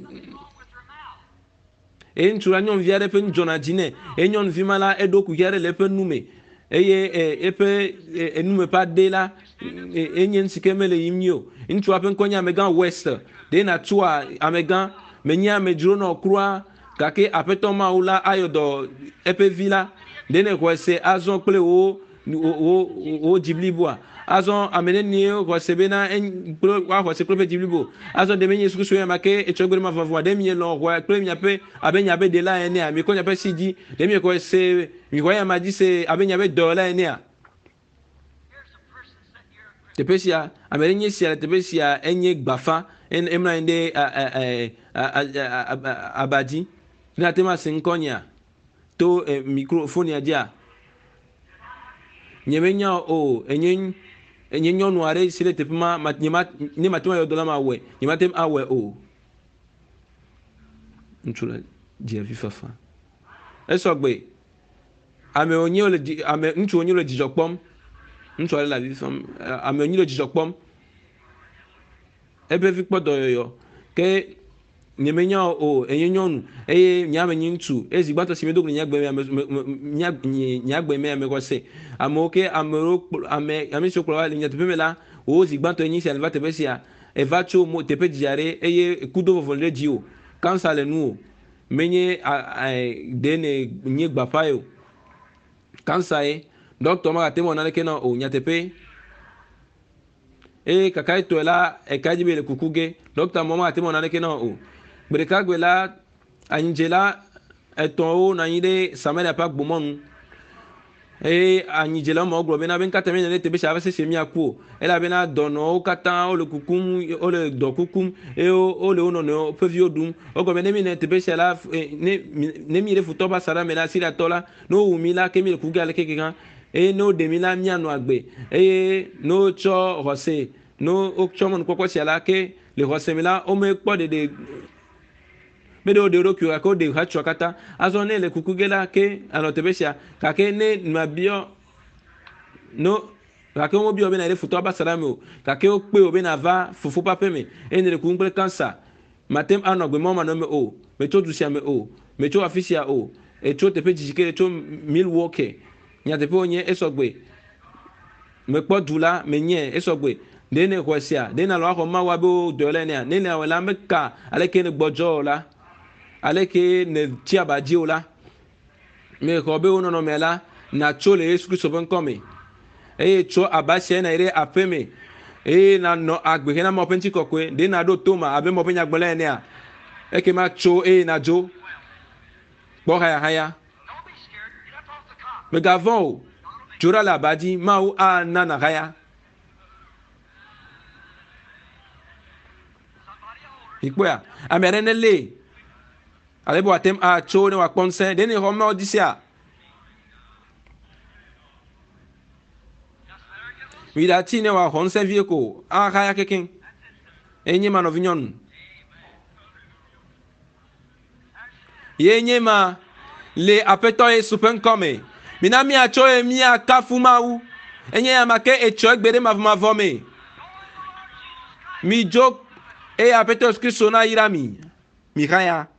Speaker 1: eye ŋutsu la nyɔnuvi aɖe ƒe dzɔna dzi nɛ eye nyɔnuvi ma la eɖo kuku aɖe le eƒe nu me eye eƒe enume ƒe ade la enye si ke mele yim o. Ŋutsua ƒe ŋkɔ nye amegã West ɖe na tsoa amegã menye amedzro nɔ kura gake aƒetɔ mawu la ayɔ dɔ eƒe vi la ɖe ne xɔ se azɔ kple wo wo wo dzibliboa azɔ ame nenie xɔ se bena kple wa xɔ se kple ƒe dziblibo azɔ de menye Yesu Kristo ya make etsɔ gbe ma vavɔ ɖe mi lɔ xɔ kple miaƒe abe nyabe de la ene mi kɔ nyaƒe si dzi ɖe mi xɔ se mi xɔ ya ma dzi se abe nyabe dɔ la ene. Teƒe sia ame ɖe nye sia le teƒe sia enye gbafa emla anyi ɖe abadzi ne ate ma se ŋkɔ nya to microphone dzia nye menya o enye enye nyɔnu aɖe si le teƒe ma ne mate ma yɔ dɔ la ma wɔe nye mate awɔe o. Ŋutsu le dzi avi fafa esɔ gbe ame wonye le ame ŋutsu wonye le dzidzɔ kpɔm ŋutsu aɖe le avi fam ame wonye le dzidzɔ kpɔm ebe vi kpɔ dɔyɔyɔ ke nye menya o enye nyɔnu eye nye ame nye ŋutsu ezi gbatɔ si me do gbe nye agbe nye agbe me ame kɔse amewo ke amewo ame ame siwo kplɔ va le nye teƒe me la wo zi gbatɔ enyi sia le va teƒe sia eva tso mo teƒe dzi aɖe eye kudo vovo le dzi o kansa le nu o menye de ne nye gbafa o kansa ye dɔktɔ ma gate mɔ naneke na o nyateƒe eye kaka etɔe la eka dzi be le kuku ge dɔkta mɔ ma gate mɔ naneke na o. Gbe ɖeka gbe la anyidzela etɔ̃wo nɔ anyi ɖe Samaria ƒe agbomɔnu eye anyidzela mawo gblɔ bena be katã mi ne teƒe sia ava sese miaku o elabena dɔnɔwo katã wole kukum wole dɔ kukum eye wole wo nɔnɔewo ƒe viwo ɖum wogblɔ be ne mi ne teƒe sia la ne ne mi ɖe futɔ ƒe asaɖa me la Siriatɔ la ne wowu mi la ke mi le kuku ge ale keke hã eye ne woɖe mi la mianɔ agbe eye ne wotsɔ xɔse ne wotsɔ mɔnukpɔkpɔ sia la ke le xɔse me la womekpɔ ɖeɖe me ɖewo ɖe ɖokuiwo gake woɖe hatsua katã azɔ ne le kuku ge la ke anɔ teƒe sia gake ne mabiɔ no gake wobiɔ bena ɖe futɔ ƒe asaɖa me o gake wokpe o bena va fofo ƒe aƒe me eye ne le kuku kple kansa matem anɔ gbemɔ manɔ me o metso du sia me o metso afi sia o etso teƒe dzidzi ke tso Milwaukee nyateƒewo nye esɔgbe mekpɔ du la menye esɔgbe ɖe ne xɔ sia ɖe na lɔ axɔ mawu abe dɔ la enea ne le awɔ la meka aleke ne gbɔdzɔ o la aleke ne tsi abadzi o la me xɔ be wo nɔnɔme la na tso le Yesu Kristo ƒe ŋkɔ me eye tso aba sia na ɖe aƒe me eye na nɔ agbe hena mɔ ƒe ŋutikɔkɔe ɖe na ɖo to ma abe mɔ ƒe nyagblɔla enea eke ma tso eye na dzo kpɔ hayahaya megavɔ o dzo ɖa le abadzi mawu ana na haya ikpɔa ame aɖe ne le ale be wòate atso ne wòakpɔ ŋusẽ ɖe ne xɔ mawo dzi sia mi ɖati ne wòaxɔ ŋusẽ vie ko ahaya kekeŋ enye ma nɔvi nyɔnu ye nye ma le aƒetɔ Yesu ƒe ŋkɔ me mina miatso ye miakafu mawu enye ya ma ke etsɔ egbe ɖe mavɔmavɔ me mi dzo eye aƒetɔ Yesu Kristo na yra mi mi haya